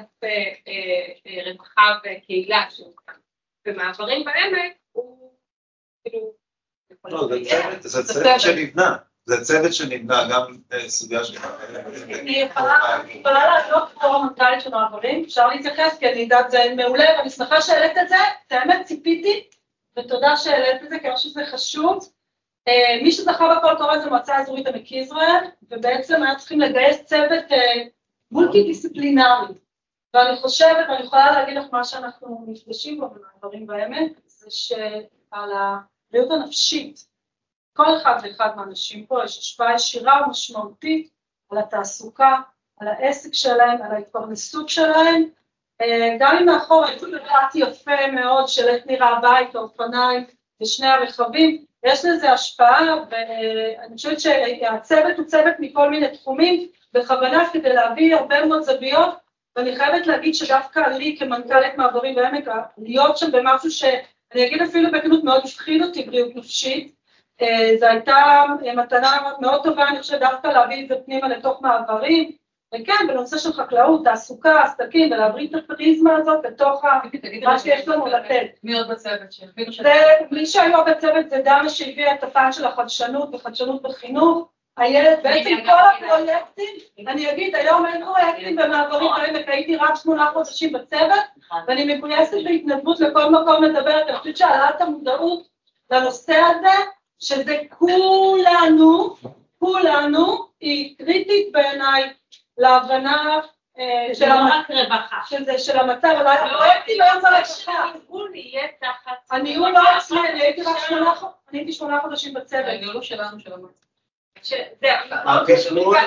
רווחה וקהילה שהוקם, ומעברים בעמק הוא כאילו... לא, זה צוות שנבנה, זה צוות שנבנה, גם סוגיה של... אני יכולה לעלות פה המנכ"לית של מעברים, אפשר להתייחס, כי אני יודעת זה מעולה, ואני שמחה שהעלית את זה, את האמת ציפיתי, ותודה שהעלית את זה, כי אני חושב שזה חשוב. מי שזכה בקול קורא זה מועצה אזורית עמק יזרעאל, ובעצם היה צריכים לגייס צוות מולטי דיסציפלינרי. ואני חושבת, ואני יכולה להגיד לך מה שאנחנו נפגשים בו במעברים בעמק, זה שעל הבריאות הנפשית, כל אחד ואחד מהאנשים פה יש השפעה ישירה ומשמעותית על התעסוקה, על העסק שלהם, על ההתפרנסות שלהם, גם אם מאחור הייתי בדעת יפה מאוד של איך נראה הבית, האופניים ושני הרכבים, יש לזה השפעה, ואני חושבת שהצוות הוא צוות מכל מיני תחומים, בכוונה כדי להביא הרבה מאוד זוויות, ואני חייבת להגיד שדווקא לי כמנכ"לית מעברים בעמק, להיות שם במשהו שאני אגיד אפילו בכנות מאוד הפחיד אותי בריאות נפשית, זו הייתה מתנה מאוד טובה, אני חושבת דווקא להביא את זה פנימה לתוך מעברים, וכן, בנושא של חקלאות, תעסוקה, עסקים, ולהבריא את הפריזמה הזאת בתוך מה שיש לנו לתת. מי עוד בצוות של? מי שהיו בצוות זה דנה שהביאה את הפן של החדשנות וחדשנות בחינוך, הילד, בעצם כל הפרויקטים, אני אגיד, היום אין פרויקטים במעברים בעמק, הייתי רק שמונה חודשים בצוות, ואני מגויסת בהתנדבות לכל מקום לדבר, אני חושבת שהעלאת המודעות לנושא הזה, שזה כולנו, כולנו, היא קריטית בעיניי, להבנה של רווחה. של המצב, אבל הפרויקטים לא יוצא רווחה. הניהול יהיה תחת... הניהול לא אצלי, אני הייתי רק שמונה חודשים בצוות. הניהול שלנו של המצב. התכנון,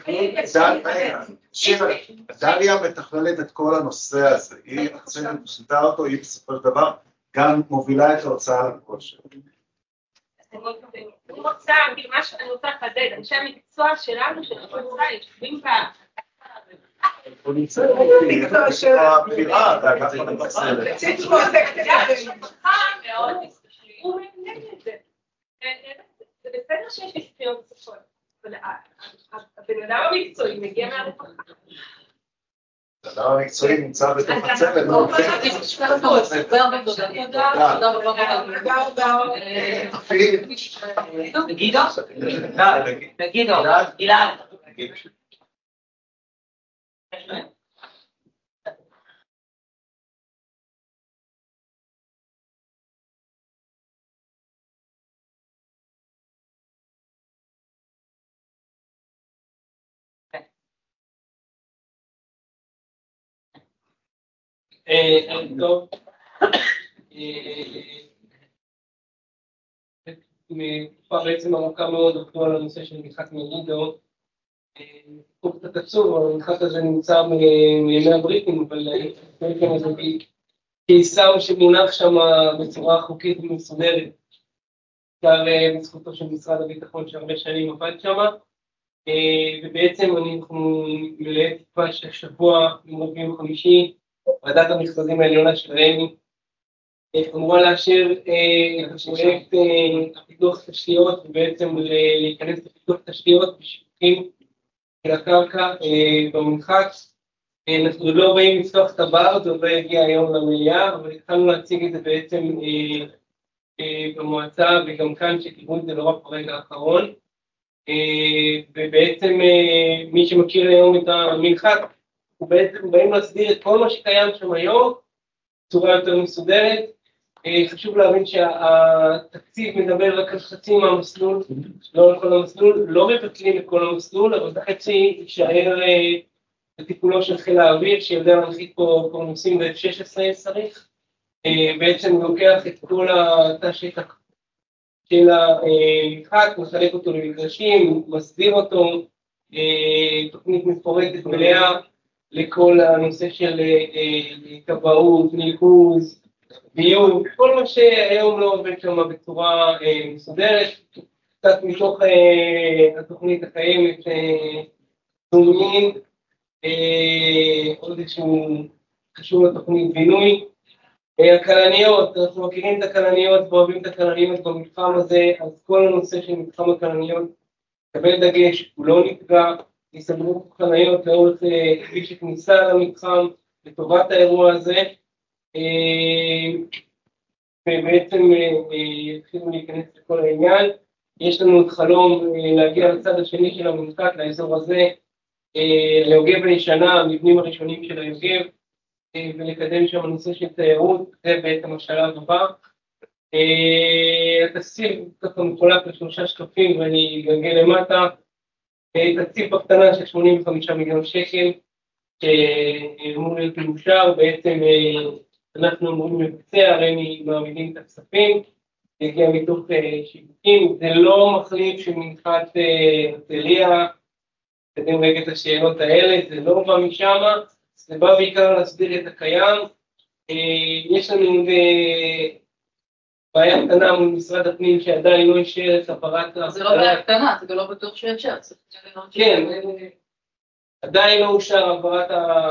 התכנון, דליה מתכללת את כל הנושא הזה, היא עשתה אותו, היא בסופו של דבר גם מובילה את ההוצאה לפועל שלה. אני רוצה, אני רוצה לחדד, אנשי המקצוע שלנו, של המועצה, יושבים הוא נמצא בבחירה, אתה אגב את המסלת. הוא נגד את זה. זה בסדר שיש לי ספריות בסופות, אבל הבן אדם המקצועי מגיע מהרווחה. הבן אדם המקצועי נמצא בתוך הצוות. תגידו? תגידו, גלעד. טוב, תקופה בעצם ארוכה מאוד עבדו על הנושא של מנחת מגידו. הוא קצת עצוב, אבל המנחת הזה נמצא מימי הבריטים, אבל בעצם זה קיסר שמונח שם בצורה חוקית ומסודרת, בעיקר בזכותו של משרד הביטחון שהרבה שנים עבד שם. ובעצם אנחנו מלאי תקופה שהשבוע, יום רביעי וחמישי, ועדת המכרזים העליונה של רמ"י אמורה לאשר את הפרויקט פיתוח תשתיות, ובעצם להיכנס לפיתוח תשתיות בשיווקים של הקרקע במנחת. אנחנו לא באים לפתוח את הבר, זה לא הגיע היום למליאה, אבל התחלנו להציג את זה בעצם במועצה, וגם כאן שתראו את זה לא רק ברגע האחרון. ובעצם מי שמכיר היום את המנחת, הוא בעצם באים להסדיר את כל מה שקיים שם היום, בצורה יותר מסודרת. חשוב להבין שהתקציב מדבר רק על חצי מהמסלול, לא על כל המסלול, לא מבטלים את כל המסלול, אבל זה חצי יישאר לטיפולו של חיל האוויר, שיודע להנחית פה קורנוסים ב-אף שש עשרה צריך. בעצם הוא לוקח את כל התא שטח של המנחת, מחלק אותו למגרשים, מסדיר אותו, תוכנית מפורטת מלאה, לכל הנושא של כבאות, ניקוז, ביוב, כל מה שהיום לא עובד שם בצורה מסודרת. קצת מתוך התוכנית הקיימת זומין, עוד איזשהו קשור לתוכנית בינוי. הכלניות, אנחנו מכירים את הכלניות ואוהבים את הכלניות במתחם הזה, אז כל הנושא של מתחם הכלניות קבל דגש, הוא לא נפגע. יסדרו חניות לאורך כביש הכניסה למתחם לטובת האירוע הזה, ובעצם התחילו להיכנס לכל העניין. יש לנו את חלום להגיע לצד השני של המנחת, לאזור הזה, ליוגב הישנה, המבנים הראשונים של היוגב, ולקדם שם הנושא של תיירות. זה בעצם השלב הבא. התקציב ככה מחולק לשלושה שקפים ואני אגלגל למטה. תקציב בקטנה של שמונים וחמישה מיליון שקל, שאמור להיות מאושר. בעצם אנחנו אמורים לבצע, רמ"י מעמידים את הכספים, זה הגיע מתוך שיווקים, זה לא מחליף של מנחת הרצליה, קדם רגע את השאלות האלה, זה לא בא משם, זה בא בעיקר להסביר את הקיים. יש לנו בעיה קטנה מול משרד הפנים שעדיין לא אישר את הפרת... זה לא בעיה קטנה, זה לא בטוח שאפשר. כן, עדיין לא אושר הפרת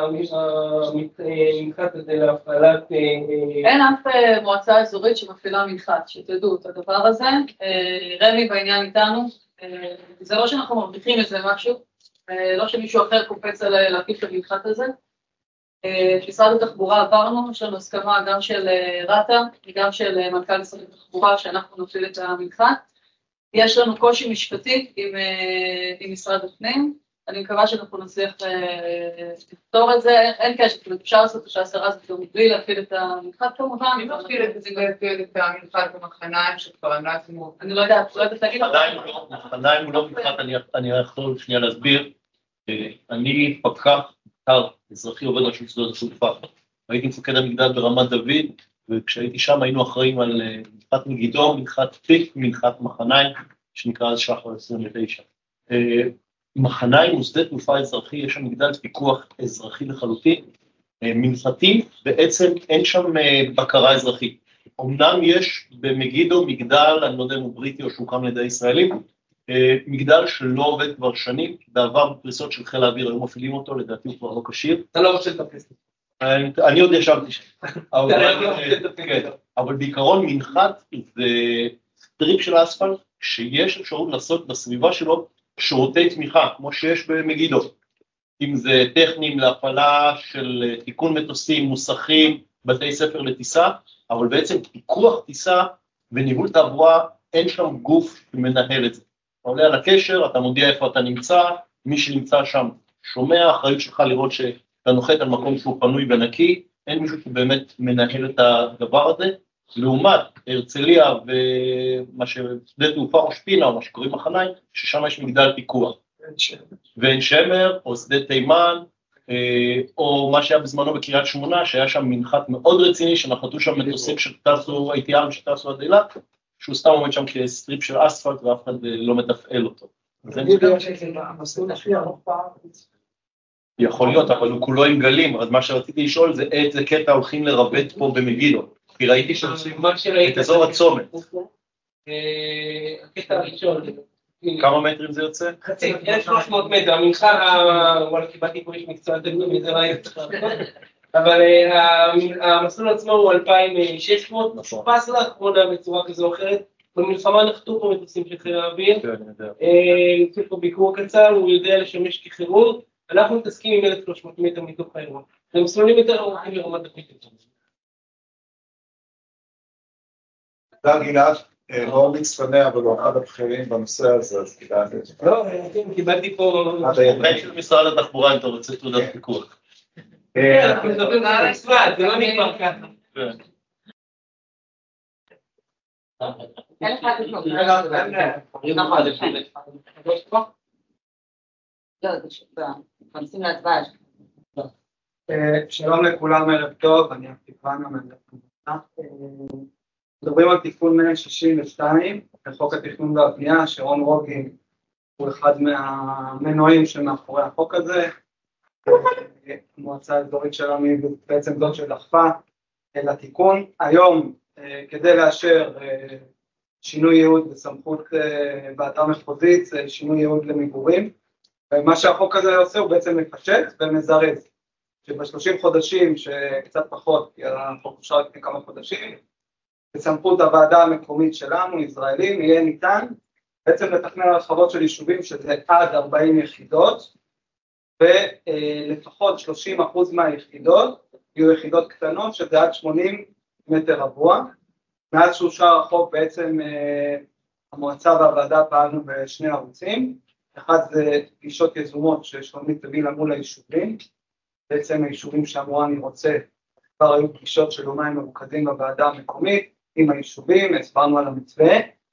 המנחת הזה להפעלת... אין אף מועצה אזורית שמפעילה מנחת, שתדעו את הדבר הזה. רמ"י בעניין איתנו, זה לא שאנחנו מרוויחים איזה משהו, לא שמישהו אחר קופץ על להפיל את המנחת הזה. משרד התחבורה עברנו, יש לנו הסכמה גם של רט"א וגם של מנכ"ל משרד התחבורה שאנחנו נפעיל את המנחת. יש לנו קושי משפטי עם, עם משרד הפנים, אני מקווה שאנחנו נצליח לפתור את זה. אין קשר, אפשר לעשות את שהסרה הזאת גם בלי להפעיל את המנחת כמובן. מי מפעיל את זה להפעיל את המנחת במחניים שכבר המלצנו? אני לא יודעת, לא יודעת להגיד. מחניים הוא לא מנחת, אני יכול שנייה להסביר. אני פקח קר אזרחי עובד רשות שדות התעופה. הייתי מפקד המגדל ברמת דוד, וכשהייתי שם היינו אחראים על מנחת מגידו, מנחת פיק, מנחת מחניים, שנקרא אז שחר עשרים ותשע. מחניים הוא שדה תעופה אזרחי, יש שם מגדל פיקוח אזרחי לחלוטין. מנחתים, בעצם אין שם בקרה אזרחית. אמנם יש במגידו מגדל, אני לא יודע אם הוא בריטי או שהוקם לידי ישראלים, מגדל שלא עובד כבר שנים, בעבר בפריסות של חיל האוויר היו מפעילים אותו, לדעתי הוא כבר לא כשיר. אתה לא רוצה לטפס. אני עוד ישבתי שם. אבל בעיקרון מנחת זה סטריפ של האספלט, שיש אפשרות לעשות בסביבה שלו שירותי תמיכה, כמו שיש במגידו. אם זה טכנים להפעלה של תיקון מטוסים, מוסכים, בתי ספר לטיסה, אבל בעצם פיקוח טיסה וניהול תעבורה, אין שם גוף שמנהל את זה. אתה עולה על הקשר, אתה מודיע איפה אתה נמצא, מי שנמצא שם שומע, אחריות שלך לראות שאתה נוחת על מקום שהוא פנוי ונקי, אין מישהו שבאמת מנהל את הדבר הזה. לעומת הרצליה ומה ששדה תעופה ראש פינה, או מה שקוראים מחניים, ששם יש מגדל פיקוח. ועין שמר, או שדה תימן, או מה שהיה בזמנו בקריית שמונה, שהיה שם מנחת מאוד רציני, שנחתו שם מטוסים שטסו, איי טי אר שטסו עד אילת, שהוא סתם עומד שם כסטריפ של אספלט, ואף אחד לא מתפעל אותו. יכול להיות, אבל הוא כולו עם גלים, אז מה שרציתי לשאול זה איזה קטע הולכים לרבט פה במגידו, כי ראיתי את אזור הצומת. הקטע הראשון. כמה מטרים זה יוצא? חצי, אלף שלוש מאות מטר, המנחה, וואלה, קיבלתי פה איש מקצוע תגנוב, וזה לא היה צריך לעשות, אבל המסלול עצמו הוא אלפיים ושש מאות, שופס לאחרונה בצורה כזו או אחרת, במלחמה נחתו פה מטוסים של חיל האוויר, נמצא פה ביקור קצר, הוא יודע לשמש כחירום, אנחנו מתעסקים עם אלף שלוש מאות מטר מתוך האירוע, זה מסלולים יותר ארוכים לרמת דוד. תודה גלעד. הורוביץ פנה, אבל הוא אחד הבכירים בנושא הזה, אז קיבלתי. לא, קיבלתי פה... הבן של משרד התחבורה, אם אתה רוצה תעודת פיקוח. כן, אנחנו מדברים על המשרד, זה לא נגמר ככה. שלום לכולם, ערב טוב, אני אקטיבן המנדט. מדברים על תיקון מאה שישים ושתיים לחוק התכנון והבנייה, שרון רוגין הוא אחד מהמנועים שמאחורי החוק הזה. המועצה האזורית שלנו היא בעצם זאת שדחפה לתיקון. היום כדי לאשר שינוי ייעוד בסמכות ועדה מחוזית, זה שינוי ייעוד למגורים. ומה שהחוק הזה עושה הוא בעצם מפשט ומזרז. שבשלושים חודשים, שקצת פחות, כי החוק אושר לפני כמה חודשים, בסמכות הוועדה המקומית שלנו, ישראלים, יהיה ניתן בעצם לתכנן הרחבות של יישובים שזה עד ארבעים יחידות, ולפחות שלושים אחוז מהיחידות יהיו יחידות קטנות שזה עד שמונים מטר רבוע. מאז שאושר החוק בעצם המועצה והוועדה פעלנו בשני ערוצים, אחד זה פגישות יזומות ששלומית תביא מול היישובים, בעצם היישובים שאמרו אני רוצה, כבר היו פגישות של יומיים מרוכזים בוועדה המקומית, עם היישובים, הסברנו על המתווה,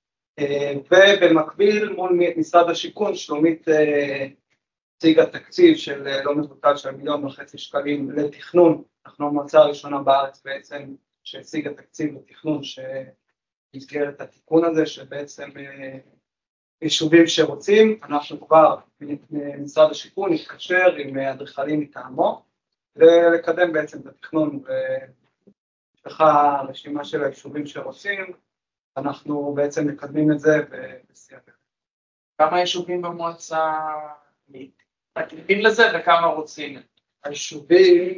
ובמקביל מול משרד השיכון, שלומית הציגה תקציב של לא מבוטל של מיליון וחצי שקלים לתכנון, אנחנו המועצה הראשונה בארץ בעצם שהציגה תקציב לתכנון שמסגר את התיקון הזה, שבעצם יישובים שרוצים, אנחנו כבר משרד השיכון נתקשר עם אדריכלים מטעמו, ולקדם בעצם את התכנון לך רשימה של היישובים שרוצים, אנחנו בעצם מקדמים את זה בסייג. כמה יישובים במועצה מתנגדים לזה וכמה רוצים? היישובים,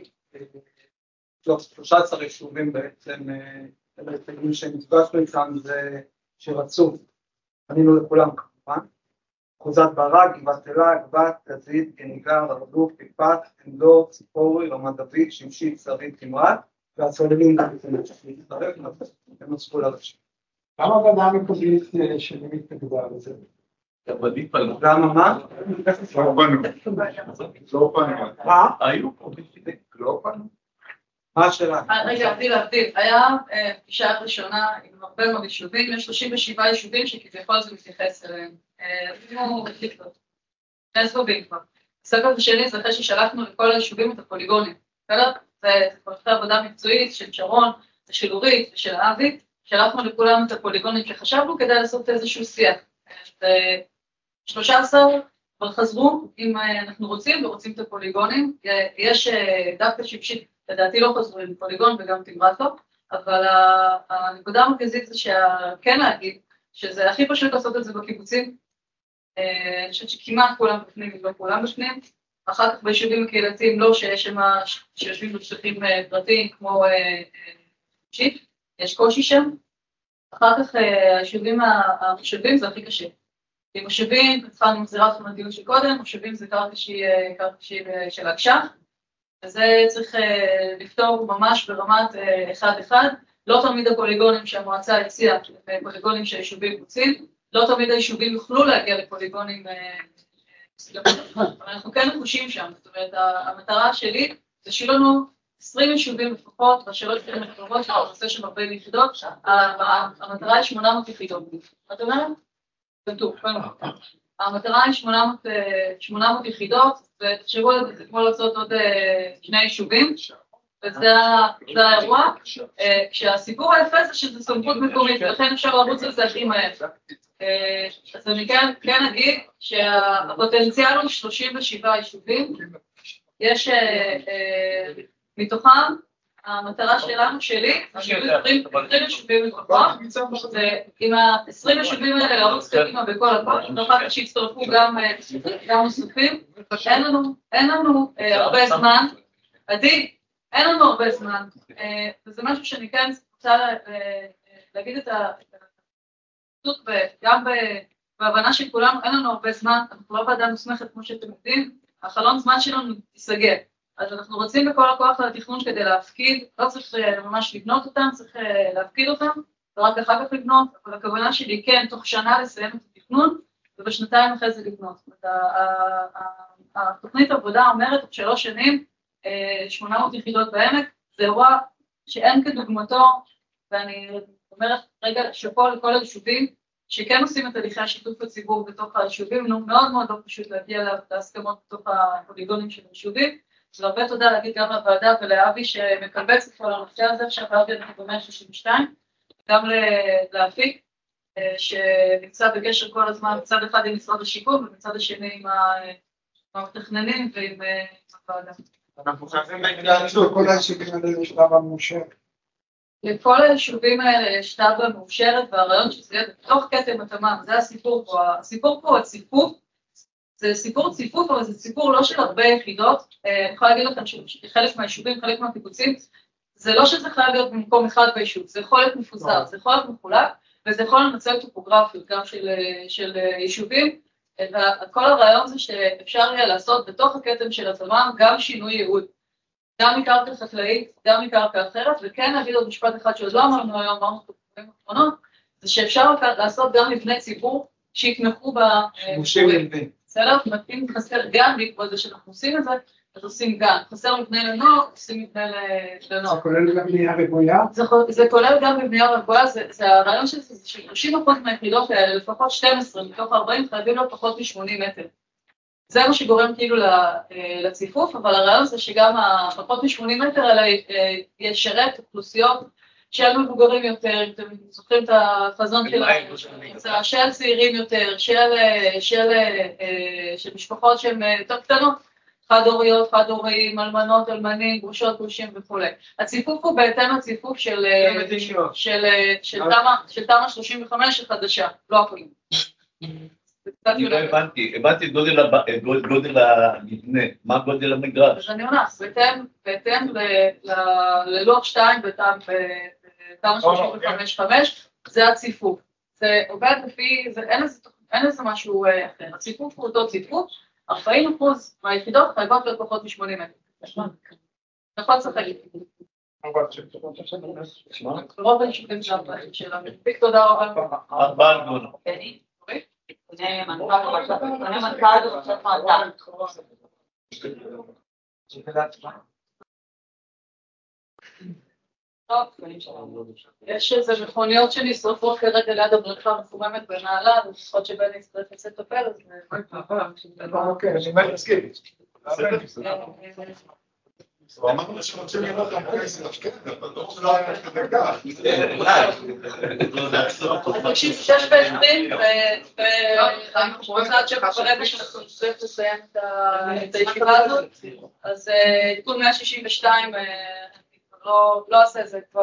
שלושה עשר יישובים בעצם, היישובים שנפגשנו איתם זה שרצו, פנינו לכולם כמובן, אחוזת ברק, גבעת אלה, גבעת, גזית, גניגר, הרדוף, פיפת, עמדות, ציפורי, רמת דוד, שמשית, שרית, תמרת, והצוללים גם להצטרף, הם נוספו לרשת. למה הוועדה המקומית שלי מתנגדה לזה? למה מה? לא פנו. לא פנו. מה? היו פה. לא פנו. מה השאלה? רגע, עבדיל, עבדיל, היה פגישה ראשונה עם הרבה מאוד יישובים, יש שלושים ושבעה יישובים שכביכול זה מתייחס אליהם. כמו בקליפות. אין סבובים כבר. הסבב השני זה אחרי ששלחנו לכל היישובים את הפוליגונים. בסדר? זה כבר עבודה מקצועית של שרון, של אורית ושל אבי, שלחנו לכולם את הפוליגונים שחשבנו כדי לעשות איזשהו שיח. שלושה עשר כבר חזרו, אם אנחנו רוצים ורוצים את הפוליגונים, יש דווקא שפשית, לדעתי לא חזרו עם פוליגון וגם תמרת לו, אבל הנקודה המרכזית זה שכן להגיד, שזה הכי פשוט לעשות את זה בקיבוצים, אני חושבת שכמעט כולם בפנים, לא כולם בפנים. אחר כך ביישובים הקהילתיים לא שיש שם, שיושבים בשטחים פרטיים כמו שיפ, יש קושי שם. אחר כך היישובים המושבים זה הכי קשה. כי מושבים, התחלנו מחזירת חמדיות שקודם, מושבים זה קרקע שהיא של אקשח, וזה צריך לפתור ממש ברמת אחד-אחד. לא תמיד הפוליגונים שהמועצה הציעה, פוליגונים שהיישובים רוצים, לא תמיד היישובים יוכלו להגיע לפוליגונים, אבל אנחנו כן נחושים שם. זאת אומרת, המטרה שלי זה שיהיו לנו עשרים יישובים לפחות, בשלוש שנים הקרובות, שעושה שם הרבה יחידות, המטרה היא שמונה מאות יחידות. את אומרת? כתוב, המטרה היא שמונה מאות יחידות, ותחשבו על זה, זה כמו לעשות עוד שני יישובים, וזה האירוע. כשהסיפור היפה זה שזה סמכות מקומית, ולכן אפשר לרוץ על זה הכי מהר. אז אני כן אגיד שהפוטנציאל הוא שלושים ושבעה יישובים, יש מתוכם, המטרה שלנו, שלי, עשרים יישובים לפחות, עם ה-עשרים יישובים האלה לרוץ קדימה בכל הפעם, ואחר כך שהצטרפו גם נוספים. אין לנו הרבה זמן, עדי, אין לנו הרבה זמן, וזה משהו שאני כן רוצה להגיד את הפסוק, וגם בהבנה של כולם, אין לנו הרבה זמן, אנחנו לא ועדה מוסמכת כמו שאתם יודעים, החלון זמן שלנו ייסגר. אז אנחנו רוצים בכל הכוח לתכנון כדי להפקיד, לא צריך ממש לבנות אותם, צריך להפקיד אותם, ורק אחר כך לבנות, אבל הכוונה שלי כן, תוך שנה לסיים את התכנון, ובשנתיים אחרי זה לבנות. זאת אומרת, התוכנית עבודה אומרת, תוך שלוש שנים, שמונה מאות יחידות בעמק, זה אירוע שאין כדוגמתו, ואני אומרת רגע שפה לכל היישובים, שכן עושים את הליכי השיתוף הציבור בתוך היישובים, מאוד מאוד לא פשוט להגיע להסכמות בתוך הפוליגונים של היישובים, והרבה תודה להגיד גם לוועדה ולאבי שמקבץ את כל הנושא הזה, עכשיו אבי אנחנו ב-מאה שלושים ושתיים, גם לאפיק, שנמצא בקשר כל הזמן, מצד אחד עם משרד השיכון, ומצד השני עם המתכננים ועם הוועדה. אנחנו חייבים להתייעצות, כל היישובים האלה יש תב"ע מאושרת. לכל היישובים האלה יש תב"ע מאושרת, והרעיון שזה יהיה בתוך כתם התמ"מ, זה הסיפור פה. הסיפור פה הוא הציפוף, זה סיפור ציפוף, אבל זה סיפור לא של הרבה יחידות. אני יכולה להגיד לכם שחלק מהיישובים, חלק מהקיבוצים, זה לא שזה חייב להיות במקום אחד ביישוב, זה יכול להיות מפוזר, זה יכול להיות מחולק, וזה יכול לנצל טופוגרפיות גם של, של יישובים, וכל הרעיון זה שאפשר יהיה לעשות בתוך הכתם של התמ"מ גם שינוי ייעוד, גם מקרקע חקלאית, גם מקרקע אחרת, וכן להגיד עוד משפט אחד שעוד לא אמרנו היום, אמרנו את הפרקים האחרונות, זה שאפשר לעשות גם מבני ציבור שיתמכו במבנים. בסדר? אם חסר גן, בעקבות זה שאנחנו עושים את זה, אז עושים גן. חסר מבנה לנוער, עושים מבנה לנוער. זה כולל גם בנייה רוויה? זה כולל גם בבנייה רוויה, זה הרעיון של זה, זה ש-שלושים אחוז מהיחידות האלה, לפחות שתים עשרה מתוך ארבעים, חייבים לו פחות מ-שמונים מטר. זה מה שגורם כאילו לציפוף, אבל הרעיון זה שגם הפחות מ-שמונים מטר האלה ישרת אוכלוסיות של מבוגרים יותר, אם אתם זוכרים את החזון של של צעירים יותר, של משפחות שהן יותר קטנות, חד-הוריות, חד-הוריים, אלמנות, אלמנים, גרושות, גרושים וכו'. הציפוף הוא בהתאם לציפוף של תמ"א שלושים וחמש החדשה, לא הכלים. אני לא הבנתי, הבנתי את גודל המבנה, מה גודל המגרש? אז אני עונה, בהתאם ללוח שתיים בתמ"א שלושים וחמש חמש, זה הציפוף. זה עובד לפי, אין איזה משהו אחר. הציפוף הוא אותו ציפוף, ארבעים אחוז מהיחידות חייבות להיות פחות מ-שמונים מטר. נכון צריך להגיד. רוב הישובים של המספיק, תודה רבה. ארבעה גדולה. אני מנכ"ל וחושבת מועצה. טוב, יש איזה מכוניות שנשרפות כרגע ליד הבריכה המפורמת בנהלה, לפחות שבן יצטרך לצאת לטפל, אז אוקיי, אני אומר להסכים. הוא אמר לו שרוצים לראות לך כסף, כן, אבל לא שלא היה כזה כך. תקשיב, שש ועשרים, ואנחנו רוצים עד שברגע שאנחנו נצטרך לסיים את הישיבה הזאת, אז תיקון מאה שישים ושתיים, לא עושה את זה, כבר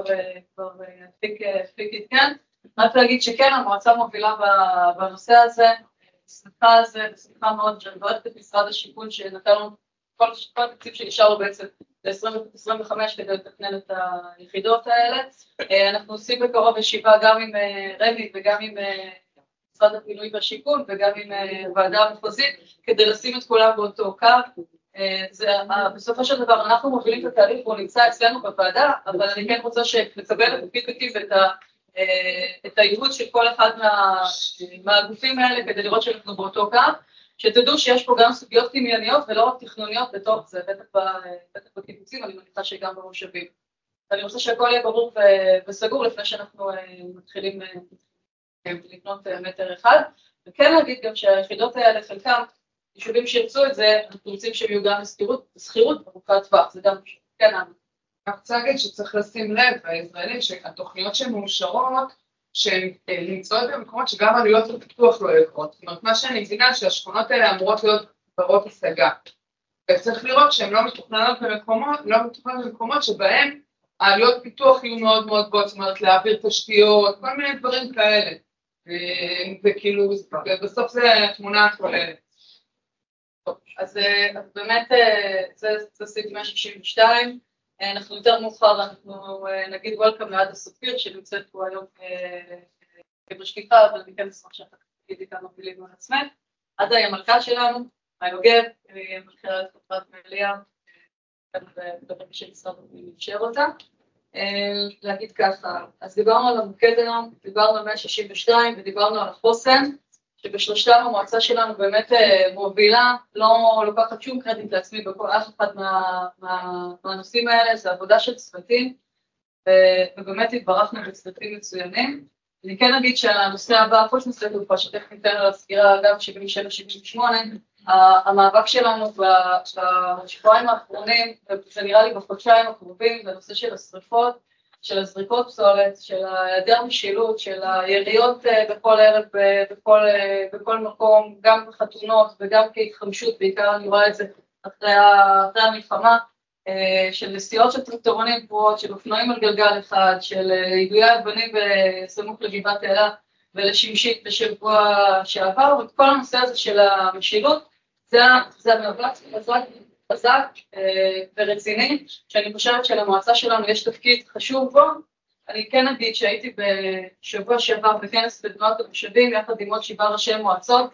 פיק עדכן. רק להגיד שכן, המועצה מובילה בנושא הזה, שמחה על זה, ושמחה מאוד שבועדת את משרד השיכון שנתן לנו כל התקציב שנשאר לו בעצם ל-עשרים וחמש כדי לתכנן את היחידות האלה. אנחנו עושים בקרוב ישיבה גם עם רמ"י וגם עם משרד הפינוי והשיכון וגם עם הוועדה המחוזית כדי לשים את כולם באותו קו. זה, בסופו של דבר אנחנו מובילים את התהליך, הוא נמצא אצלנו בוועדה, אבל אני כן רוצה שנקבל את הפידבקים ואת ה... את הייעוד של כל אחד מה, מהגופים האלה כדי לראות שאנחנו באותו קו, שתדעו שיש פה גם סוגיות קנייניות ולא רק תכנוניות בתוך זה, בטח בקיבוצים, אני מניחה שגם במושבים. אני רוצה שהכל יהיה ברור וסגור לפני שאנחנו מתחילים לבנות מטר אחד, וכן להגיד גם שהיחידות האלה, חלקם, יישובים שירצו את זה, אנחנו רוצים שהם יהיו גם לסחירות ארוכת טווח, זה גם כן אמר. אני רוצה להגיד שצריך לשים לב, הישראלים, שהתוכניות שמאושרות, שהן נמצאות במקומות שגם עלויות ופיתוח לא יקרות. זאת אומרת, מה שאני מבינה שהשכונות האלה אמורות להיות ברות השגה. וצריך לראות שהן לא מתוכננות במקומות, לא מתוכננות במקומות שבהם העלויות פיתוח יהיו מאוד מאוד גבוהות, זאת אומרת, להעביר תשתיות, כל מיני דברים כאלה. וכאילו, בסוף זה תמונה הכוללת. אז באמת, זה סעיף מאה שישים ושתיים. אנחנו יותר מאוחר, אנחנו נגיד וולקאם לעד הסופיר שנמצאת פה היום בשקיפה, אבל אני כן אשמח שאתה תגידי כמה מילים על עצמך. עדה היא המלכה שלנו, היוגב, מלכת חברת מאליה, בדבר של משרד הפנים אפשר אותה. להגיד ככה, אז דיברנו על המוקד היום, דיברנו על מאה שישים ושתיים ודיברנו על החוסן, שבשלושתם המועצה שלנו באמת מובילה, לא לוקחת שום קרדיט לעצמי בכל אף אחד מה, מה, מהנושאים האלה, זה עבודה של צוותים, ובאמת התברכנו בצוותים מצוינים. אני כן אגיד שהנושא הבא, חוץ נושא תעופה, שתכף ניתן על הסגירה, גם שבעים ושבע שבעים ושמונה, המאבק שלנו בשבועיים האחרונים, וזה נראה לי בחודשיים הקרובים, זה הנושא של השריפות, של הזריקות פסולת, של היעדר משילות, של היריות בכל ערב, בכל, בכל מקום, גם בחתונות וגם כהתחמשות, בעיקר אני רואה את זה אחרי, אחרי המלחמה, של נסיעות של טרקטורונים פרועות, של אופנועים על גלגל אחד, של יידויי אבנים בסמוך לגבעת אלה ולשמשית בשבוע שעבר, וכל הנושא הזה של המשילות, זה, זה המאבק חזק, חזק ורציני, שאני חושבת שלמועצה שלנו יש תפקיד חשוב בו. אני כן אגיד שהייתי בשבוע שעבר בכנס בתנועת המושבים, יחד עם עוד שבעה ראשי מועצות,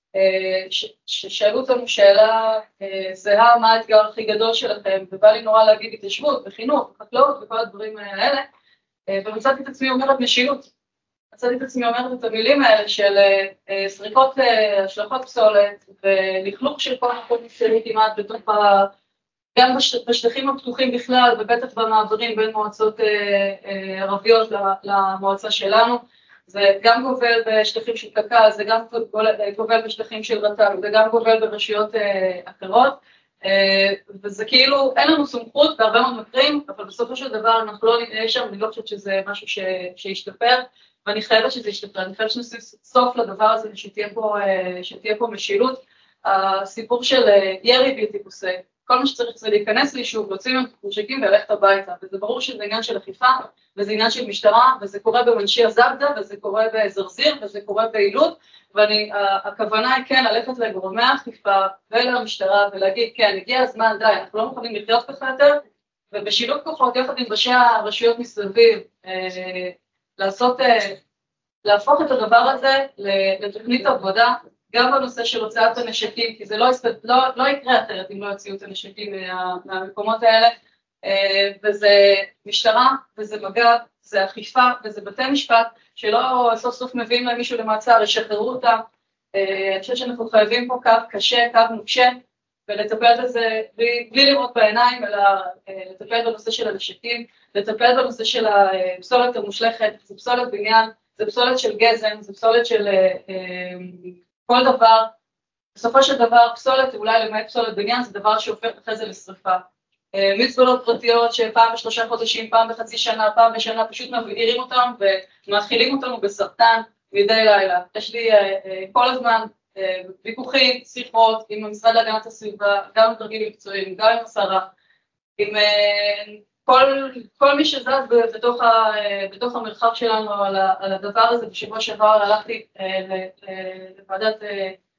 ששאלו אותנו שאלה זהה, מה האתגר הכי גדול שלכם, ובא לי נורא להגיד התיישבות וחינוך וחקלאות וכל הדברים האלה, ומצאתי את עצמי אומרת משילות. מצאתי את עצמי אומרת את המילים האלה של סריקות השלכות פסולת ולכלוך של כל הכל נפסלי כמעט בתוך ה... גם בשטחים הפתוחים בכלל ובטח במעברים בין מועצות ערביות למועצה שלנו. זה גם גובל בשטחים של קק"ל, זה גם גובל בשטחים של רט"ג, זה גם גובל ברשויות אחרות, וזה כאילו, אין לנו סמכות בהרבה מאוד מקרים, אבל בסופו של דבר אנחנו לא נהיה שם, אני לא חושבת שזה משהו שישתפר, ואני חייבת שזה ישתפר, אני חייבת שנשים סוף לדבר הזה, שתהיה פה, שתהיה פה משילות. הסיפור של ירי בלתי פוסק, כל מה שצריך זה להיכנס ליישוב, להוציא מהם פרושקים וללכת הביתה, וזה ברור שזה עניין של אכיפה, וזה עניין של משטרה, וזה קורה במנשי הזבדה, וזה קורה בזרזיר, וזה קורה בעילות, והכוונה היא כן ללכת לגורמי האכיפה ולמשטרה, ולהגיד כן, הגיע הזמן, די, אנחנו לא מוכנים לחיות ככה יותר, ובשילוב כוחות, יחד עם ראשי הרשויות מסביב, לעשות, להפוך את הדבר הזה לתוכנית עבודה, גם בנושא של הוצאת הנשקים, כי זה לא, לא, לא יקרה אחרת אם לא יוציאו את הנשקים מה, מהמקומות האלה, וזה משטרה, וזה מג"ב, זה אכיפה, וזה בתי משפט, שלא סוף סוף מביאים להם מישהו למעצר, ישחררו אותם. אני חושבת שאנחנו חייבים פה קו קשה, קו נוקשה, ולטפל בזה בלי, בלי לראות בעיניים, אלא לטפל בנושא של הנשקים, לטפל בנושא של הפסולת המושלכת, זה פסולת בניין, זה פסולת של גזם, זה פסולת של כל דבר. בסופו של דבר, פסולת, אולי למעט פסולת בניין, זה דבר שהופך אחרי זה לשריפה. מזבלות פרטיות שפעם בשלושה חודשים, פעם בחצי שנה, פעם בשנה, פשוט מבעירים אותם ומאכילים אותנו בסרטן מדי לילה. יש לי כל הזמן ויכוחים, שיחות עם המשרד להגנת הסביבה, גם עם דרגים מקצועיים, גם עם השרה, עם כל, כל מי שזז בתוך, ה, בתוך המרחב שלנו על, ה, על הדבר הזה. בשבוע שעבר הלכתי לוועדת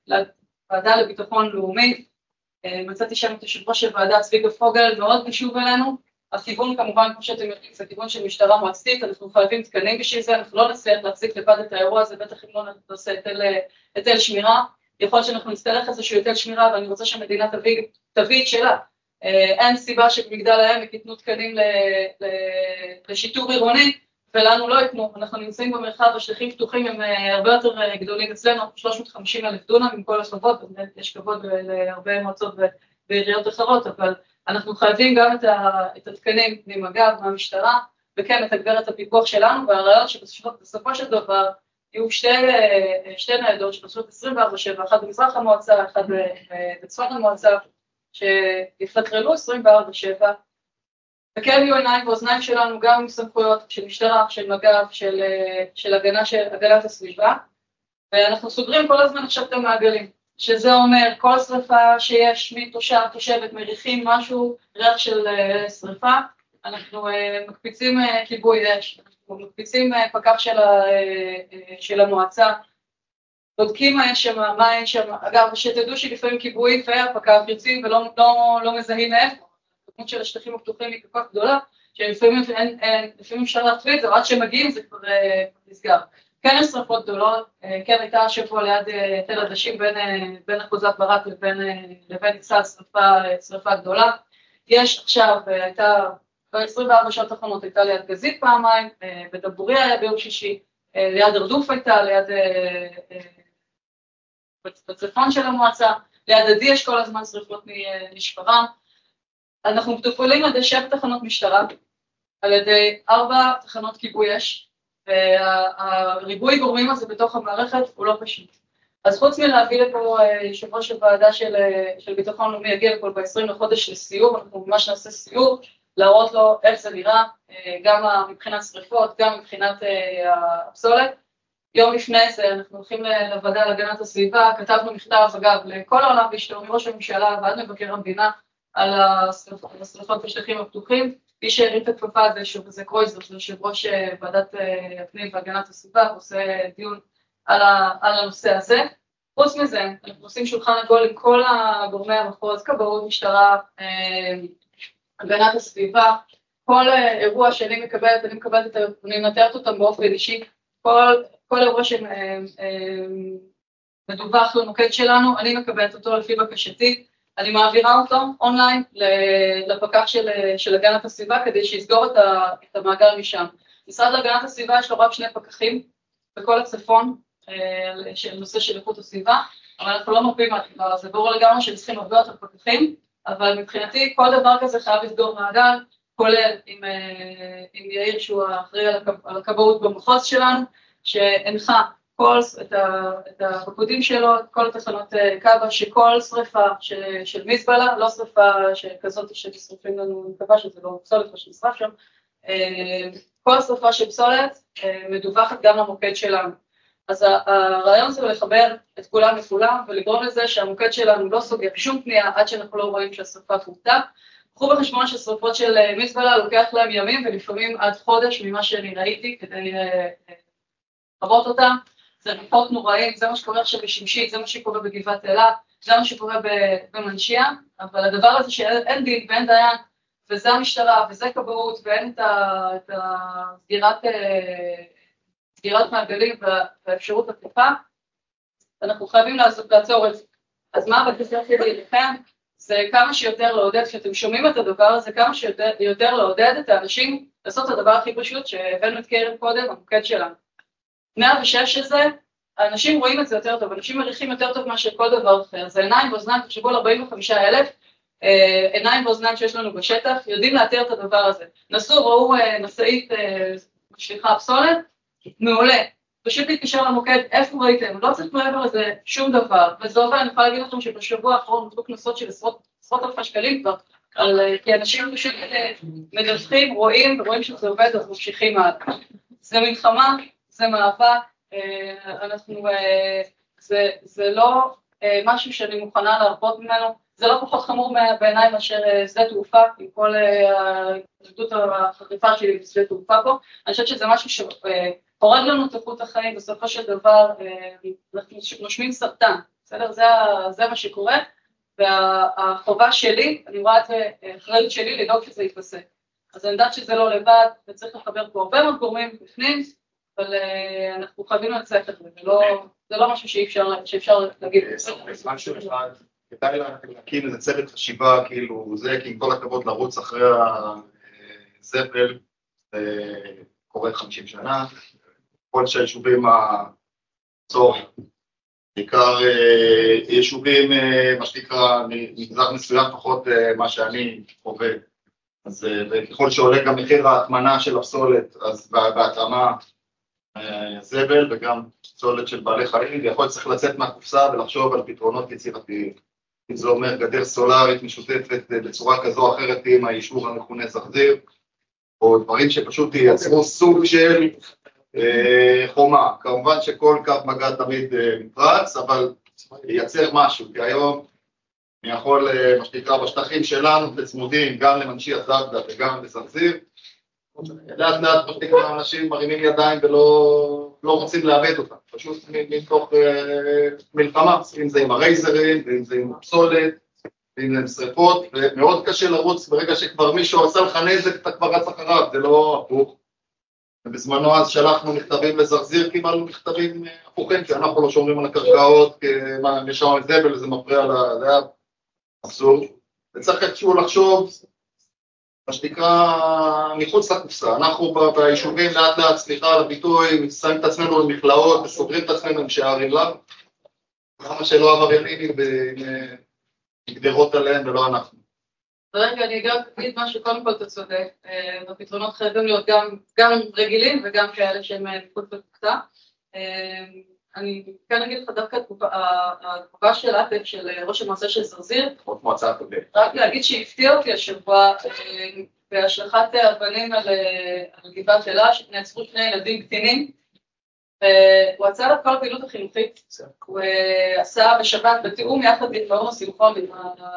לוועדה לביטחון לאומי, מצאתי שם את יושב ראש הוועדה צביקה פוגל, מאוד קשוב אלינו, הכיוון כמובן, כמו שאתם יודעים, זה כיוון של משטרה מועצתית, אנחנו חייבים תקנים בשביל זה, אנחנו לא נצליח להחזיק לבד את האירוע הזה, בטח אם לא נעשה היטל שמירה, יכול להיות שאנחנו נצטרך איזשהו היטל שמירה, ואני רוצה שהמדינה תביא, תביא את שלה. אין סיבה שבמגדל העמק ייתנו תקנים לשיטור עירוני, ולנו לא ייתנו. אנחנו נמצאים במרחב, השטחים פתוחים הם הרבה יותר גדולים אצלנו, שלוש מאות וחמישים אלף דונם עם כל הכבוד, יש כבוד להרבה מועצות ועיריות אחרות, אבל אנחנו חייבים גם את התקנים ממג"ב, מהמשטרה, וכן לתגבר את הפיקוח שלנו, והרעיון שבסופו של דבר יהיו שתי, שתי ניידות שפשוט עשרים וארבע שבע, אחת במזרח המועצה, אחת בצפון המועצה, שיפטרלו עשרים וארבע שבע, וכן יהיו עיניים ואוזניים שלנו גם עם סמכויות של משטרה, של מג"ב, של, של הגנה, של הגנת הסביבה, ואנחנו סוגרים כל הזמן עכשיו את המעגלים, שזה אומר כל שריפה שיש מתושב, תושבת, מריחים משהו, ריח של שריפה, אנחנו מקפיצים כיבוי אש, אנחנו מקפיצים פקח של, של המועצה, בודקים מה יש שם, מה אין שם, אגב, שתדעו שלפעמים כיבוי והפקח יוצאים ולא לא, לא מזהים איפה, הכמות של השטחים הפתוחים היא כל כך גדולה, שלפעמים אין, אין, לפעמים אפשר להחביא את זה, עד שמגיעים זה כבר נסגר. כן יש שרפות גדולות, כן הייתה השבוע ליד תל עדשים בין, בין אחוזת ברק לבין, לבין ישראל שרפה, שרפה גדולה. יש עכשיו, הייתה, ב-עשרים וארבע שעות האחרונות הייתה ליד גזית פעמיים, בדבוריה היה ביום שישי, ליד הרדוף הייתה, ליד בצפון של המועצה, ליד עדי יש כל הזמן שרפות משפרעם. אנחנו מטופלים על ידי שבע תחנות משטרה, על ידי ארבע תחנות כיבוי אש, והריבוי גורמים הזה בתוך המערכת הוא לא פשוט. אז חוץ מלהביא לפה יושב ראש הוועדה של, של ביטחון לאומי יגיע לפה ב-עשרים לחודש לסיור, אנחנו ממש נעשה סיור, להראות לו איך זה נראה, גם מבחינת שריפות, גם מבחינת הפסולת. יום לפני זה אנחנו הולכים לוועדה להגנת הסביבה, כתבנו מכתב אגב לכל העולם ואשתו, מראש הממשלה ועד מבקר המדינה, על השרפות בשטחים הפתוחים. מי שהרים את הכפפה הזה, שוב, זה קרויזר, זה יושב ראש ועדת הפנים והגנת הסביבה, עושה דיון על, ה, על הנושא הזה. חוץ מזה, אנחנו עושים שולחן עגול עם כל הגורמי המחוז, כבאות, משטרה, הגנת הסביבה, כל אירוע שאני מקבלת, אני מקבלת את ה... אני מנטרת אותם באופן אישי, כל, כל אירוע שמדווח למוקד שלנו, אני מקבלת אותו לפי בקשתי, אני מעבירה אותו אונליין לפקח של, של הגנת הסביבה, כדי שיסגור את, ה, את המעגל משם. משרד להגנת הסביבה יש לו רק שני פקחים בכל הצפון, של נושא של איכות הסביבה, אבל אנחנו לא מרפים מהדבר הזה, ברור לגמרי שצריכים הרבה יותר פקחים, אבל מבחינתי כל דבר כזה חייב לסגור מעגל, כולל עם, עם יאיר שהוא האחראי על הכבאות במחוז שלנו, שהנחה כל, את, ה, את הפקודים שלו, את כל התחנות קב"א, שכל שריפה של, של מזבלה, לא שריפה כזאת ששרפים לנו, אני מקווה שזה לא פסולת או שנשרף שם, כל שריפה של פסולת מדווחת גם למוקד שלנו. אז הרעיון זה לחבר את כולם לכולם, ולגרום לזה שהמוקד שלנו לא סוגר שום פנייה עד שאנחנו לא רואים שהשריפה פורטה. קחו בחשבון ששריפות של מזבלה לוקח להם ימים, ולפעמים עד חודש ממה שאני ראיתי כדי לחוות אותם. זה ריחות נוראים, זה מה שקורה עכשיו בשמשית, זה מה שקורה בגבעת אלה, זה מה שקורה במנשיה, אבל הדבר הזה שאין דין ואין דיין, וזה המשטרה, וזה כבאות, ואין את הסגירת... סגירת מעגלים והאפשרות התקפה, אנחנו חייבים לעצור את זה. אז מה בקשר שלי לכם? זה כמה שיותר לעודד, כשאתם שומעים את הדבר הזה, כמה שיותר לעודד את האנשים לעשות את הדבר הכי פשוט שהבאנו את קרן קודם, המוקד שלנו. מאה ושש הזה, האנשים רואים את זה יותר טוב, אנשים מריחים יותר טוב מאשר כל דבר אחר. זה עיניים ואוזניים, תחשבו על ארבעים וחמישה אלף, עיניים ואוזניים שיש לנו בשטח, יודעים לאתר את הדבר הזה. נסו, ראו משאית משליחה פסולת, מעולה, פשוט להתקשר למוקד, איפה ראיתם? לא צריך מעבר לזה שום דבר, וזה עובר, אני יכולה להגיד לכם שבשבוע האחרון נותרו קנסות של עשרות אלפי שקלים כבר, כי אנשים פשוט מדווחים, רואים, ורואים שזה עובד, אז ממשיכים הלאה. זה מלחמה, זה מאבק, אנחנו, זה, זה לא משהו שאני מוכנה להרפות ממנו, זה לא פחות חמור בעיניי מאשר שדה תעופה, עם כל ההתנגדות החריפה שלי בשדה תעופה פה, אני חושבת שזה משהו שהורג לנו את איכות החיים, בסופו של דבר אנחנו נושמים סרטן, בסדר? זה, זה מה שקורה, והחובה שלי, אני רואה את זה, אחריות שלי לדאוג שזה יתפסק. אז אני יודעת שזה לא לבד, וצריך לחבר פה הרבה מאוד גורמים בפנים, אבל אנחנו חייבים לצאת את זה, זה לא משהו שאפשר להגיד. משהו אחד, כדאי להקים איזה צוות חשיבה, כאילו זה, כי עם כל הכבוד לרוץ אחרי הזבל, קורה חמישים שנה, כל שהיישובים הצורך, בעיקר יישובים, מה שנקרא, מגזר מסוים, פחות מה שאני חווה. אז ככל שעולה גם מחיר ההטמנה של הפסולת, אז בהתאמה זבל וגם פסולת של בעלי חיים, ויכול צריך לצאת מהקופסה ולחשוב על פתרונות יצירתיים. אם זה אומר גדר סולארית משותפת בצורה כזו או אחרת עם האישור המכונה זרזיר, או דברים שפשוט ייצרו סוג של אה, חומה. כמובן שכל קו מגע תמיד אה, מפרץ, אבל ייצר משהו, כי היום אני יכול, אה, מה שנקרא, בשטחים שלנו וצמודים, גם למנשי הזרדה וגם לזרזיר, לאט לאט משתיקה אנשים מרימים ידיים ולא לא רוצים לאבד אותם, פשוט מתוך אה, מלחמה, אם זה עם הרייזרים, ואם זה עם פסולת, ואם זה עם שריפות, ומאוד קשה לרוץ ברגע שכבר מישהו עשה לך נזק, אתה כבר רץ אחריו, זה לא הפוך. ובזמנו אז שלחנו מכתבים לזרזיר, קיבלנו מכתבים הפוכים, כי אנחנו לא שומרים על הקרקעות, כי יש שם זבל וזה מפריע, לה, זה היה אבסורד. וצריך איכשהו לחשוב, מה שנקרא, מחוץ לקופסה. אנחנו ביישובים לאט לאט, סליחה על הביטוי, שמים את עצמנו במכלאות וסוגרים את עצמנו עם שערים לה. כמה שלא עבריינים וגדרות עליהם ולא אנחנו. רגע, אני גם אגיד משהו, קודם כל אתה צודק, הפתרונות חייבים להיות גם, גם רגילים וגם כאלה שהם מחוץ לקופסה. אני כן אגיד לך דווקא התגובה של אפק, של ראש המועצה של זרזיר, רק להגיד שהפתיע אותי השבוע בהשלכת אבנים על, על גבעת אלה, שנעצרו שני ילדים קטינים, הוא עצר את כל הפעילות החינוכית, הוא עשה בשבת בתיאום יחד עם פורום השמחון עם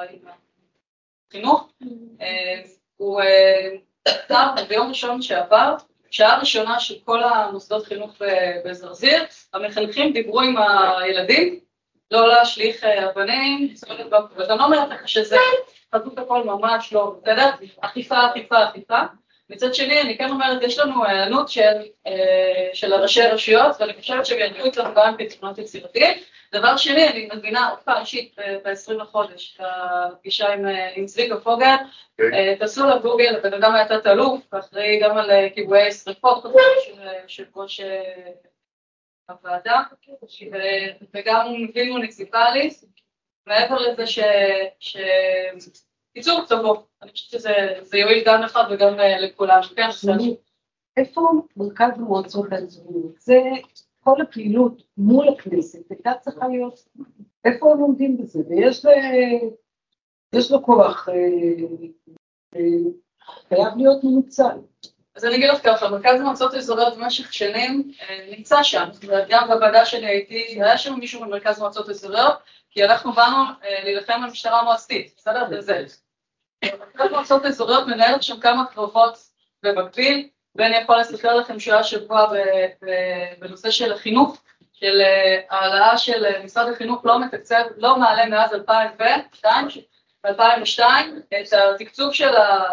החינוך, הוא עצר ביום ראשון שעבר, שעה ראשונה של כל המוסדות חינוך בזרזיר, המחנכים דיברו עם הילדים, לא להשליך אבנים, ואתה לא אומרת לך שזה חזות הכל ממש לא, בסדר? אכיפה, אכיפה, אכיפה. מצד שני, אני כן אומרת, יש לנו הענות של, של הראשי הרשויות, ואני חושבת שהם ידעו איתנו גם פתרונות יצירתיים. דבר שני, אני מבינה עוד פעם אישית ב-עשרים לחודש, הפגישה עם, עם צביקה פוגל, תעשו לגוגל, הבן אדם היה תת-אלוף, ואחרי גם על כיבויי שריפות, של ראש הוועדה, וגם הוא מבין מוניציפלי, מעבר לזה ש... ש... קיצור קצוות, אני חושבת שזה יועיל גם לך וגם לכולם. איפה מרכז המועצות האזוריות? זה כל הפעילות מול הכנסת, הייתה צריכה להיות, איפה הם עומדים בזה? ויש לו כוח, חייב להיות מנוצל. אז אני אגיד לך ככה, מרכז המועצות האזוריות במשך שנים נמצא שם, גם בוועדה שאני הייתי, היה שם מישהו במרכז המועצות האזוריות, כי אנחנו באנו להילחם במשטרה מועצתית, בסדר? וזה. מרכז המועצות האזוריות מנהלת שם כמה קרבות במקביל, ואני יכול לספר לכם שהיה שבוע בנושא של החינוך, של העלאה של משרד החינוך לא מתקצב, לא מעלה מאז אלפיים ושתיים, את התקצוב של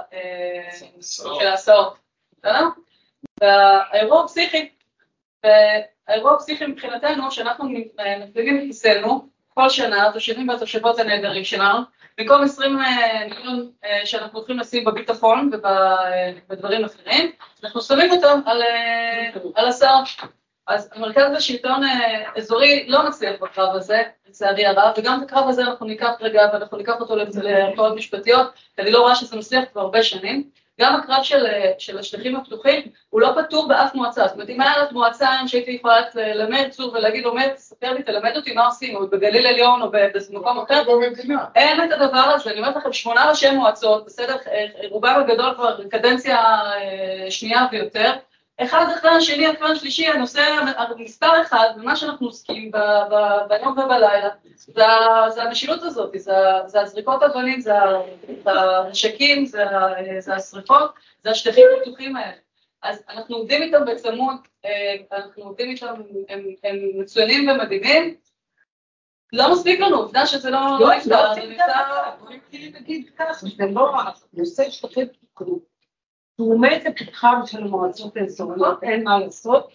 ההסעות. והאירוע הפסיכי, והאירוע הפסיכי מבחינתנו, שאנחנו מפליגים מכיסנו, כל שנה, התושבים והתושבות הנהדרים שלנו, במקום עשרים מיליון שאנחנו הולכים לשים בביטחון ובדברים אחרים, אנחנו שמים אותם על, על הסעות. אז המרכז לשלטון אזורי לא מצליח בקרב הזה, לצערי הרב, וגם בקרב הזה אנחנו ניקח רגע, ואנחנו ניקח אותו לערכאות משפטיות, כי אני לא רואה שזה מצליח כבר הרבה שנים. גם הקרב של, של השטחים הפתוחים הוא לא פתור באף מועצה. זאת אומרת, אם היה לך מועצה שהייתי יכולה ללמד צור ולהגיד, אומר, תספר לי, תלמד אותי מה עושים, או בגליל עליון או במקום אחר, אין את הדבר הזה. אני אומרת לכם, שמונה ראשי מועצות, בסדר, רובם הגדול כבר קדנציה שנייה ויותר, אחד אחרי השני, אחרי השלישי, הנושא המספר אחד, ומה שאנחנו עוסקים ביום ובלילה, זה המשילות הזאת, זה הזריקות אבנים, זה הנשקים, זה השריפות, זה השטחים הפתוחים האלה. אז אנחנו עובדים איתם בצמוד, אנחנו עובדים איתם, הם מצוינים ומדהימים, לא מספיק לנו, עובדה שזה לא נפתר, זה נפתר. נגיד כך, זה לא הנושא שטחים פתוחים. הוא עומד לפתחם של המועצות האזוריות, אין מה לעשות.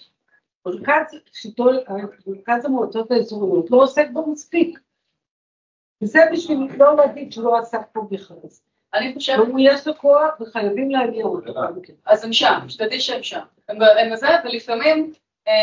מרכז המועצות האזוריות לא עוסק בו מספיק. וזה בשביל לא להגיד שהוא לא עסק פה בכלל. אני חושבת... יש לו כוח וחייבים להגיע אותו. אז הם שם, שתדעי שהם שם. הם בזה, ולפעמים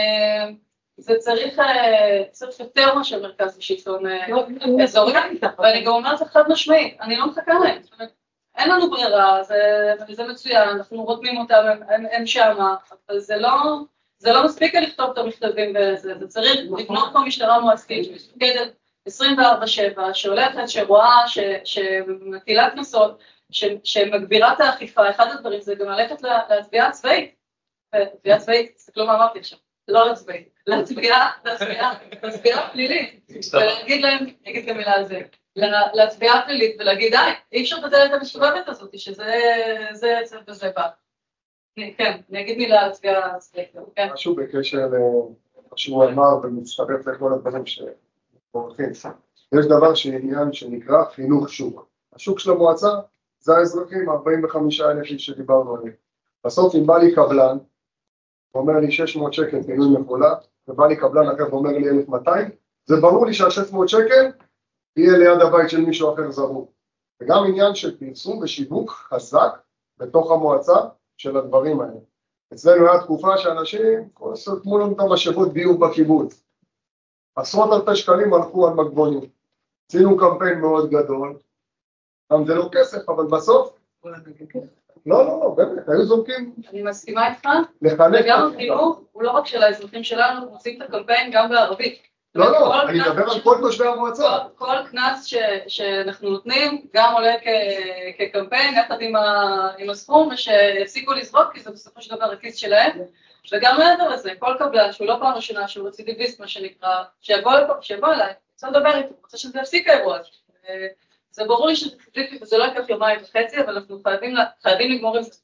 זה צריך יותר מאשר מרכז השלטון אזורי, ואני גם אומרת זה חד משמעית, אני לא מחכה להם. אין לנו ברירה, זה מצוין, אנחנו רותמים אותם, הם שם, אבל זה לא... זה לא מספיק לכתוב את המכתבים בזה, זה צריך לבנות פה משטרה מועצתית, שמפקדת עשרים וארבע שבע, שהולכת, שרואה, שמטילה קנסות, שמגבירה את האכיפה. אחד הדברים זה גם ללכת לתביעה הצבאית. תביעה צבאית, תסתכלו מה אמרתי עכשיו, לא לצבאית, לתביעה, לתביעה פלילית, ולהגיד להם, נגיד גם מילה על זה, לתביעה פלילית ולהגיד, די, אי אפשר לתת את המשובבת הזאת, שזה זה וזה בא. כן, אני אגיד מילה על התביעה הצבאית. משהו בקשר למה שהוא אמר ומצטרף לכל הדברים שמורחים. יש דבר שעניין שנקרא חינוך שוק. השוק של המועצה זה האזרחים, ארבעים וחמישה אלף איש שדיברנו עליהם. בסוף אם בא לי קבלן, אומר לי שש מאות שקל פינוי מכולה, ובא לי קבלן אחר ואומר לי אלף ומאתיים, זה ברור לי שה-שש מאות שקל יהיה ליד הבית של מישהו אחר זרוק. וגם עניין של פרסום ושיווק חזק בתוך המועצה, של הדברים האלה. אצלנו היה תקופה שאנשים כמו לנו את המשאבות ביוב בקיבוץ. עשרות אלפי שקלים הלכו על מגבונים. עשינו קמפיין מאוד גדול, גם זה לא כסף, אבל בסוף... לא, לא, לא, באמת, היו זורקים... אני מסכימה איתך, לחנך. וגם החינוך הוא לא רק של האזרחים שלנו, אנחנו עושים את הקמפיין גם בערבית. לא, לא, אני מדבר על כל תושבי המועצה. כל כנס שאנחנו נותנים גם עולה כקמפיין יחד עם הסכום, ושיפסיקו לזרוק, כי זה בסופו של דבר הכיס שלהם, וגם מעבר לזה, כל קבלן שהוא לא פעם ראשונה, שהוא רצידיביסט, מה שנקרא, שיבוא אליי, רוצה לדבר איתו, רוצה שזה יפסיק האירוע הזה. זה ברור לי שזה לא יקח יומיים וחצי, אבל אנחנו חייבים לגמור עם זה,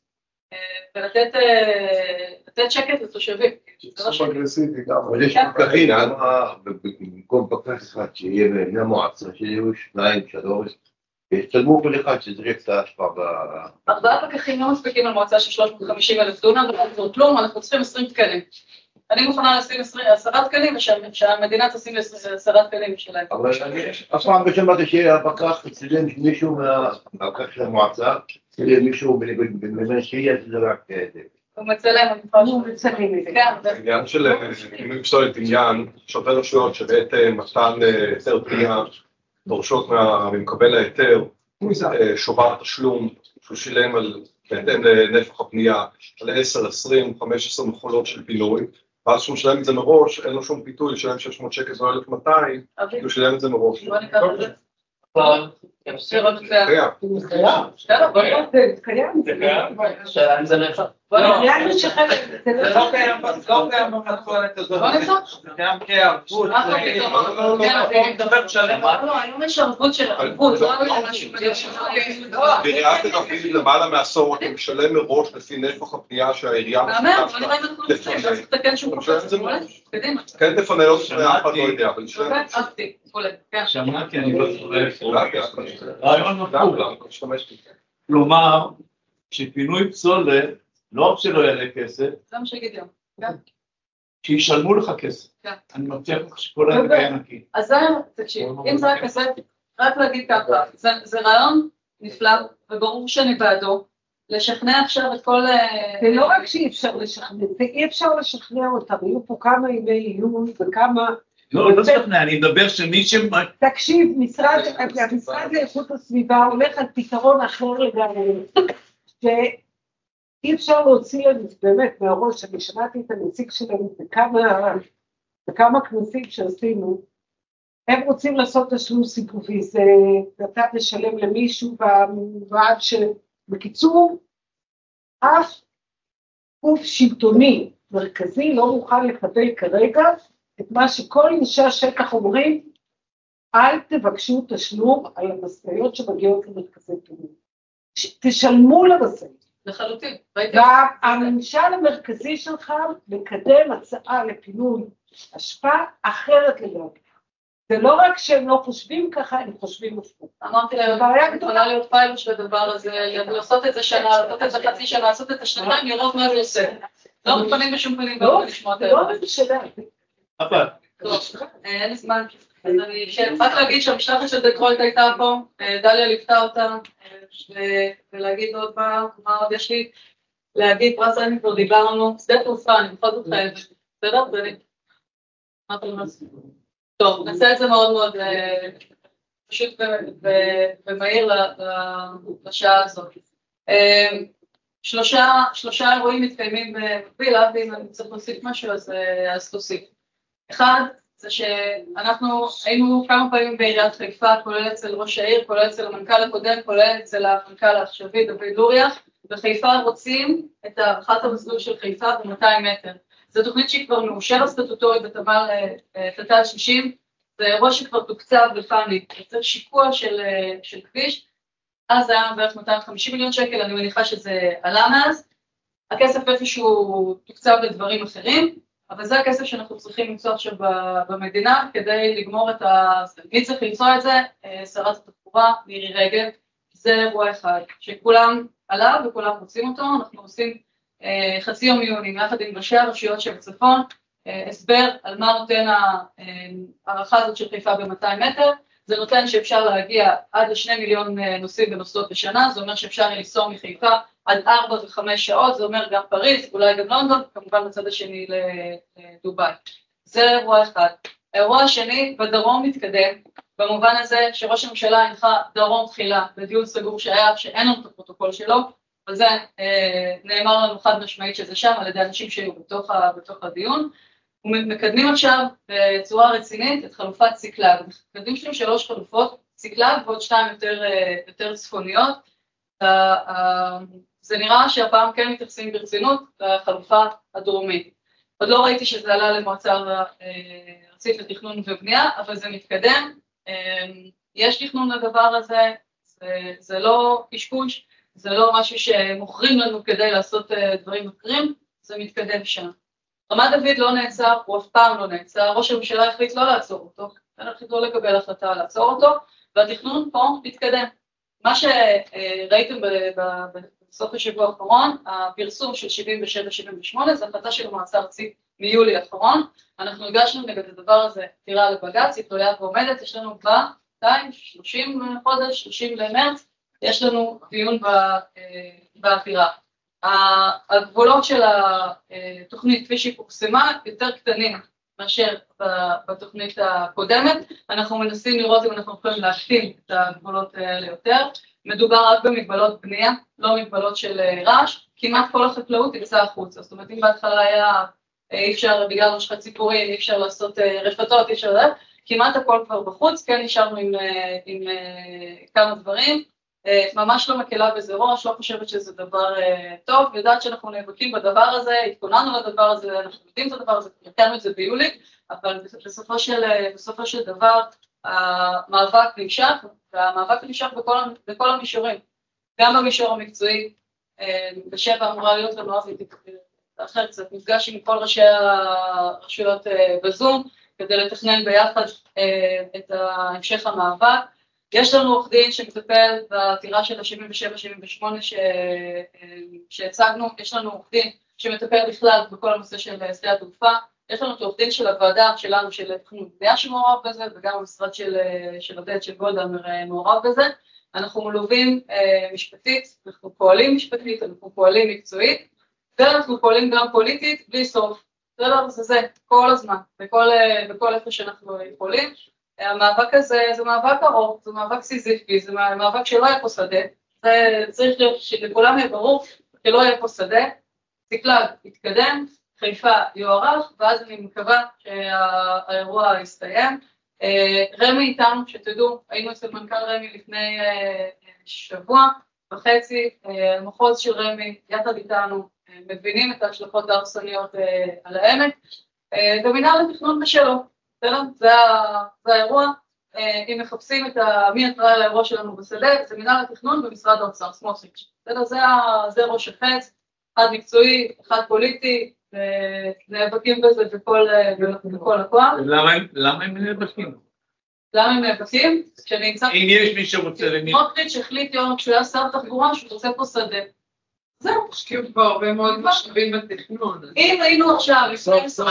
ולתת שקט לתושבים. סוף אגרסיבי גם. אבל יש פקחים, במקום פקח אחד שיהיה מהמועצה, שיהיו שניים, שלוש, יצלמו כל אחד שזריק את ההשפעה ב... ארבעה פקחים לא מספיקים על מועצה של שלוש מאות וחמישים אלף דונם, ולא כלום, אנחנו צריכים עשרים תקנים. אני מוכנה לשים עשרה תקנים, ושהמדינה תשים עשרה תקנים שלהם. אבל אף פעם בשמעתי שיהיה הפקח, אצלם מישהו מהפקח של המועצה, אצלם מישהו במנשייה, שזה רק... הוא מצלם, הוא מצלם. העניין של פינוי פסולת עניין, יש הרבה רשויות שבעצם מתן היתר בנייה דורשות ממקבל ההיתר שובר תשלום שהוא שילם בהתאם לנפח הבנייה על עשר, עשרים, חמש עשרה מכולות של פינוי, ואז שהוא משלם את זה מראש, אין לו שום פיתוי, לשלם שש מאות שקל או אלף ומאתיים, הוא שילם את זה מראש. בוא ניקח את זה. זה קיים. זה קיים. זה קיים. שאלה אם זה נפח. בוא נראה. זה לא קיים במתכונת הזאת. זה קיים כערבות. אני מדבר שלם. לא, היום יש ערבות של ערבות. בעיריית תל אביב למעלה מעשור אתה משלם מראש לפי נפח הבנייה שהעירייה מאמן, בוא נראה אם אנחנו נצאים, אז תתקן שהוא חופש. קדימה. כן תפנה לו לפני אף אחד לא יודע, אבל נשלם. שמעתי, אני לא צורף. רעיון מפור. כלומר, שפינוי פסולת, לא רק שלא יעלה כסף, זה מה שיגיד יום. שישלמו לך כסף. אני מבטיח לך שכל היום היה נקי. אז זה, תקשיב, אם זה היה כסף, רק להגיד ככה, זה רעיון נפלא, וברור שאני בעדו, לשכנע עכשיו את כל... זה לא רק שאי אפשר לשכנע, זה אי אפשר לשכנע אותם, היו פה כמה ימי עיון וכמה... לא, לא שכנע, אני מדבר שמי ש... תקשיב, המשרד לאיכות הסביבה הולך על פתרון אחר לגמרי, שאי אפשר להוציא לנו, באמת, מהראש, אני שמעתי את הנציג שלנו בכמה כנסים שעשינו, הם רוצים לעשות תשלום סיבובי, זה אתה משלם למישהו ועד שבקיצור, אף גוף שלטוני מרכזי לא מוכן לקבל כרגע את מה שכל אנשי השטח אומרים, אל תבקשו תשלום על המשאיות שמגיעות למרכזי פינוי. תשלמו למשאיות. לחלוטין. והממשל המרכזי שלך מקדם הצעה לפינוי אשפה אחרת לגמרי. זה לא רק שהם לא חושבים ככה, הם חושבים הפוך. אמרתי להם, בעיה יכולה להיות פיילוט של הדבר הזה, לעשות את זה שנה, לעשות את זה חצי שנה, לעשות את השנתיים, לראות מה זה עושה. לא מפנים בשום פנים ואופן לשמוע את זה. לא משנה. אבל. אין לי זמן. אז אני רק להגיד שהמשלחת של דטרויט הייתה פה, דליה ליוותה אותה, ולהגיד עוד מה, מה עוד יש לי, להגיד פרס אני כבר דיברנו, שדה תעופה, אני בכל זאת חייבת. בסדר? זה אני. מה אתם עושים? טוב, נעשה את זה מאוד מאוד פשוט ומהיר לשעה הזאת. שלושה, שלושה אירועים מתקיימים במקביל, ואם אני צריך להוסיף משהו אז תוסיף. אחד, זה שאנחנו היינו כמה פעמים בעיריית חיפה, כולל אצל ראש העיר, כולל אצל המנכ"ל הקודם, כולל אצל המנכ"ל העכשווי, דוד לוריה, בחיפה רוצים את הארכת המסלול של חיפה ב-מאתיים מטר. זו תוכנית שהיא כבר מאושרת סטטוטורית בתמ"ל תת"ל שישים, זה אירוע שכבר תוקצב בפני, יוצר שיקוע של, של כביש, אז זה היה בערך מאתיים וחמישים מיליון שקל, אני מניחה שזה עלה מאז, הכסף איפשהו תוקצב לדברים אחרים, אבל זה הכסף שאנחנו צריכים למצוא עכשיו במדינה, כדי לגמור את ה... מי צריך למצוא את זה? שרת התחבורה, מירי רגב, זה אירוע אחד, שכולם עליו וכולם רוצים אותו, אנחנו עושים חצי יום עיונים יחד עם ראשי הרשויות של הצפון, הסבר על מה נותן הערכה הזאת של חיפה ב-מאתיים מטר, זה נותן שאפשר להגיע עד לשני מיליון נוסעים ונוסעות בשנה, זה אומר שאפשר לנסוע מחיפה עד ארבע וחמש שעות, זה אומר גם פריז, אולי גם לונדון, כמובן בצד השני לדוביי. זה אירוע אחד. האירוע השני בדרום מתקדם, במובן הזה שראש הממשלה הנחה דרום תחילה בדיון סגור שהיה, שאין לנו את הפרוטוקול שלו, אבל זה אה, נאמר לנו חד משמעית שזה שם על ידי אנשים שהיו בתוך, ה, בתוך הדיון, ומקדמים עכשיו בצורה רצינית את חלופת ציקלג. מקדמים שלנו שלוש חלופות, ציקלג ועוד שתיים יותר, אה, יותר צפוניות. אה, אה, זה נראה שהפעם כן מתייחסים ברצינות לחלופה הדרומית. עוד לא ראיתי שזה עלה למועצה ארצית לתכנון ובנייה, אבל זה מתקדם. אה, יש תכנון לדבר הזה, זה, זה לא קשקוש, זה לא משהו שמוכרים לנו כדי לעשות דברים אחרים, זה מתקדם שם. רמת דוד לא נעצר, הוא אף פעם לא נעצר, ראש הממשלה החליט לא לעצור אותו, החליט לא לקבל החלטה לעצור אותו, והתכנון פה מתקדם. מה שראיתם בסוף השבוע האחרון, הפרסום של שבעים ושבע שבעים ושמונה, זה החלטה של המועצה הארצית מיולי האחרון, אנחנו הגשנו נגד הדבר הזה עתירה לבג"ץ, היא תלויה ועומדת, יש לנו ב-מאתיים שלושים חודש, שלושים למרץ, יש לנו דיון בעתירה. הגבולות של התוכנית כפי שהיא פורסמה יותר קטנים מאשר בתוכנית הקודמת, אנחנו מנסים לראות אם אנחנו יכולים להקטין את הגבולות האלה יותר, מדובר רק במגבלות בנייה, לא מגבלות של רעש, כמעט כל החקלאות יצאה החוצה, זאת אומרת אם בהתחלה היה אי אפשר בגלל משחת ציפורים, אי אפשר לעשות רפתות, אי אפשר לדעת, כמעט הכל כבר בחוץ, כן נשארנו עם, עם כמה דברים, ממש לא מקלה בזה ראש, לא חושבת שזה דבר טוב, יודעת שאנחנו נאבקים בדבר הזה, התכוננו לדבר הזה, אנחנו יודעים את הדבר הזה, נתנו את זה ביולי, אבל בסופו של, בסופו של דבר המאבק נמשך, והמאבק נמשך בכל, בכל המישורים, גם במישור המקצועי, בשבע אמורה להיות לנו אז אחר קצת, מפגש עם כל ראשי הרשויות בזום, כדי לתכנן ביחד את המשך המאבק, יש לנו עורך דין שמטפל בעתירה של ה-שבעים ושבע שבעים ושמונה שהצגנו, יש לנו עורך דין שמטפל בכלל בכל הנושא של שדה התעופה, יש לנו את העורך דין של הוועדה שלנו של תכנון ובנייה שמעורב בזה, וגם המשרד של, של עודד של גולדהמר מעורב בזה, אנחנו מלווים משפטית, אנחנו פועלים משפטית, אנחנו פועלים מקצועית, ואנחנו פועלים גם פוליטית בלי סוף, זה לא זה זה, כל הזמן, בכל, בכל איפה שאנחנו יכולים, המאבק הזה זה מאבק ארוך, זה מאבק סיזיפי, זה מאבק שלא יהיה פה שדה, זה צריך להיות שלכולם יהיה ברור שלא יהיה פה שדה, ציקלג יתקדם, חיפה יוארך, ואז אני מקווה שהאירוע יסתיים. רמי איתנו, שתדעו, היינו אצל מנכ"ל רמי לפני שבוע וחצי, המחוז של רמי יחד איתנו, מבינים את ההשלכות ההרסניות על העמק, ומינהל התכנון בשלו. זה האירוע, אם מחפשים את מי אחראי לאירוע שלנו בשדה, זה מינהל התכנון במשרד האוצר, סמוטריץ'. זה ראש החץ, אחד מקצועי, אחד פוליטי, ונאבקים בזה בכל הכוח. למה הם נאבקים? למה הם נאבקים? כשנמצא... אם יש מי שרוצה למי... סמוטריץ' החליט יום כשהוא היה שר תחבורה שהוא רוצה פה שדה. זהו. השקיעו כבר הרבה מאוד משאבים בתכנון. אם היינו עכשיו, לפני עשר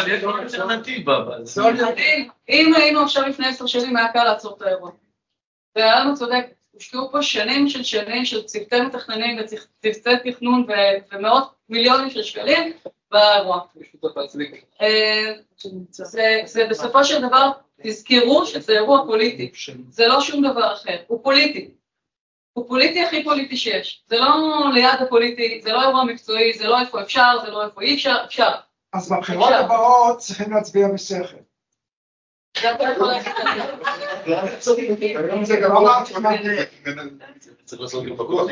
שנים, אם היינו עכשיו לפני עשר שנים, היה קל לעצור את האירוע. והיה לנו צודק, הושקעו פה שנים של שנים של צוותי מתכננים וצוותי תכנון ומאות מיליונים של שקלים באירוע. זה בסופו של דבר, תזכרו שזה אירוע פוליטי, זה לא שום דבר אחר, הוא פוליטי. הוא פוליטי הכי פוליטי שיש, זה לא ליד הפוליטי, זה לא אירוע מקצועי, זה לא איפה אפשר, זה לא איפה אי אפשר, אפשר. אז בבחירות הבאות צריכים להצביע בשכל. זה אתה יכול להגיד זה גם אמרתי. צריך לעשות גם בכוח.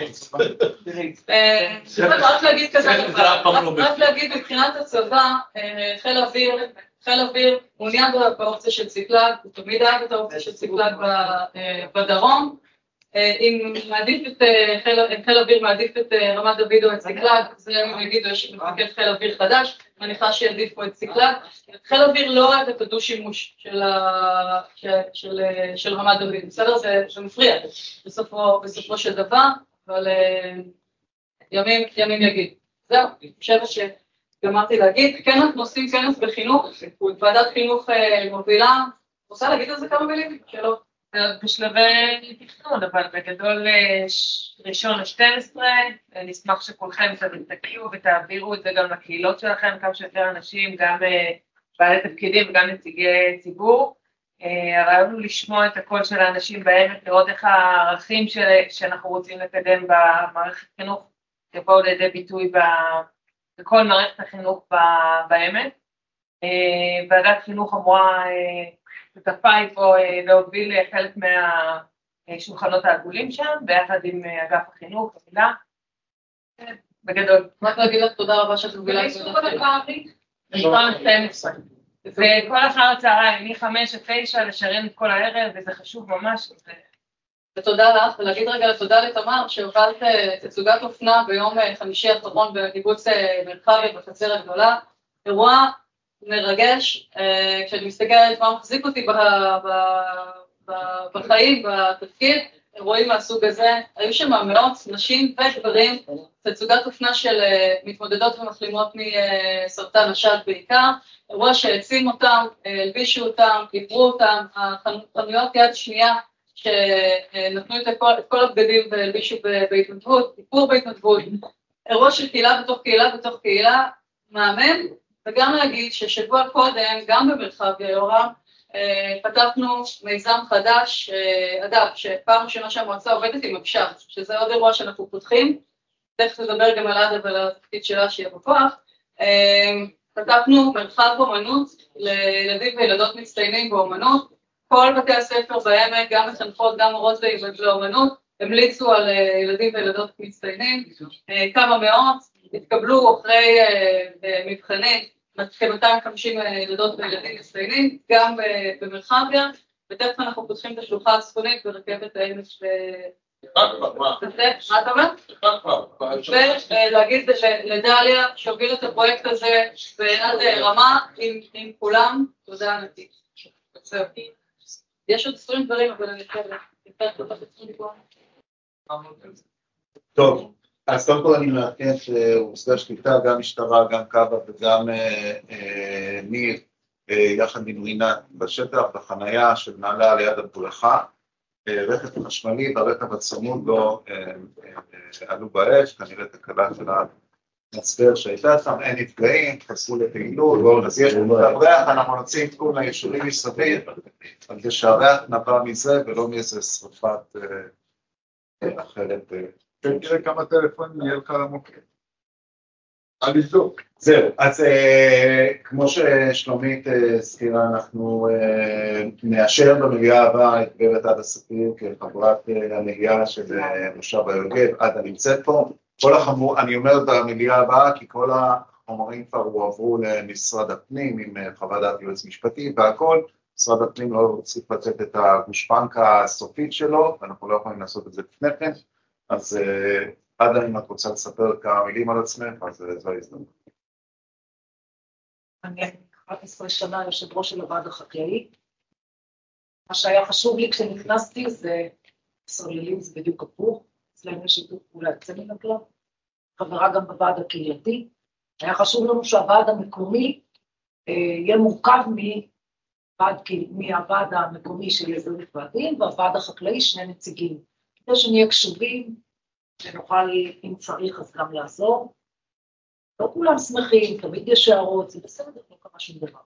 רק להגיד כזה, רק להגיד מבחינת הצבא, חיל האוויר, חיל האוויר מעוניין באופציה של ציקלג, הוא תמיד אהב את האופציה של ציקלג בדרום, אם מעדיף את חיל האוויר, מעדיף את רמת דוד או את ציקלג, זה הם יגידו, יש מפקד חיל האוויר חדש, מניחה שיעדיף פה את ציקלג. חיל האוויר לא אוהב את הדו שימוש של רמת דוד, בסדר? זה מפריע בסופו של דבר, אבל ימים יגיד. זהו, אני חושבת שגמרתי להגיד, כן אנחנו עושים כנס בחינוך, ועדת חינוך מובילה, רוצה להגיד על זה כמה מילים? שלא. בשלבי תכנון, אבל בגדול ראשון ל-שתים עשרה, נשמח שכולכם תגיעו ותעבירו את זה גם לקהילות שלכם, כמה שיותר אנשים, גם בעלי תפקידים וגם נציגי ציבור. הרעיון הוא לשמוע את הקול של האנשים בעמק, לראות איך הערכים שאנחנו רוצים לקדם במערכת החינוך יבואו לידי ביטוי בכל מערכת החינוך בעמק. ועדת חינוך אמורה שותפה פה להוביל חלק מהשולחנות העגולים שם, ביחד עם אגף החינוך, המילה. בגדול. רק להגיד לך תודה רבה שאת מובילה את זה. ראשון שתים עשרה. וכל אחר הצהריים, מ-חמש עד תשע, לשרן את כל הערב, וזה חשוב ממש. ותודה לך, ולהגיד רגע תודה לתמר, שהובלת תצוגת אופנה ביום חמישי האחרון בקיבוץ מרחבי בחצר הגדולה. אירוע מרגש, כשאני מסתכלת מה מחזיק אותי בחיים, בתפקיד, אירועים מהסוג הזה, היו שם מאות נשים וגברים, תצוגת אופנה של מתמודדות ומחלימות מסרטן השד בעיקר, אירוע שהעצים אותם, הלבישו אותם, קיברו אותם, החנויות יד שנייה שנתנו את כל הבגדים והלבישו בהתנדבות, טיפור בהתנדבות, אירוע של קהילה בתוך קהילה בתוך קהילה, מאמן, וגם להגיד ששבוע קודם, גם במרחב יורם, פתחנו מיזם חדש, אגב, שפעם ראשונה שהמועצה עובדת עם אפשר, שזה עוד אירוע שאנחנו פותחים, תכף נדבר גם על עדה ועל התפקיד שלה שיהיה בכוח, פתחנו מרחב אומנות לילדים וילדות מצטיינים באומנות, כל בתי הספר בעמק, גם מחנכות, גם מורות לאומנות, המליצו על ילדים וילדות מצטיינים, כמה מאות, התקבלו אחרי מבחנים, כ-מאתיים וחמישים ילדות וילדים מצטיינים, גם במרחביה, ותכף אנחנו פותחים את השלוחה הצפונית ברכבת העמק ש... מה אתה אומר? ולהגיד לדליה שהוביל את הפרויקט הזה בעד רמה עם כולם, תודה ענקית. יש עוד עשרים דברים, אבל אני חייבת. טוב. אז קודם כל אני מעדכן שהושגה שליטה, גם משטרה, גם קב"א וגם ניר, יחד עם רינת בשטח, בחנייה של נעלה ליד הבולחה, רכב חשמלי והרכב הצמוד לא עלו באש, כנראה תקלה של המצבר שהייתה שם, אין נפגעים, חסרו לפעילות, אז יש לנו את הריח, אנחנו נוציא עדכון ליישובים מסביב, על זה שהריח נבע מזה ולא מאיזה שרפת אחרת. תראה כמה טלפונים יהיה לך למוקד. על לבדוק. זהו, אז כמו ששלומית הזכירה, אנחנו נאשר במליאה הבאה את גברת עדה ספיר כחברת הנגיעה של מושב היוגב, עדה נמצאת פה. כל החמור, אני אומר במליאה הבאה כי כל החומרים כבר הועברו למשרד הפנים עם חוות דעת יועץ משפטי והכל, משרד הפנים לא צריך לתת את הגושפנקה הסופית שלו, ואנחנו לא יכולים לעשות את זה לפני כן. אז עדה, אם את רוצה לספר כמה מילים על עצמך, אז זו ההזדמנות. אני אחת עשרה שנה יושב ראש של הוועד החקלאי. מה שהיה חשוב לי כשנכנסתי זה סוללים, זה בדיוק הפוך, אצלנו יש שיתוף פעולה יוצא מן הכלל, חברה גם בוועד הקהילתי, היה חשוב לנו שהוועד המקומי אה, יהיה מורכב מהוועד המקומי של יזמים ועדים, והוועד החקלאי שני נציגים, כדי שנהיה קשובים, שנוכל אם צריך אז גם לעזור, לא כולם שמחים, תמיד יש הערות, זה בסדר, לא קרה שום דבר.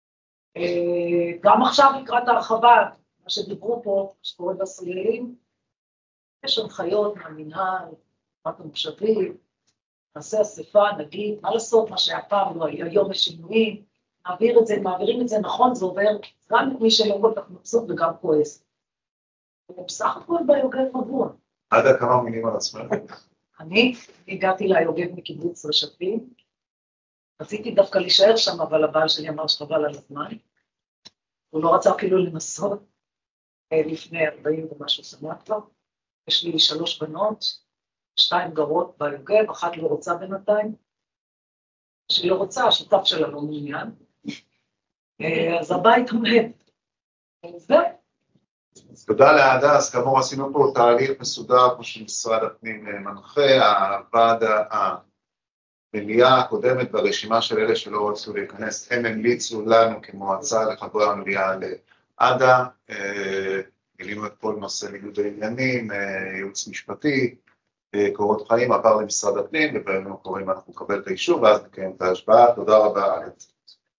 גם עכשיו לקראת הרחבה, מה שדיברו פה, שקורה בסוללים, יש הנחיות מהמנהל, מה המושבים, נעשה אספה, נגיד, מה לעשות, מה שהיה פעם, לא, היום יש שינויים, מעביר את זה, מעבירים את זה נכון, זה עובר גם מי שלא כל כך מבסוט וגם כועס. ובסך הכל ביוגב רגוע. עדה, כמה מילים על עצמך? אני הגעתי ליוגב מקיבוץ רשפים, רציתי דווקא להישאר שם, אבל הבעל שלי אמר שחבל על הזמן. הוא לא רצה אפילו לנסות, לפני ארבעים ומשהו שנה כבר. יש לי שלוש בנות, שתיים גרות ביוגב, אחת לא רוצה בינתיים. שהיא לא רוצה, השותף שלה לא מעוניין. אז הבית עומד. זהו. אז תודה לעדה, אז כאמור עשינו פה תהליך מסודר, כמו שמשרד הפנים מנחה, הוועד המליאה הקודמת ברשימה של אלה שלא רצו להיכנס, הם המליצו לנו כמועצה לחברי המליאה לעדה, גילינו את כל נושא ניגוד העניינים, ייעוץ משפטי, קורות חיים, עבר למשרד הפנים, ובימים הקרובים אנחנו נקבל את האישור, ואז נקיים את ההשפעה. תודה רבה על זה.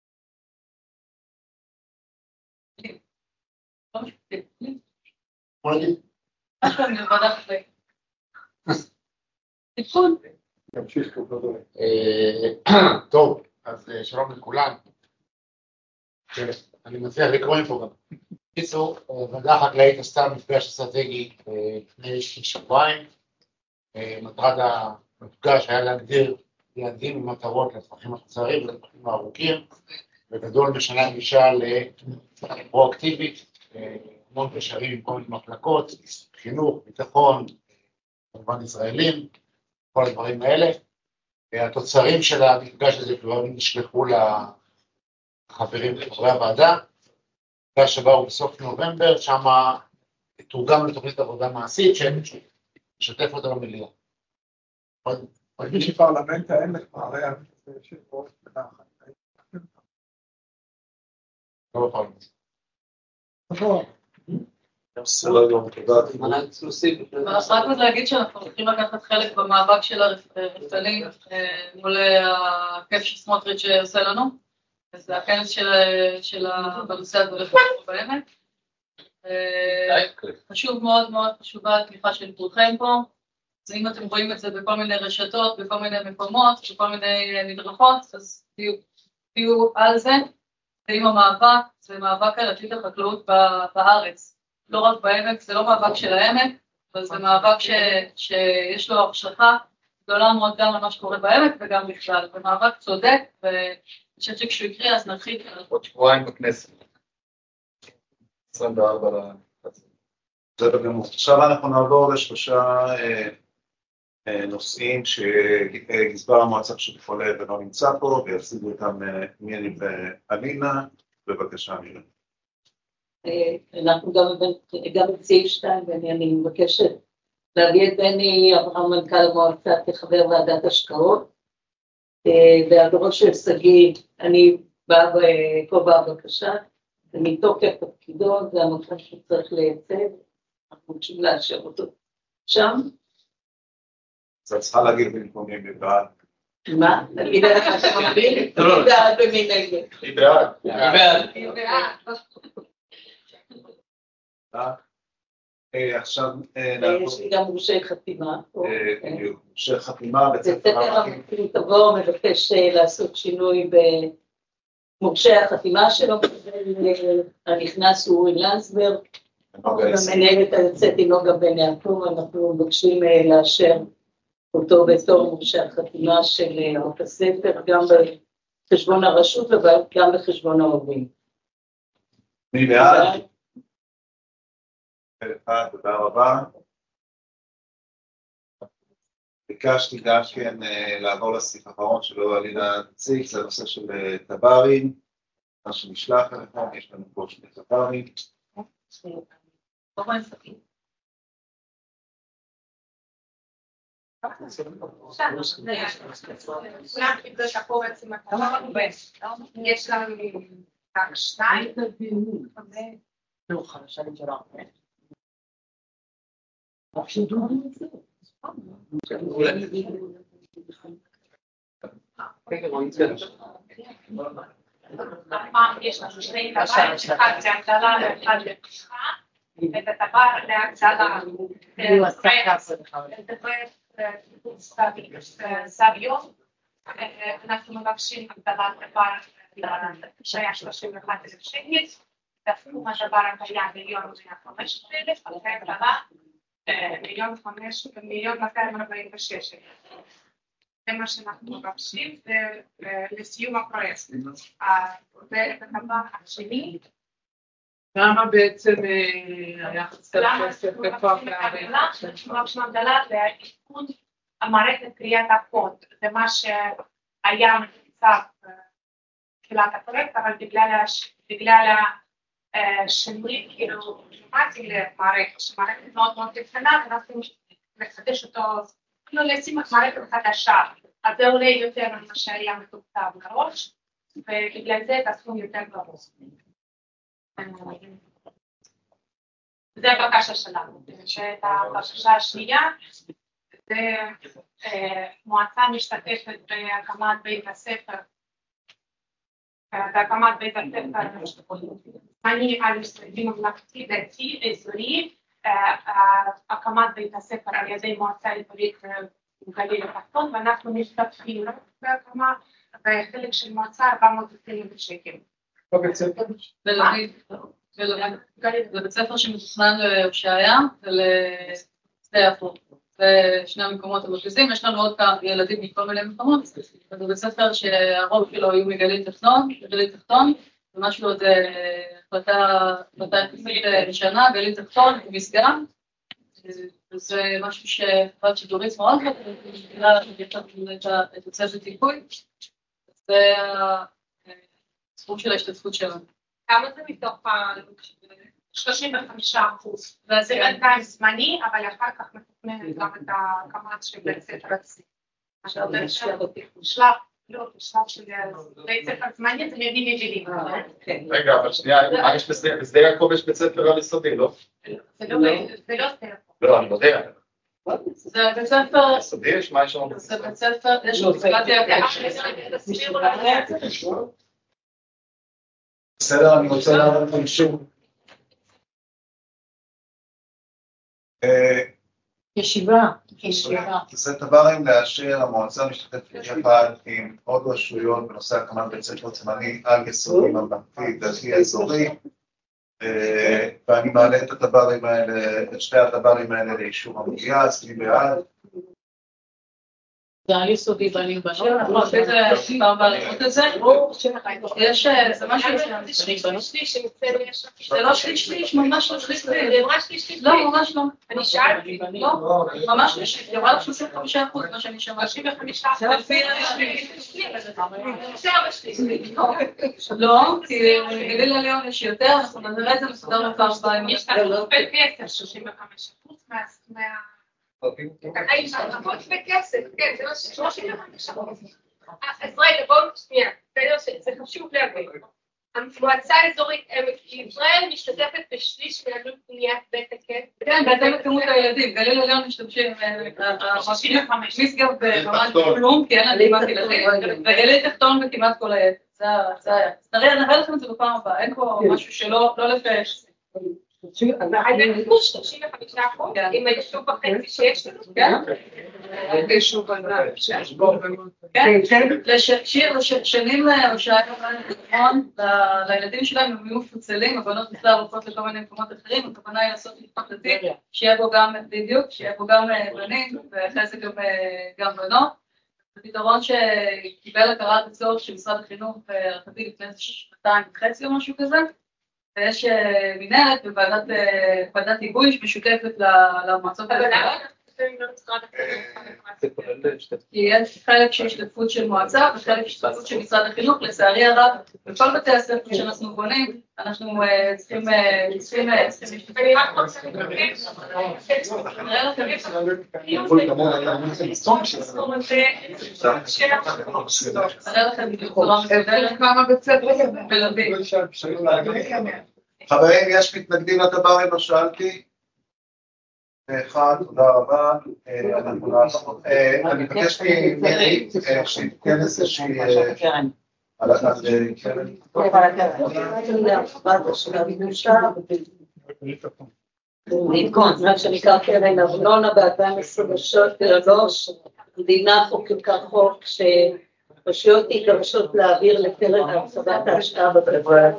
טוב, אז שלום לכולם. אני מציע לקרוא פה גם. בקיצור, ועדה החקלאית עשתה מפגש אסטרטגי לפני שבועיים. מטרת המפגש היה להגדיר יעדים ומטרות לטווחים הקצרים ולטווחים הארוכים, בגדול משנה גישה לפרואקטיבית, המון קשרים עם כל מיני מחלקות, חינוך, ביטחון, כמובן ישראלים, כל הדברים האלה. התוצרים של המפגש הזה כבר נשלחו לחברים וחברי הוועדה, המפגש שבא הוא בסוף נובמבר, שם תורגם לתוכנית עבודה מעשית ששתף אותה למליאה. מרגיש שפרלמנט העמק מערער של ראש בנחת. לא בפרלמנט. נכון. רק עוד להגיד שאנחנו הולכים לקחת חלק במאבק של הרפתנים מול הכיף שסמוטריץ' שעושה לנו, וזה הכנס של בנושא הזה בעמק. חשוב מאוד מאוד חשובה התמיכה של כולכם פה, אז אם אתם רואים את זה בכל מיני רשתות, בכל מיני מקומות, בכל מיני מדרכות, אז תהיו על זה. ועם המאבק, זה מאבק על עתיד החקלאות בארץ. לא רק בעמק, זה לא מאבק של העמק, אבל זה מאבק ש, שיש לו השלכה גדולה מאוד גם למה שקורה בעמק וגם בכלל. זה מאבק צודק, ואני חושבת שכשהוא יקרה אז נרחיב. עוד שבועיים בכנסת. עשרים וארבע זה בגמור. עכשיו אנחנו נעבור לשלושה אה, אה, נושאים שגזבר המועצה שותף עולה ולא נמצא פה, ויציגו אותם אה, מירי ואלינה. בבקשה מירי. אנחנו גם בסעיף שתיים, ואני מבקשת להביא את בני אברהם מנכ"ל המועצה כחבר ועדת השקעות, והדורות של שגיא, אני באה פה בבקשה, ומתוקף תפקידו, זה המקום שצריך לייצב, אנחנו רוצים לאשר אותו שם. אז את צריכה להגיד במקומים בבעד. מה? תגיד לך שאתה מבין? אני בעד במי נגד. אני בעד. אני בעד. עכשיו יש לי גם מורשי חתימה. מורשי חתימה בספר המקרים תבוא מבקש לעשות שינוי במורשי החתימה שלו, הנכנס הוא אורי לנסברג, המנהלת היוצאת היא נוגה בן יעקב, אנחנו מבקשים לאשר אותו בתור מורשי החתימה של בית הספר, גם בחשבון הרשות וגם בחשבון ההורים. מי בעד? תודה רבה. ביקשתי גם כן לעבור לסעיף האחרון שלו אלינה תציג, זה הנושא של טברים, מה שנשלח לכם, יש לנו פה שני טברים. כולם קיבלו את הקובץ עם הכתבה, יש לנו רק שניים. לא, חדשה לי שלא. יש לנו שני טבעים, אחד להגדלה ואחד לפתיחה, את הטבע להגדלה סביון, אנחנו מבקשים הגדלת טבע שהיה שלושים ואחד אלף שקל, והסכום הדבר הקיים מיליון מאה וחמש עשרה אלף, אחרי הגדלה מיליון חמש, מיליון מאתיים ארבעים ושש אלף. זה מה שאנחנו מבקשים, ולסיום הפרויקט. ואת הדבר השני, למה בעצם היחס של כסף איפה הפערים? מבקשים הגדלה לעדכון המערכת קריאת הקוד, זה מה שהיה מתוקצב בתחילת הפרויקט, אבל בגלל השינוי כאילו שמעתי למערכת, שמערכת מאוד מאוד קטנה, ואנחנו לחדש אותו, כאילו לשים מערכת חדשה, אז זה עולה יותר ממה שהיה מתוקצב מראש, ובגלל זה את הסכום יותר גבוה. זה הבקשה שלנו. שאת הבקשה השנייה, זה מועצה משתתפת בהקמת בית הספר, בהקמת בית הספר, אני על יסודי ממלכתי דתי אזורי, הקמת בית הספר על ידי מועצה אזורית גליל התחתון, ואנחנו משתתפים בהקמה, בחלק של מועצה ארבע מאות אלף שקל. בבית ספר? זה בית ספר שמתוכנן להושעיה ולשדה יפו. זה שני המקומות המרכזיים, יש לנו עוד כמה ילדים מכל מיני מקומות, זה בית ספר שהרוב שלו היו מגליל תחתון, גליל תחתון, ומשהו עוד החלטה יחסית ראשונה, גליל תחתון ומשגב, וזה משהו שחברת שידורית מאוד את הצוות היגוי, זה הסכום של ההשתתפות שלנו. כמה זה מתוך שלושים וחמישה אחוז, וזה בינתיים זמני, אבל אחר כך מתוכננת גם את הקמת של בית ספר עצמי. שלב, לא, שלב של בית ספר זמני, זה ידים ידידים. רגע, אבל שנייה, מה יש בשדה יעקב יש בית ספר על יסודי, לא? זה לא שדה יעקב. לא, אני יודע. זה בית ספר... יסודי יש? מה יש לנו? זה בית ספר, יש לו בית בסדר, אני רוצה לעבור לכם שוב. ישיבה. זה דברים לאשר, המועצה משתתפת יחד עם עוד רשויות בנושא הקמת בית ספר זמני על יסודי ממלכתי דתי אזורי, ואני מעלה את הדברים האלה, את שתי הדברים האלה לאישור המליאה, אז מי בעד? זה על יסודי בנים בנות, אנחנו עושים את זה פעם בעריכות את זה, יש, זה משהו זה לא שליש שליש, ממש לא שליש שליש, לא, ממש לא, אני שאלתי, לא, ממש לא שליש, יורד לך שלושים וחמישה אחוז, מה שאני שמעתי, שלושים וחמישה אחוז, לא, כי גליל עליון יש יותר, אנחנו נראה את זה מסודר בפעם הבאה, יש לנו בין עשר, שלושים וחמישה אחוז מה... העמות בכסף, כן, זה לא שלושים וחמישה אחוז. אז רגע, בואו שנייה, זה חשוב להבין. המועצה האזורית עמק יזרעאל משתתפת בשליש מעלות בניית בית הכסף. כן, בהתאם לכמות הילדים, גליל עליון משתמשים משגב ברמת כלום, כי אין לה כמעט ילדים, וגליל תחתון בכמעט כל הילד. זה היה. נראה לכם את זה בפעם הבאה, אין פה משהו שלא לפש. שלושים וחמישה אחוז, עם היישוב בחצי שיש לנו, כן? היישוב ענק, שיש בו לשיר, לשנים נכון, לילדים שלהם הם יהיו מפוצלים, הבנות בכלל רוצות לכל מיני מקומות אחרים, הכוונה היא לעשות משפט דתי, שיהיה בו גם בדיוק, שיהיה בו גם בנים, ואחרי זה גם בנות. זה פתרון שקיבל הכרת הצורך של משרד החינוך הרחבי לפני שנתיים וחצי או משהו כזה, ויש מנהלת בוועדת היגוי שמשותפת למועצות האזוריות. כי יש חלק של השתתפות של מועצה וחלק של השתתפות של משרד החינוך. לצערי הרב, בכל בתי הספר שאנחנו בונים, אנחנו צריכים צריכים להשתתף. חברים, יש מתנגדים לתב"רים, מה שאלתי? אחד, תודה רבה. אני מבקש ממירי שתתן איזושהי על הקרן. להתכון, מה שנקרא קרן ארנונה ב-אלפיים עשרים ושלוש, המדינה חוקקה חוק שרשויות יידרשות להעביר לקרן הרחבת ההשקעה בחברה.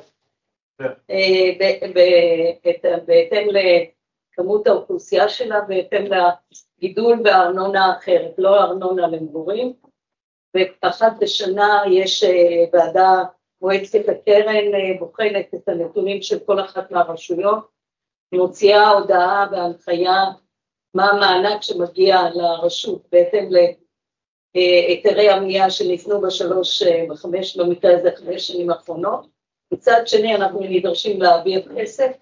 בהתאם לכמות האוכלוסייה שלה, בהתאם לגידול בארנונה האחרת, לא ארנונה למגורים. ואחת בשנה יש ועדה, מועצת הקרן בוחנת את הנתונים של כל אחת מהרשויות, מוציאה הודעה בהנחיה מה המענק שמגיע לרשות בהתאם להיתרי הבנייה שניתנו בשלוש וחמש, במקרה הזה חמש שנים האחרונות. מצד שני אנחנו נדרשים להעביר כסף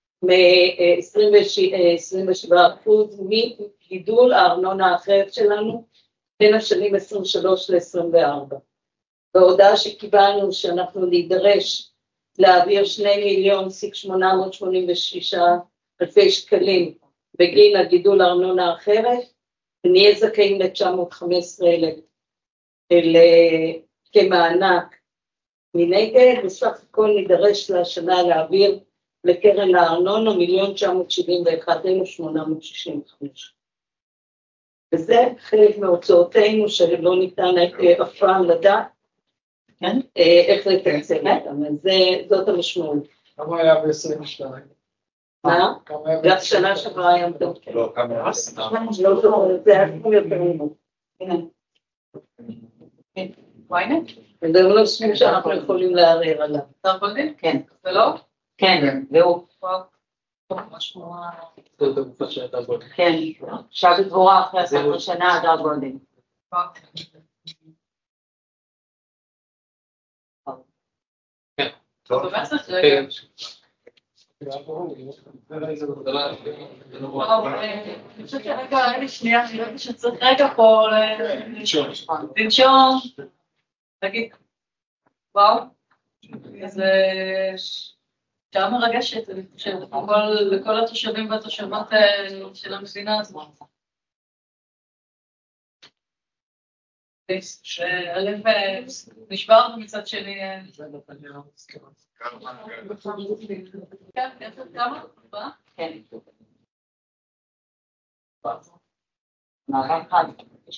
מ-עשרים ושבעה אחוז מגידול הארנונה האחרת שלנו בין השנים עשרים ושלוש ל-עשרים וארבע. בהודעה שקיבלנו שאנחנו נידרש להעביר שני מיליון שמונה מאות שמונים ושישה אלפי שקלים בגין הגידול הארנונה האחרת, ונהיה זכאים ל-תשע מאות וחמש עשרה אלף כמענק. מנגד, בסך הכל נידרש לשנה להעביר לקרן הארנונה מיליון תשע מאות שבעים ואחת אלף שמונה מאות שישים וחמש. וזה חלק מהוצאותינו שלא ניתן אף פעם לדעת איך לתקצב אותם, אז זאת המשמעות. כמה היה ב-עשרים ושתיים? מה? גם שנה שעברה היה טוב. לא, כמה היה? לא זוכרת, זה היה כמו יותר ממנו. וויינט? וזה לא סכום שאנחנו יכולים לערער עליו. שר גולדין? כן. זה לא? כן, והוא. כן, עכשיו דבורה אחרי עשרה שנה עד הגולדין. אני חושבת שרגע, רגע שנייה, אני יודעת שצריך רגע פה לנשום, להגיד, וואו, זה שעה מרגשת, אני חושבת, לכל התושבים והתושבות של המדינה הזאת. הלב נשבר מצד שני. כן, כמה? כן. מעבר חד.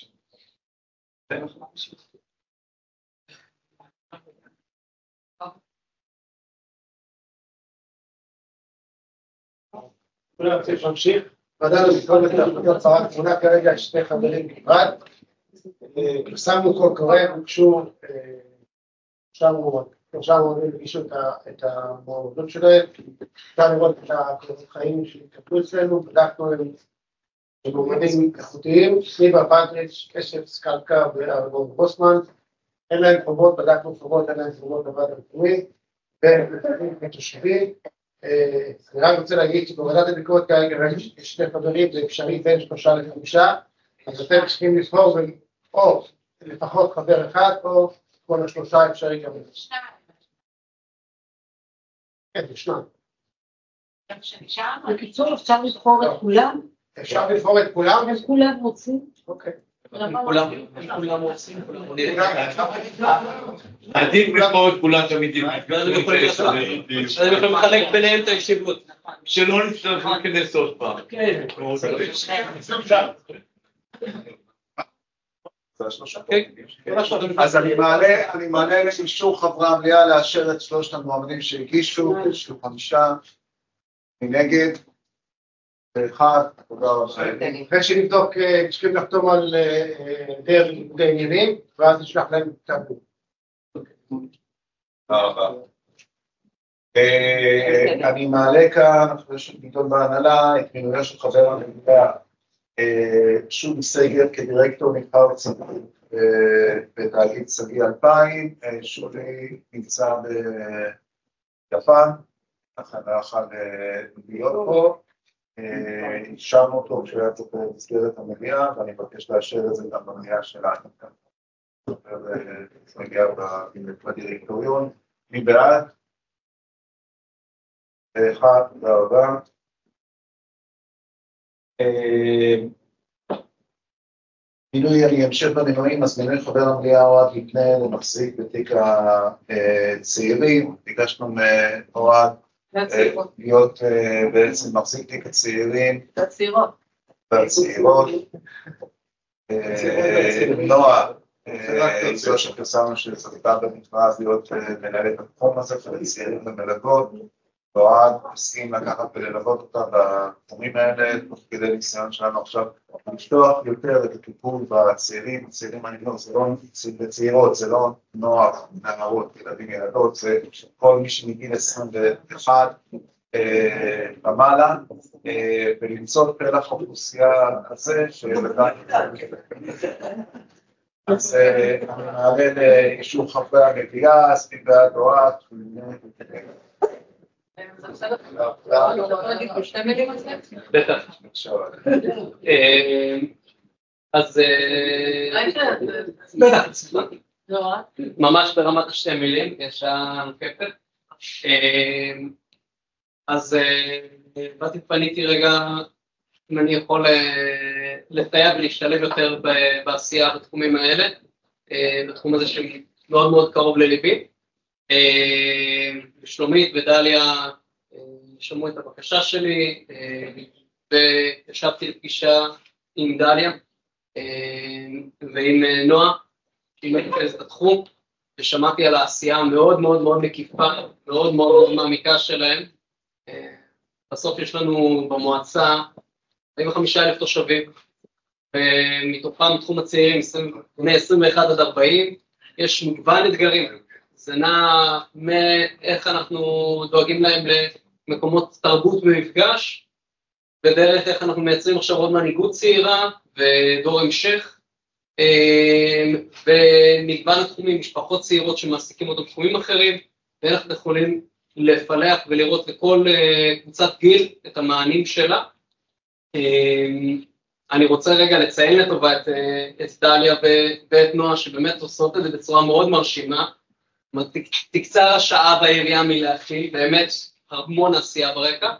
כולם רוצים להמשיך? ועדה לביקורת החלטות פרק תמונה כרגע שני חברים בלבד. פרסמנו קול קורא, ביקשו שלושה מועמדים הגישו את המועמדות שלהם. אפשר לראות את הקורות חיים שהתקבלו אצלנו, בדקנו הם מועמדים איכותיים, סליבה פטריץ', קשב סקלקה וארגון בוסמן. אין להם חובות, בדקנו חובות, אין להם חובות בוועד המקומי, ותושבים. אני רק רוצה להגיד שבוועדת הביקורת כרגע יש שני חברים, זה אפשרי בין שלושה לחמישה, אז אתם צריכים לבחור או לפחות חבר אחד, או כל השלושה אפשרי גם. כן, ישנם. בקיצור, אפשר לבחור את כולם? אפשר לבחור את כולם? הם כולם רוצים? אוקיי. כולם רוצים, עדיף לבחור את כולם תמיד, ואז הם יכולים לחלק ביניהם את הישיבות, שלא נצטרך להיכנס עוד פעם. אז אני מעלה, אני מעלה לאישור חברי המליאה לאשר את שלושת המועמדים שהגישו, יש לו חמישה, מנגד, ואחד, תודה רבה. אחרי שנבדוק, צריכים לחתום על די עניינים, ואז נשלח להם כתב. תודה רבה. אני מעלה כאן, אחרי שנידון בהנהלה, את מינויו של חבר המליאה שולי סגר כדירקטור נבחר ציבור בתאגיד שגיא אלפיים, שולי נמצא ביפן, ככה לא יכול להיות פה, אישרנו אותו כשהוא היה צריך במסגרת המליאה, ואני מבקש לאשר את זה גם במליאה שלנו. זה מגיע בדירקטוריון. מי בעד? אחד, תודה רבה. מינוי, אני אמשיך במינויים, אז מינוי חבר המליאה אוהד לפני למחזיק בתיק הצעירים, ביקשנו מאוהד להיות בעצם מחזיק תיק הצעירים. הצעירות. והצעירות. נועה, זו שפרסמנו שזכתה במכרז להיות מנהלת התחום הזה של הצעירים ומלגות. אוהד הסכים לקחת וללוות אותה בתחומים האלה, תוך כדי ניסיון שלנו עכשיו לפתוח יותר את הטיפול בצעירים, הצעירים אני לא, זה לא צעירות, זה לא נוער, נערות, ילדים, ילדות, זה כל מי שמגיל עשרים ואחת ומעלה, ולמצוא פלח האוכלוסייה הזה, אז אני מעלה לאישור חברי המליאה, אז מי בעד אוהד, בטח. אז בטח, ממש ברמת השתי מילים, יש המקפת. אז באתי פניתי רגע, אם אני יכול לסייע ולהשתלב יותר בעשייה בתחומים האלה, בתחום הזה שמאוד מאוד קרוב לליבי. שלומית ודליה שמעו את הבקשה שלי, וישבתי לפגישה עם דליה ועם נועה, שהיא מרכזת התחום, ושמעתי על העשייה המאוד מאוד מאוד מקיפה, מאוד מאוד מעמיקה שלהם. בסוף יש לנו במועצה ארבעים וחמישה אלף תושבים, ומתוכם תחום הצעירים בני עשרים ואחת עד ארבעים, יש מגוון אתגרים. זה נע מאיך אנחנו דואגים להם למקומות תרבות ומפגש, בדרך איך אנחנו מייצרים עכשיו עוד מנהיגות צעירה ודור המשך, ומגוון התחומים, משפחות צעירות שמעסיקים אותם תחומים אחרים, ואיך אנחנו יכולים לפלח ולראות לכל קבוצת גיל את המענים שלה. אני רוצה רגע לציין לטובה את, את דליה ואת נועה, שבאמת עושות את זה בצורה מאוד מרשימה, תקצר השעה בעירייה מלהכיל, באמת המון עשייה ברקע.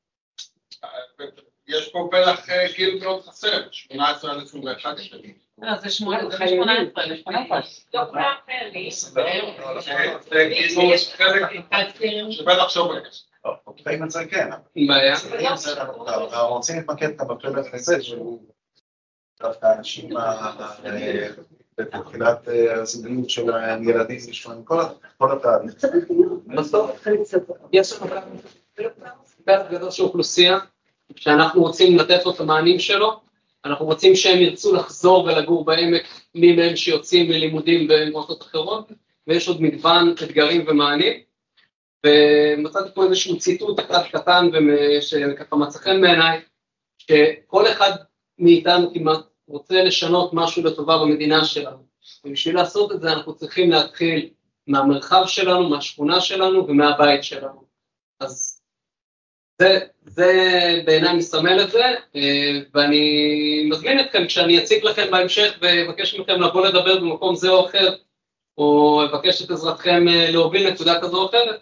יש פה פלח גיל מאוד חסר, שמונה עשרה עד עשרים ואחת שנים. זה שמונה עשרה. שבטח שומע. אוקיי, מצא כן. בעיה. אנחנו רוצים להתמקד כאן בפלח הזה, שהוא דווקא האנשים בתחילת הזוגיות של הילדים לשמוע כל התהליך. בסוף, יש לנו פלח גדול של אוכלוסייה, שאנחנו רוצים לתת לו את המענים שלו, אנחנו רוצים שהם ירצו לחזור ולגור בעמק, מי מהם שיוצאים מלימודים במועצות אחרות, ויש עוד מגוון אתגרים ומענים, ומצאתי פה איזשהו ציטוט אחד קטן, שככה מצא חן בעיניי, שכל אחד מאיתנו כמעט רוצה לשנות משהו לטובה במדינה שלנו, ובשביל לעשות את זה אנחנו צריכים להתחיל מהמרחב שלנו, מהשכונה שלנו ומהבית שלנו. אז זה, זה בעיניי מסמל את זה, ואני מזמין אתכם כשאני אציג לכם בהמשך ובקש מכם לבוא לדבר במקום זה או אחר, או אבקש את עזרתכם להוביל נקודה כזו או אחרת.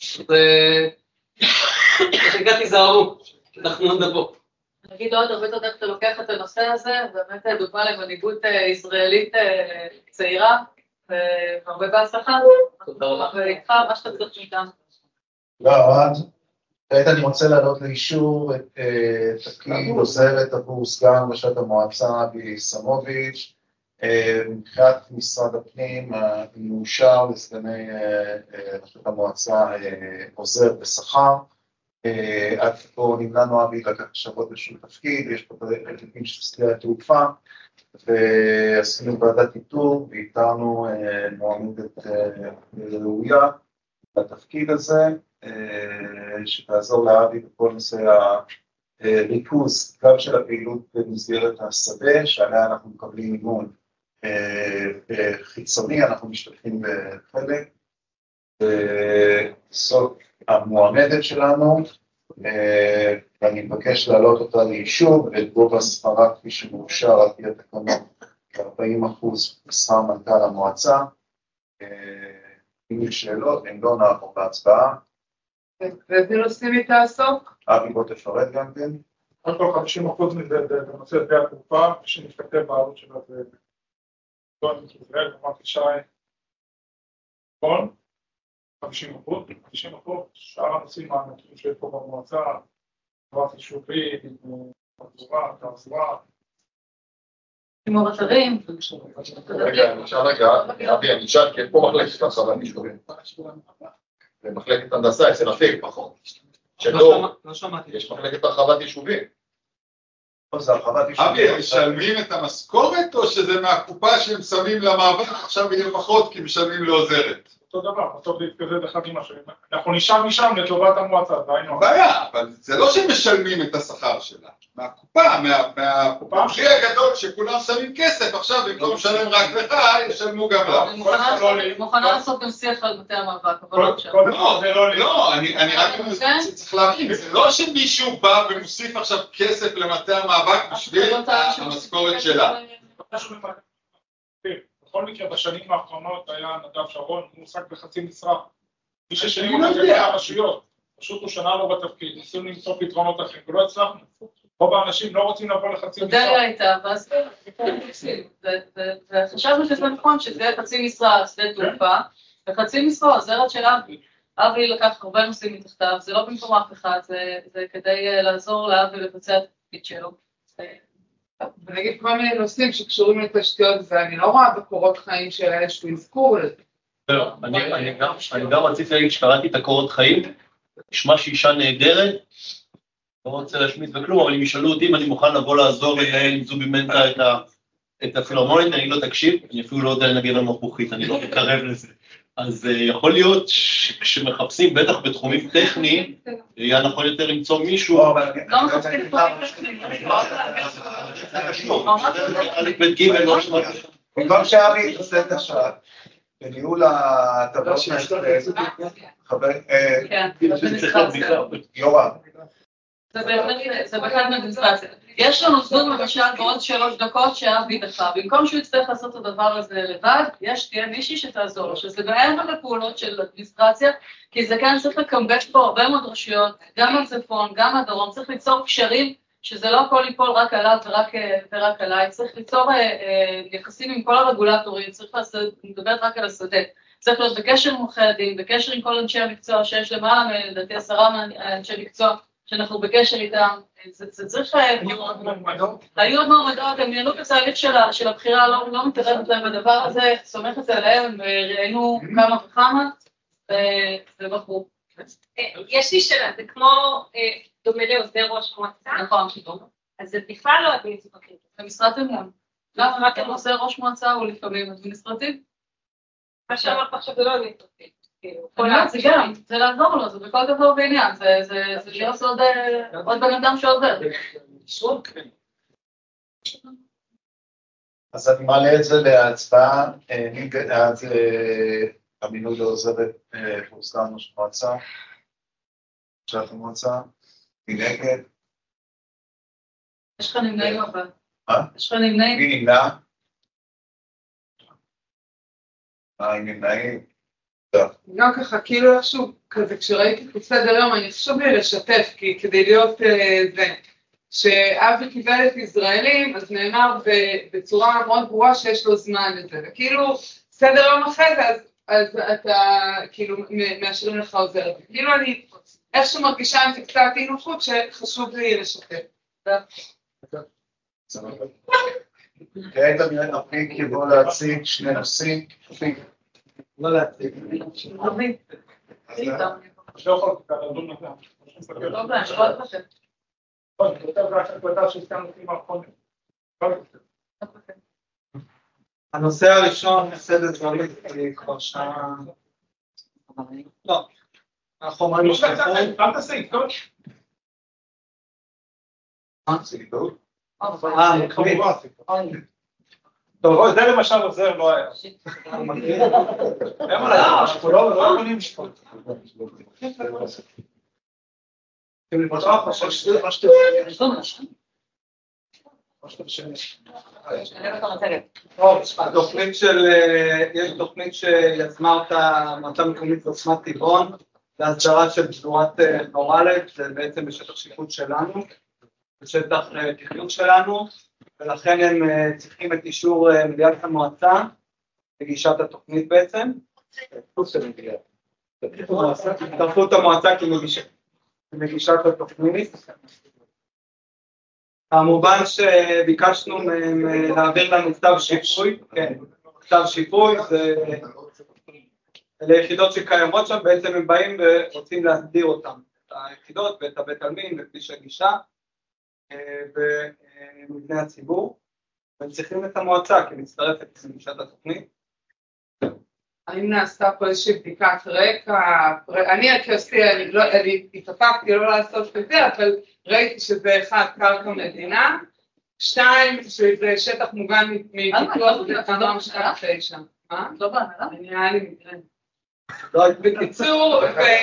אז הגעתי זהרו, אנחנו נדבר. נגיד עוד הרבה תודה שאתה לוקח את הנושא הזה, באמת דוגמה למנהיגות ישראלית צעירה, והרבה בהצלחה. תודה רבה. ואיתך, מה שאתה צריך מאיתנו. תודה רבה. כעת אני רוצה להעלות לאישור את תפקיד עוזרת עבור סגן ראשת המועצה בי סמוביץ'. מבחינת משרד הפנים מאושר לסגני ראשת המועצה עוזר בשכר. עד פה נמנענו אבי לקח שבועות לשום תפקיד, יש פה חלקים של שדה התעופה, ועשינו ועדת איתור ואיתרנו מועמדת ראויה לתפקיד הזה, שתעזור לאבי בכל נושא ריכוז גם של הפעילות במסגרת השדה, שעליה אנחנו מקבלים אימון חיצוני, אנחנו משתתפים בחלק, וזאת המועמדת שלנו, ואני מבקש להעלות אותה לאישור, ואת גובה השכרה כפי שמאושר על פי התקנות, ארבעים אחוז משכר מנכ"ל המועצה. אם יש שאלות, אם לא נעבור בהצבעה. ואיזה נושאים היא תעסוק? אבי בוא תפרט גם כן. רק כל חמישים אחוז מזה בנושא שדה התעופה, שמשתתף בעלות שלה זה ישראל, אמרתי שי, נכון? חמישים אחוז, חמישים אחוז, שאר הנושאים הענקים שיש פה במועצה, תחבורה יישובית, תחבורה, תעסוקה. שימור אתרים. רגע, אני אשאל רגע, אבי, אני אשאל, כי פה מחלקת הרחבת יישובים. במחלקת הנדסה, אצל אפיק, פחות. שלא, יש מחלקת הרחבת יישובים. אבי, הם משלמים את המשכורת, או שזה מהקופה שהם שמים למעבר, עכשיו יהיה פחות, כי משלמים לעוזרת? אותו דבר, בסוף להתקזד אחד עם השני. אנחנו נשאר משם לטובת המועצה, דיינו. בעיה, אבל זה לא שהם משלמים את השכר שלה. מהקופה, מהפרחי הגדול שכולם שמים כסף, עכשיו במקום לשלם רק לך, ישלמו גם לה. מוכנה לעשות גם שיח על בתי המאבק, אבל לא עכשיו. לא, אני רק צריך להבין, זה לא שמישהו בא ומוסיף עכשיו כסף למטה המאבק בשביל המשכורת שלה. בכל מקרה, בשנים האחרונות היה נדב שרון, הוא מועסק בחצי משרה. מי ששנים אותה זה הרשויות. פשוט הוא שנה לא בתפקיד, ניסינו למצוא פתרונות אחרים, ולא הצלחנו. רוב האנשים לא רוצים לבוא לחצי משרה. דליה הייתה, ואז וחשבנו שזה נכון, שזה חצי משרה שדה תעופה, וחצי משרה עוזרת של אבי. אבי לקח הרבה נושאים מתחתיו, זה לא במקום אף אחד, זה כדי לעזור לאבי לבצע את התפקיד שלו. ונגיד כל מיני נושאים שקשורים לתשתיות, ואני לא רואה בקורות חיים של איזשהו אזכור לזה. לא, אני גם רציתי להגיד שקראתי את הקורות חיים, נשמע שאישה נהדרת, לא רוצה להשמיץ בכלום, אבל אם ישאלו אותי אם אני מוכן לבוא לעזור לנהל עם זובי מנטה את הפילהרמונית, אני לא תקשיב, אני אפילו לא יודע לנגן על מפוחית, אני לא מתקרב לזה. אז יכול להיות שכשמחפשים, בטח בתחומים טכניים, יהיה נכון יותר למצוא מישהו. לא מחפשים בתחומים טכניים. זה קשור. בית גימל לא שמעת. במקום שאבי עושה את השעה, בניהול הטבות חבר... יורם. זה בהחלט מדיסטרציה. יש לנו זמן למשל בעוד שלוש דקות שאבי דחה. במקום שהוא יצטרך לעשות את הדבר הזה לבד, יש תהיה מישהי שתעזור לו, שזה מעבר לפעולות של אדמיניסטרציה, כי זה כאן צריך לקמבש פה הרבה מאוד רשויות, גם הצפון, גם הדרום, צריך ליצור קשרים, שזה לא הכל ליפול רק עליו ורק, ורק עליי, צריך ליצור יחסים עם כל הרגולטורים, צריך לעשות, מדברת רק על השדה, צריך להיות בקשר עם עורכי הדין, בקשר עם כל אנשי המקצוע, שיש למעלה, לדעתי עשרה אנשי מקצוע, שאנחנו בקשר איתם, זה צריך... היו עוד מועמדות, הם נהנו בתהליך של הבחירה, לא מתערבת להם בדבר הזה, סומכת עליהם, וראינו כמה וכמה, ובחרו. יש לי שאלה, זה כמו דומה לעוזר ראש מועצה? נכון. אז זה בכלל לא אדמיניסטרטיבי. זה משרת אמון. גם עוזר ראש מועצה הוא לפעמים אדמיניסטרטיבי. מה שאמרת עכשיו זה לא אדמיניסטרטיבי. זה גם, זה לעזור לו, זה בכל דבר בעניין, זה להיות עוד בן אדם שעוזר. אז אני מעלה את זה להצבעה, אז המינוי לעוזרת פורסם ראש מועצה, ראשת המועצה, מי נגד? יש לך נמנעים אבל. מה? יש לך נמנעים? מי נמנע? מה עם נמנעים? גם ככה, כאילו איכשהו, כזה, כשראיתי את סדר יום, אני חשוב לי לשתף, כי כדי להיות זה, שאבי קיבל את ישראלים, אז נאמר בצורה מאוד ברורה שיש לו זמן לזה, וכאילו סדר יום אחרי זה, אז, אז אתה כאילו מאשרים לך עוזרת. כאילו אני איכשהו מרגישה עם זה קצת אי נוחות שחשוב לי לשתף. כעת אני אפיק יבוא להציג שני נושאים. לא להציג. אבי. לא יכול לדון לזה. לא בעיה, לא לפחד. נכון, זה יותר רק החלטה שהסכמנו עם האחרונים. הנושא הראשון, מסד דברים, כבר שעה... לא. החומרים נשלחו. אל תעשי, טוב. אה, מקומית. טוב, זה למשל עוזר, לא היה. אנחנו לא יכולים לשפוט. התוכנית של, יש תוכנית שיזמה אותה מועצה מקומית עוצמת טבעון, להסדרה של פזורת נורלת, זה בעצם בשטח שיפוט שלנו, בשטח תכנון שלנו, ולכן הם צריכים את אישור מליאת המועצה, לגישת התוכנית בעצם. הצטרפות המועצה כמגישת התוכנית. כמובן שביקשנו מהם להעביר לנו כתב שיפוי, כן, כתב שיפוי, זה ליחידות שקיימות שם, בעצם הם באים ורוצים להסדיר אותם, את היחידות ואת הבית עלמין וכביש הגישה ומבני הציבור, והם צריכים את המועצה כי מצטרפת לגישת התוכנית. האם נעשתה פה איזושהי בדיקת רקע? אני כעשי, אני התאפקתי לא לעשות את זה, אבל ראיתי שזה אחד, קרקע מדינה, שתיים, שזה שטח מוגן מפיתוח בתמ"מ שתיים תשע. מה? לא בענלה? נראה לי מקרה. בקיצור,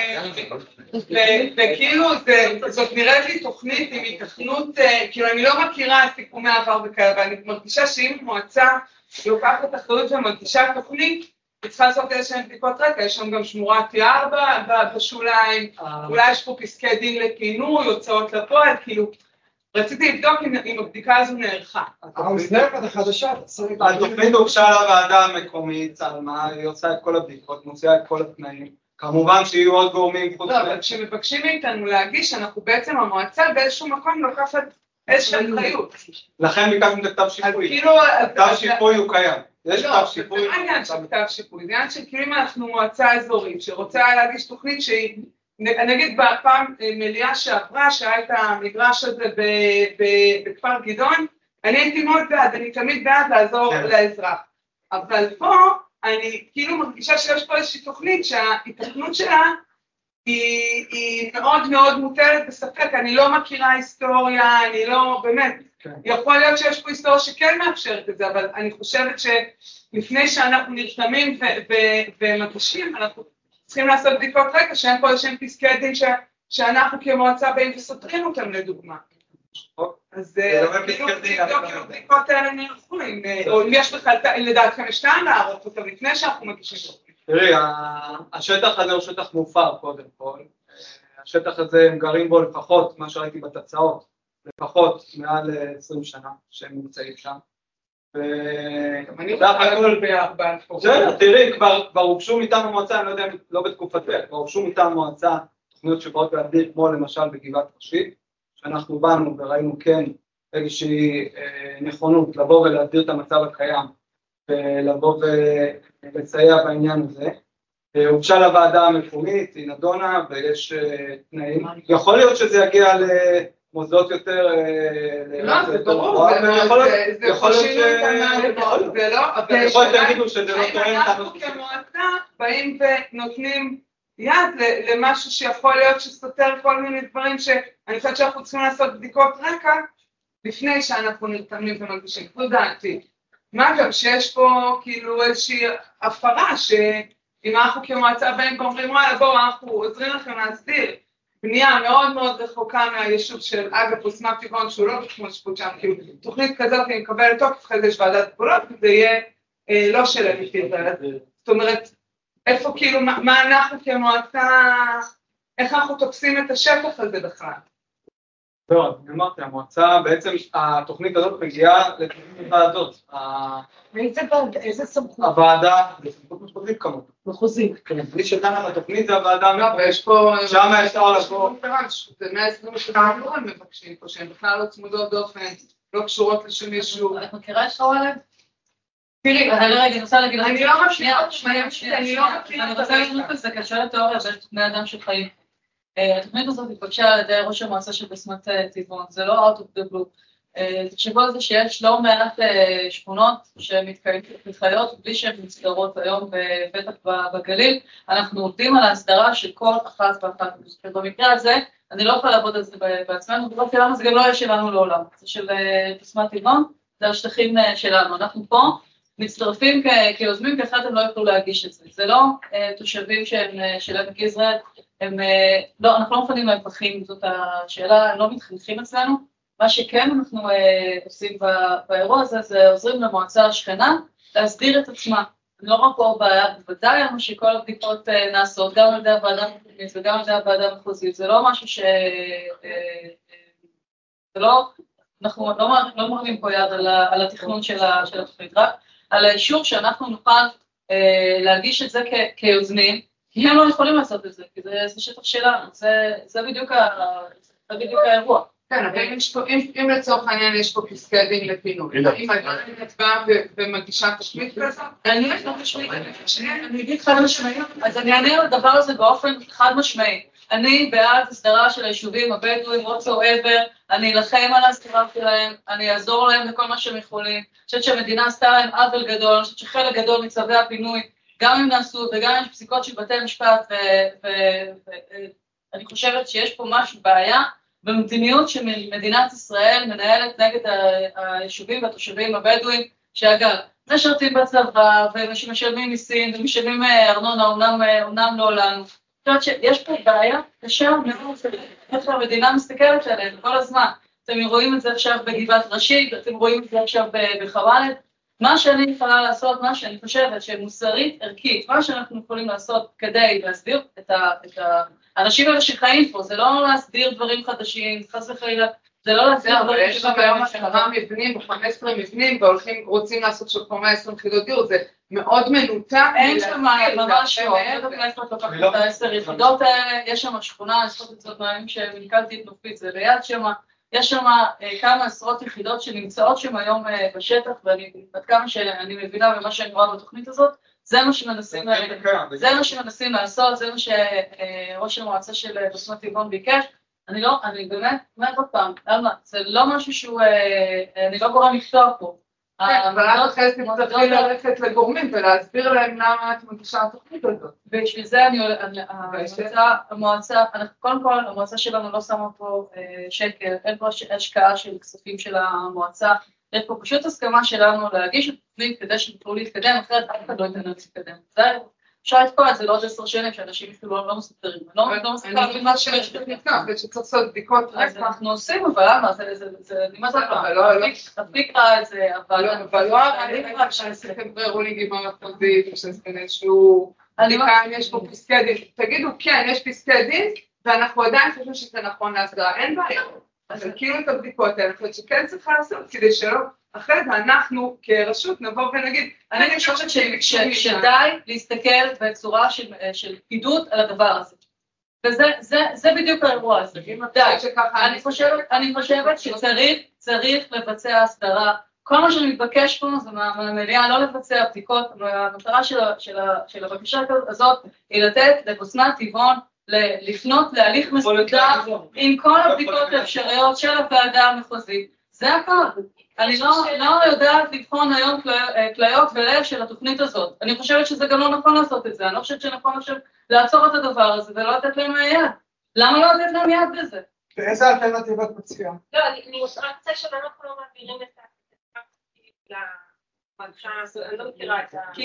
וכאילו זאת נראית לי תוכנית עם התכנות, כאילו אני לא מכירה סיכומי עבר וכאלה, ואני מרגישה שאם מועצה לוקחת אחריות ומרגישה תוכנית, היא צריכה לעשות איזשהם בדיקות רקע, יש שם גם שמורת יער בשוליים, אולי יש פה פסקי דין לפינוי, הוצאות לפועל, כאילו, רציתי לבדוק אם הבדיקה הזו נערכה. המסנרת החדשה, התוכנית הוגשה לוועדה המקומית, על מה היא עושה את כל הבדיקות, מוציאה את כל התנאים, כמובן שיהיו עוד גורמים חוץ. לא, אבל כשמבקשים מאיתנו להגיש, אנחנו בעצם המועצה באיזשהו מקום לוקחת איזושהי אחריות. לכן ביקשנו את הכתב שיפוי, הכתב שיפוי הוא קיים. יש כתב שיפוי. זה לא עניין של כתב שיפוי, זה עניין של כאילו אם אנחנו מועצה אזורית שרוצה להגיש תוכנית שהיא, נגיד בפעם מליאה שעברה שהיה את המגרש הזה בכפר גדעון, אני הייתי מאוד בעד, אני תמיד בעד לעזור לאזרח, אבל פה אני כאילו מרגישה שיש פה איזושהי תוכנית שההתכנות שלה היא, היא מאוד מאוד מוטלת בספק, אני לא מכירה היסטוריה, אני לא, באמת, כן. יכול להיות שיש פה היסטוריה שכן מאפשרת את זה, אבל אני חושבת שלפני שאנחנו נרשמים ומגישים, אנחנו צריכים לעשות בדיקות רקע, שאין פה איזשהם פסקי דין ש, שאנחנו כמועצה באים וסותרים אותם לדוגמה. אז כאילו לבדוק אם הבדיקות האלה נערכו, או אם יש בכלל, לדעתכם יש טעם לערוך אותם לפני שאנחנו מגישים אותם. תראי, השטח הזה הוא שטח מופר קודם כל, השטח הזה הם גרים בו לפחות, מה שראיתי בתצאות, לפחות מעל עשרים שנה שהם נמצאים שם. אני רוצה הכל בארבע. תראי, כבר הוגשו מטעם המועצה, אני לא יודע, לא בתקופתך, כבר הוגשו מטעם המועצה תוכניות שבאות להגדיר, כמו למשל בגבעת ראשית, שאנחנו באנו וראינו כן איזושהי נכונות לבוא ולהגדיר את המצב הקיים, ולבוא ולסייע בעניין הזה. הוגשה לוועדה המקומית, היא נדונה ויש תנאים. יכול להיות שזה יגיע למוסדות יותר... לא, זה ברור, זה יכול שינוי תנאים, זה לא, אבל יכול להיות להגידו שזה לא תואם. אנחנו כמועצה באים ונותנים יד למשהו שיכול להיות שסותר כל מיני דברים שאני חושבת שאנחנו צריכים לעשות בדיקות רקע לפני שאנחנו נרתמים ומגישים. תודעתי. מה גם שיש פה כאילו איזושהי הפרה שאם אנחנו כמועצה באים ואומרים וואלה בואו אנחנו עוזרים לכם להסדיר בנייה מאוד מאוד רחוקה מהיישוב של אגב עוצמת טבעון שהוא לא בתחום השיפוט שם, כאילו תוכנית כזאת היא מקבלת תוקף, אחרי זה יש ועדת גבולות וזה יהיה אה, לא שלם לפי זה. זאת אומרת, איפה כאילו מה, מה אנחנו כמועצה, איך אנחנו תופסים את השטח הזה בכלל? לא, אני אמרתי, המועצה, בעצם התוכנית הזאת מגיעה לתוכנית ועדות. איזה סמכות? הוועדה, זה סמכות מחוזית כמובן. מחוזית. כן, בלי שדנה בתוכנית זה הוועדה. לא, ויש פה... שם אפשר לבוא. זה מאה עשרים ושבע הם מבקשים פה, שהן בכלל לא צמודות דופן, לא קשורות לשום יישוב. את מכירה את שרואלב? תראי, אני רוצה להגיד לך... אני לא מכירה, אני לא מכירה... אני רוצה להגיד לך, זה קשה לתיאוריה בין בני אדם שחיים. התוכנית הזאת התבקשה על ידי ראש המועצה של בסמת טבעון, זה לא out of the blue. תחשבו על זה שיש לא מעט שכונות שמתחיות בלי שהן מסגרות היום, בטח בגליל, אנחנו עובדים על ההסדרה של כל אחת ואחת. במקרה הזה, אני לא יכולה לעבוד על זה בעצמנו, ובאתי למה זה גם לא יהיה שלנו לעולם. זה של בסמת טבעון, זה השטחים שלנו. אנחנו פה מצטרפים כיוזמים, כי אחרת הם לא יוכלו להגיש את זה. זה לא תושבים שהם של עמק יזרעאל, לא, אנחנו לא מפנים להם פחים, זאת השאלה, הם לא מתחנכים אצלנו. מה שכן אנחנו עושים באירוע הזה, זה עוזרים למועצה השכנה להסדיר את עצמה. לא רק פה בוודאי, אבל שכל הבדיקות נעשות, גם על ידי הוועדה המקומית וגם על ידי הוועדה המחוזית. זה לא משהו ש... זה לא... אנחנו לא מראים פה יד על התכנון של התוכנית, רק על האישור שאנחנו נוכל להגיש את זה כיוזמים, כי הם לא יכולים לעשות את זה, כי זה שטח שלנו, זה בדיוק האירוע. כן, אבל אם לצורך העניין יש פה פסקי דין לפינוי, אם את באה ומגישה תשמית כזאת? אני אגיד חד משמעי, אז אני אענה על הדבר הזה באופן חד משמעי. אני בעד הסדרה של היישובים הבדואים, whatsoever, אני אלחם על ההסדרה שלהם, אני אעזור להם לכל מה שהם יכולים. אני חושבת שהמדינה עשתה להם עוול גדול, אני חושבת שחלק גדול מצווי הפינוי, גם אם נעשו וגם אם יש פסיקות של בתי משפט, ואני חושבת שיש פה משהו בעיה, במדיניות שמדינת ישראל מנהלת נגד היישובים והתושבים הבדואים, שאגב, משרתים בצבא ומשלמים מיסים ומשלמים ארנונה, אומנם לא לנו. אני חושבת שיש פה בעיה קשה מאוד, איך המדינה מסתכלת עליהם כל הזמן. אתם רואים את זה עכשיו בגבעת ראשית, אתם רואים את זה עכשיו בחוואלד. מה שאני יכולה לעשות, מה שאני חושבת שמוסרית, ערכית, מה שאנחנו יכולים לעשות כדי להסדיר את ה... האנשים האלה שחיים פה, זה לא להסדיר דברים חדשים, חס וחלילה, זה לא להסדיר דברים יש לנו היום עשרה מבנים ו-חמישה עשר מבנים, והולכים, רוצים לעשות של מאה ועשרים יחידות דיור, זה מאוד מנותק. אין שם ממש לא, אני יודעת מאיפה את לוקחת את העשר יחידות האלה, יש שם שכונה, עשרות יצאות מהימים שמנכלתי את נופית, זה ליד שם, יש שם כמה עשרות יחידות שנמצאות שם היום בשטח, ואני עד כמה שאני מבינה במה שאני רואה בתוכנית הזאת, זה מה שמנסים, זה מה שמנסים לעשות, זה מה שראש המועצה של בסמת טבעון ביקש. אני לא, אני באמת, אומרת עוד פעם, אלמה, זה לא משהו שהוא, אני לא גורם לפתור פה. כן, אבל את אחרי זה תצטרכי ללכת לגורמים ולהסביר להם למה את מגישה התוכנית הזאת. בשביל זה אני, המועצה, קודם כל, המועצה שלנו לא שמה פה שקל, אין פה השקעה של כספים של המועצה, יש פה פשוט הסכמה שלנו להגיש את התוכנית כדי שתוכלו להתקדם, אחרת אף אחד לא ייתן להתקדם. זה אפשר לתקוע את זה לעוד עשר שנים שאנשים אפילו לא מסתדרים. לא מסתדרים. אני מה שיש לתקוע, ושצריך לעשות בדיקות רקע. אז אנחנו עושים, אבל למה? זה נמאס לך. תפליק רע את זה, אבל לא אני רק שעשיתם ברולינג עם המחוזית, ושעשיתם איזשהו בדיקה אם יש פה פסקי דין. תגידו, כן, יש פסקי דין, ואנחנו עדיין חושבים שזה נכון להסדרה. אין בעיה. אז כאילו את הבדיקות האלה, אני חושבת שכן צריכה לעשות, כדי שלא, אחרי זה אנחנו כרשות נבוא ונגיד, אני חושבת שדי להסתכל בצורה של פקידות על הדבר הזה. וזה בדיוק האירוע הזה. די. אני חושבת שצריך לבצע הסדרה. כל מה שמתבקש פה זה מהמליאה לא לבצע בדיקות, והמטרה של הבקשה הזאת היא לתת לבסמת טבעון לפנות להליך מסודר עם כל הבדיקות האפשריות של הוועדה המחוזית. זה הכל. אני לא יודעת לבחון היום כליות ולב של התוכנית הזאת. אני חושבת שזה גם לא נכון לעשות את זה. אני לא חושבת שנכון עכשיו לעצור את הדבר הזה ולא לתת להם יד. למה לא לתת להם יד בזה? באיזה אלטרנטיבות מציעה? לא, אני רק רוצה שאנחנו לא מעבירים את ה... אני לא מכירה את ה... כי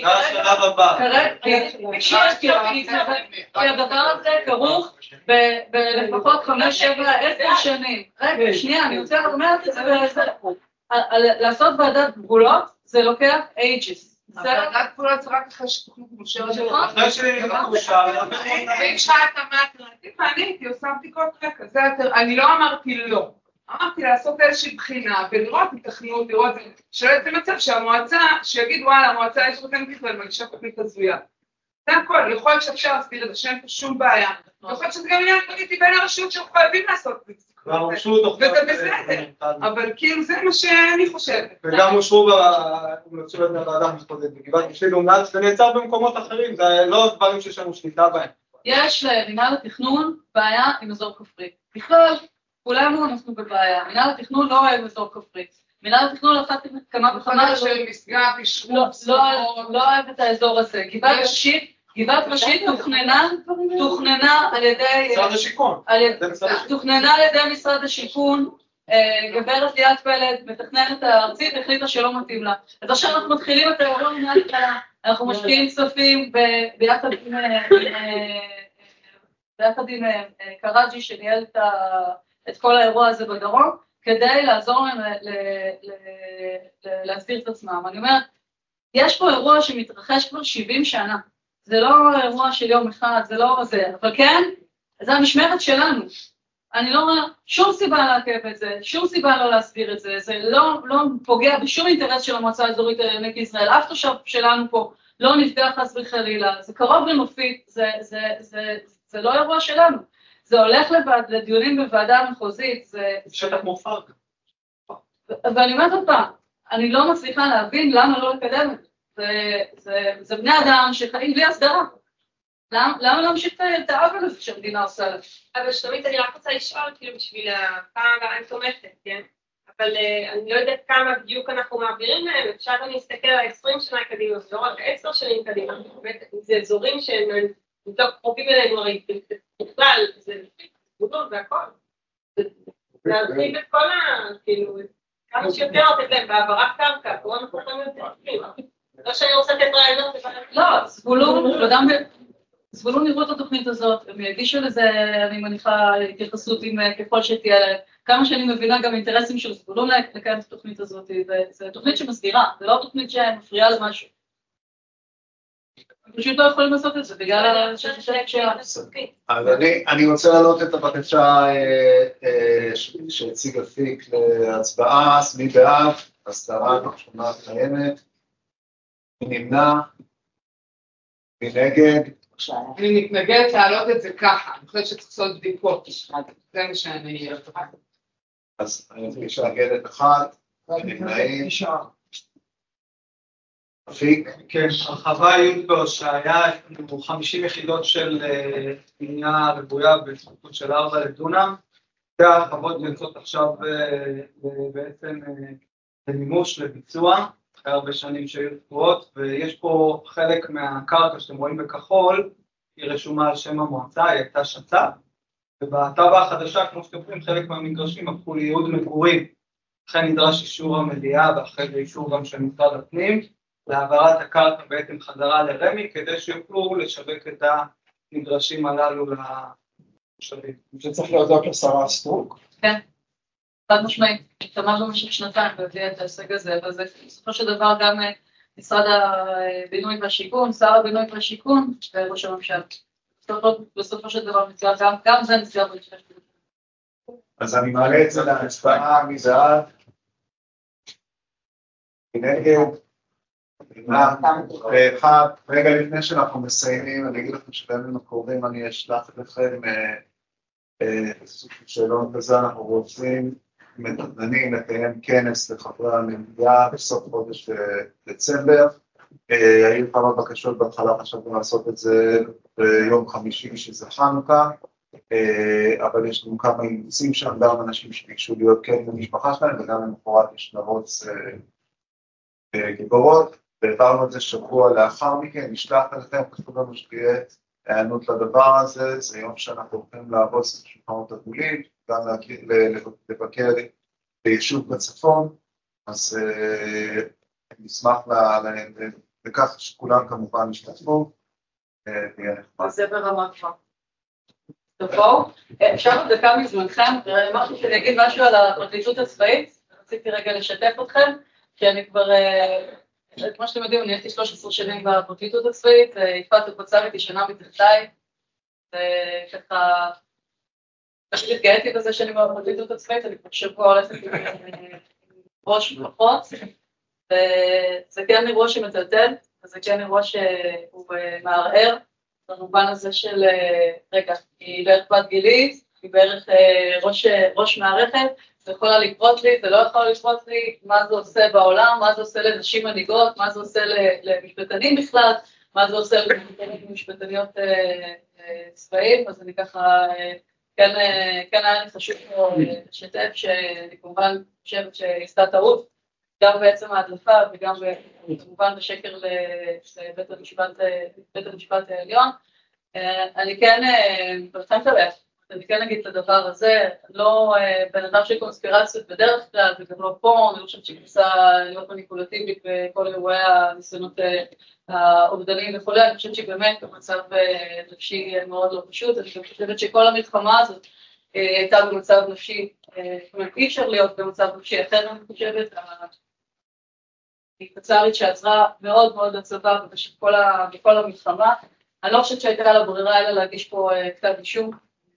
הדבר הזה כרוך בלפחות חמש, שבע, עשר שנים. רגע, שנייה, אני רוצה לומר את זה באיזה... לעשות ועדת גבולות זה לוקח ages. ועדת גבולות זה רק אחרי שתוכנית מאושרת. אחרי שהיא מאושרת. ואם שאלת מה האלטרנטיבה, אני הייתי עושה בדיקות רקע. אני לא אמרתי לא. אמרתי לעשות איזושהי בחינה ולראות התכנות, לראות שלא יצא מצב שהמועצה, שיגיד וואלה, המועצה יש לכם בכלל מגישה תוכנית הזויה. זה הכל, יכול להיות שאפשר להסביר את זה, שאין פה שום בעיה. יכול להיות שזה גם עניין פוליטי בין הרשות שחייבים לעשות את זה. וזה בסדר, אבל כאילו זה מה שאני חושבת. וגם אושרו בוועדה המחוזית בגבעת ראשית לעומת, זה נעצר במקומות אחרים, זה לא דברים שיש לנו שליטה בהם. יש למינהל התכנון בעיה עם אזור כפרי. בכלל, כולנו אנחנו בבעיה. מנהל התכנון לא אוהב אזור כפרי. מנהל התכנון עשה כמה וכמה... של מסגד, אישרוץ, לא אוהב את האזור הזה. גבעת ראשית, גבעת ראשית תוכננה, תוכננה על ידי... משרד השיכון. תוכננה על ידי משרד השיכון, גברת ליאת פלד, מתכננת הארצית, החליטה שלא מתאים לה. אז עכשיו אנחנו מתחילים את האירוע מההתחלה, אנחנו משקיעים כספים ביחד עם... ביחד עם קראג'י שניהל את כל האירוע הזה בדרום, כדי לעזור להם להסביר את עצמם. אני אומרת, יש פה אירוע שמתרחש כבר שבעים שנה, זה לא אירוע של יום אחד, זה לא זה, אבל כן, זה המשמרת שלנו. אני לא רואה שום סיבה לעכב את זה, שום סיבה לא להסביר את זה, זה לא, לא פוגע בשום אינטרס של המועצה האזורית עמק יזרעאל, אף תושב שלנו פה לא נפגע חס וחלילה, זה קרוב לנופית, זה, זה, זה, זה לא אירוע שלנו, זה הולך לבד, לדיונים בוועדה המחוזית, זה... שטח מופר. ואני אומרת עוד פעם, אני לא מצליחה להבין למה לא לקדם את זה, זה, זה, זה בני אדם שחיים בלי הסדרה. למה, למה להמשיך את העוול הזה שהמדינה עושה לה? אבל שלומית, אני רק רוצה לשאול, כאילו, בשביל הפעם הבאה אני תומכת, כן? אבל uh, אני לא יודעת כמה בדיוק אנחנו מעבירים להם, אפשר גם להסתכל על עשרים שנה קדימה, לא רק עשר שנים קדימה, באמת, זה אזורים שהם יותר קרובים אלינו, הרי בכלל, זה גבולות והכל. להרחיב את כל ה... כאילו, כמה שיותר לתת להם בעברת קרקע, כל אנחנו יכולים להיות תקפים. לא שאני רוצה לתת רעיונות, לא, זבולון, וגם... זבולון יראו את התוכנית הזאת, הם יגישו לזה, אני מניחה, התייחסות עם ככל שתהיה להם. כמה שאני מבינה גם אינטרסים של זבולון לקיים את התוכנית הזאת, זו תוכנית שמסדירה, זה לא תוכנית שמפריעה למשהו. הם פשוט לא יכולים לעשות את זה, בגלל שהקשייה. אז אני רוצה להעלות את הבקשה שהציג אפיק להצבעה, מי בעד, הסדרה ראשונה קיימת, מי נמנע, מי נגד, אני מתנגדת להעלות את זה ככה, אני חושבת שצריך לעשות בדיקות, זה מה שאני... אז אני רוצה להגיד את אחת, נמנעים. אפיק? כן, הרחבה י' בהושעיה, יש לנו חמישים יחידות של בנייה רוויה בסמיכות של ארבע לדונם, והרחבות יוצאות עכשיו בעצם למימוש, לביצוע, אחרי הרבה שנים שהיו תקועות, ויש פה חלק מהקרקע שאתם רואים בכחול, היא רשומה על שם המועצה, היא הייתה שצ"פ, ובתב"ע החדשה, כמו שאתם רואים, חלק מהמגרשים הפכו לייעוד מגורים, לכן נדרש אישור המליאה, ואחרי זה אישור גם של משרד הפנים, להעברת הקרקע בעצם חזרה לרמי, כדי שיוכלו לשווק את המגרשים הללו לתושבים. זה צריך להודות לשרה סטרוק. כן. חד משמעית, תמר במשך שנתיים והביאה את ההישג הזה, אבל זה בסופו של דבר גם משרד הבינוי והשיכון, שר הבינוי והשיכון וראש הממשלה. בסופו של דבר גם זה נסגר בנשש. אז אני מעלה את זה להצבעה, מי בעד? מי נגד? ואחד, רגע לפני שאנחנו מסיימים, אני אגיד לכם שבימים הקרובים אני אשלח לכם סוג של שאלון כזה, אנחנו רוצים מתכננים לקיים כנס לחברי המדינה בסוף חודש דצמבר. היו כמה בקשות בהתחלה, חשבנו לעשות את זה ביום חמישי שזה חנוכה, אבל יש לנו כמה אילוצים שם, גם אנשים שביקשו להיות כן במשפחה שלהם, וגם למחרת יש נרוץ גיבורות, והעברנו את זה שבוע לאחר מכן, נשלח לכם, חשוב לנו שתהיה הענות לדבר הזה, זה יום שאנחנו הולכים לעבוד את השולחנות עגולים, גם לבקר ביישוב בצפון, אז נשמח לכך שכולם כמובן ישתתפו. זה ברמה כבר. תבואו, אפשר דקה מזמנכם, אמרתי שאני אגיד משהו על הפרקליטות הצבאית, רציתי רגע לשתף אתכם, כי אני כבר, כמו שאתם יודעים, אני הייתי שלוש עשרה שנים בפרקליטות הצבאית, יפעת וקוצרתי שנה מתחתיי, וככה, פשוט התגאיתי בזה שאני בפרקליטות הצבאית, אני כבר שבוע הולכת עם ראש פחות, וזה כן אירוע שמטלטל, וזה כן אירוע שהוא מערער, במובן הזה של, רגע, היא בערך בת גילית, היא בערך ראש, ראש מערכת, זה יכולה לקרות לי, זה לא יכול לקרות לי, מה זה עושה בעולם, מה זה עושה לנשים מנהיגות, מה זה עושה למשפטנים בכלל, מה זה עושה למשפטניות צבאיים, אז אני ככה כן היה לי חשוב לשתף שאני כמובן חושבת שעשתה טעות, גם בעצם ההדלפה וגם כמובן בשקר לבית המשפט העליון. אני כן, פרסמת עליה, אני כן אגיד את הדבר הזה, לא בן אדם של קונספירציות בדרך כלל, וגם לא פה, אני לא חושבת שכניסה להיות מניפולטיבית בכל אירועי הניסיונות האובדניים וכו', אני חושבת שבאמת במצב נפשי מאוד לא פשוט, אני חושבת שכל המלחמה הזאת הייתה במצב נפשי, אי אפשר להיות במצב נפשי אחר, אני חושבת, הקצרית שעזרה מאוד מאוד לצבא בכל המלחמה, אני לא חושבת שהייתה לה ברירה אלא להגיש פה כתב אישום,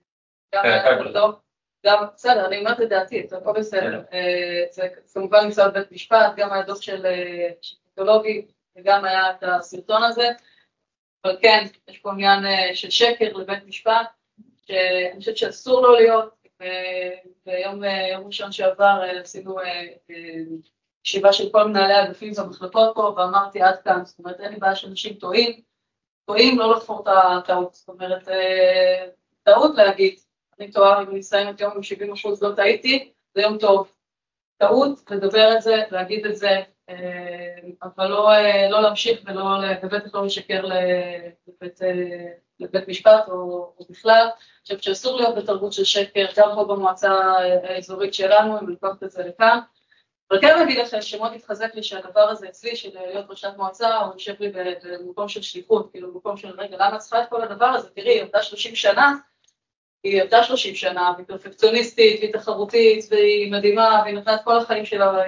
גם בסדר, אני אומרת את דעתי, זה הכל בסדר, זה כמובן נמצא בבית משפט, גם היה דוח של פסיכולוגי, וגם היה את הסרטון הזה, אבל כן, יש פה עניין של שקר לבית משפט, שאני חושבת שאסור לו להיות, ביום ראשון שעבר עשינו ישיבה של כל מנהלי האגפים והמחלקות פה, ואמרתי עד כאן, זאת אומרת, אין לי בעיה שאנשים טועים, טועים לא לחפור את הטעות, זאת אומרת, טעות להגיד, אני טועה, אם אני אסיים את יום עם שבעים אחוז לא טעיתי, זה יום טוב. טעות, לדבר את זה, להגיד את זה, אבל לא, לא להמשיך ולא, ובטח לא לשקר לבית, לבית משפט או, או בכלל. אני חושבת שאסור להיות בתרבות של שקר, גם פה במועצה האזורית שלנו, אם לקחת את זה לכאן. אבל כן להגיד לכם שמאוד התחזק לי שהדבר הזה אצלי, של להיות ראשת מועצה, הוא יושב לי במקום של שליחות, כאילו במקום של רגע, למה צריכה את כל הדבר הזה? תראי, היא עבדה שלושים שנה, היא עבדה שלושים שנה, והיא פרפקציוניסטית, והיא תחרותית, והיא מדהימה, והיא נתנה את כל החיים שלה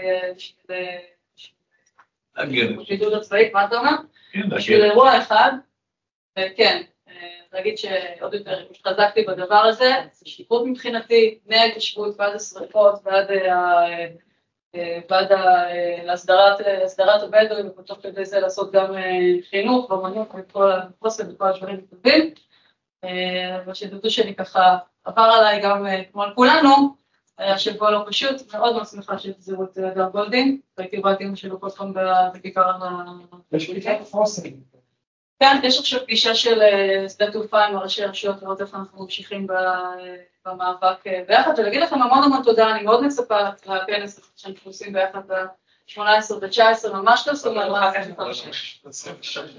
בשידוד הצבאית, מה אתה אומר? בשביל אירוע אחד, כן, להגיד שעוד יותר התחזקתי בדבר הזה, זה שליחות מבחינתי, מההתיישבות ועד השריפות, ועד ועד להסדרת הבדואים, ובתוך כדי זה לעשות גם חינוך, ואומנות, וכל הפוסט וכל הדברים הטובים. אבל שתדעו שאני ככה עבר עליי גם כמו על כולנו, היה שבוע לא פשוט, מאוד מאוד שמחה שתזירו את הדר גולדין, והייתי רואה אמא שלו כל פעם בכיכר ה... יש פגישת חוסן. כן, יש עכשיו פגישה של שדה תעופה עם הראשי הרשויות, לראות איך אנחנו ממשיכים במאבק ביחד, ולהגיד לכם המון המון תודה, אני מאוד מצפה לכנס שאנחנו עושים ביחד ב-שמונה עשרה ו-תשע עשרה, ממש תעשו לנו מה זה.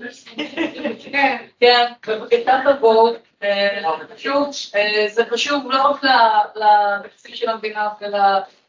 כן, ובקטע תבואו, זה חשוב לא רק לתקציב של המדינה,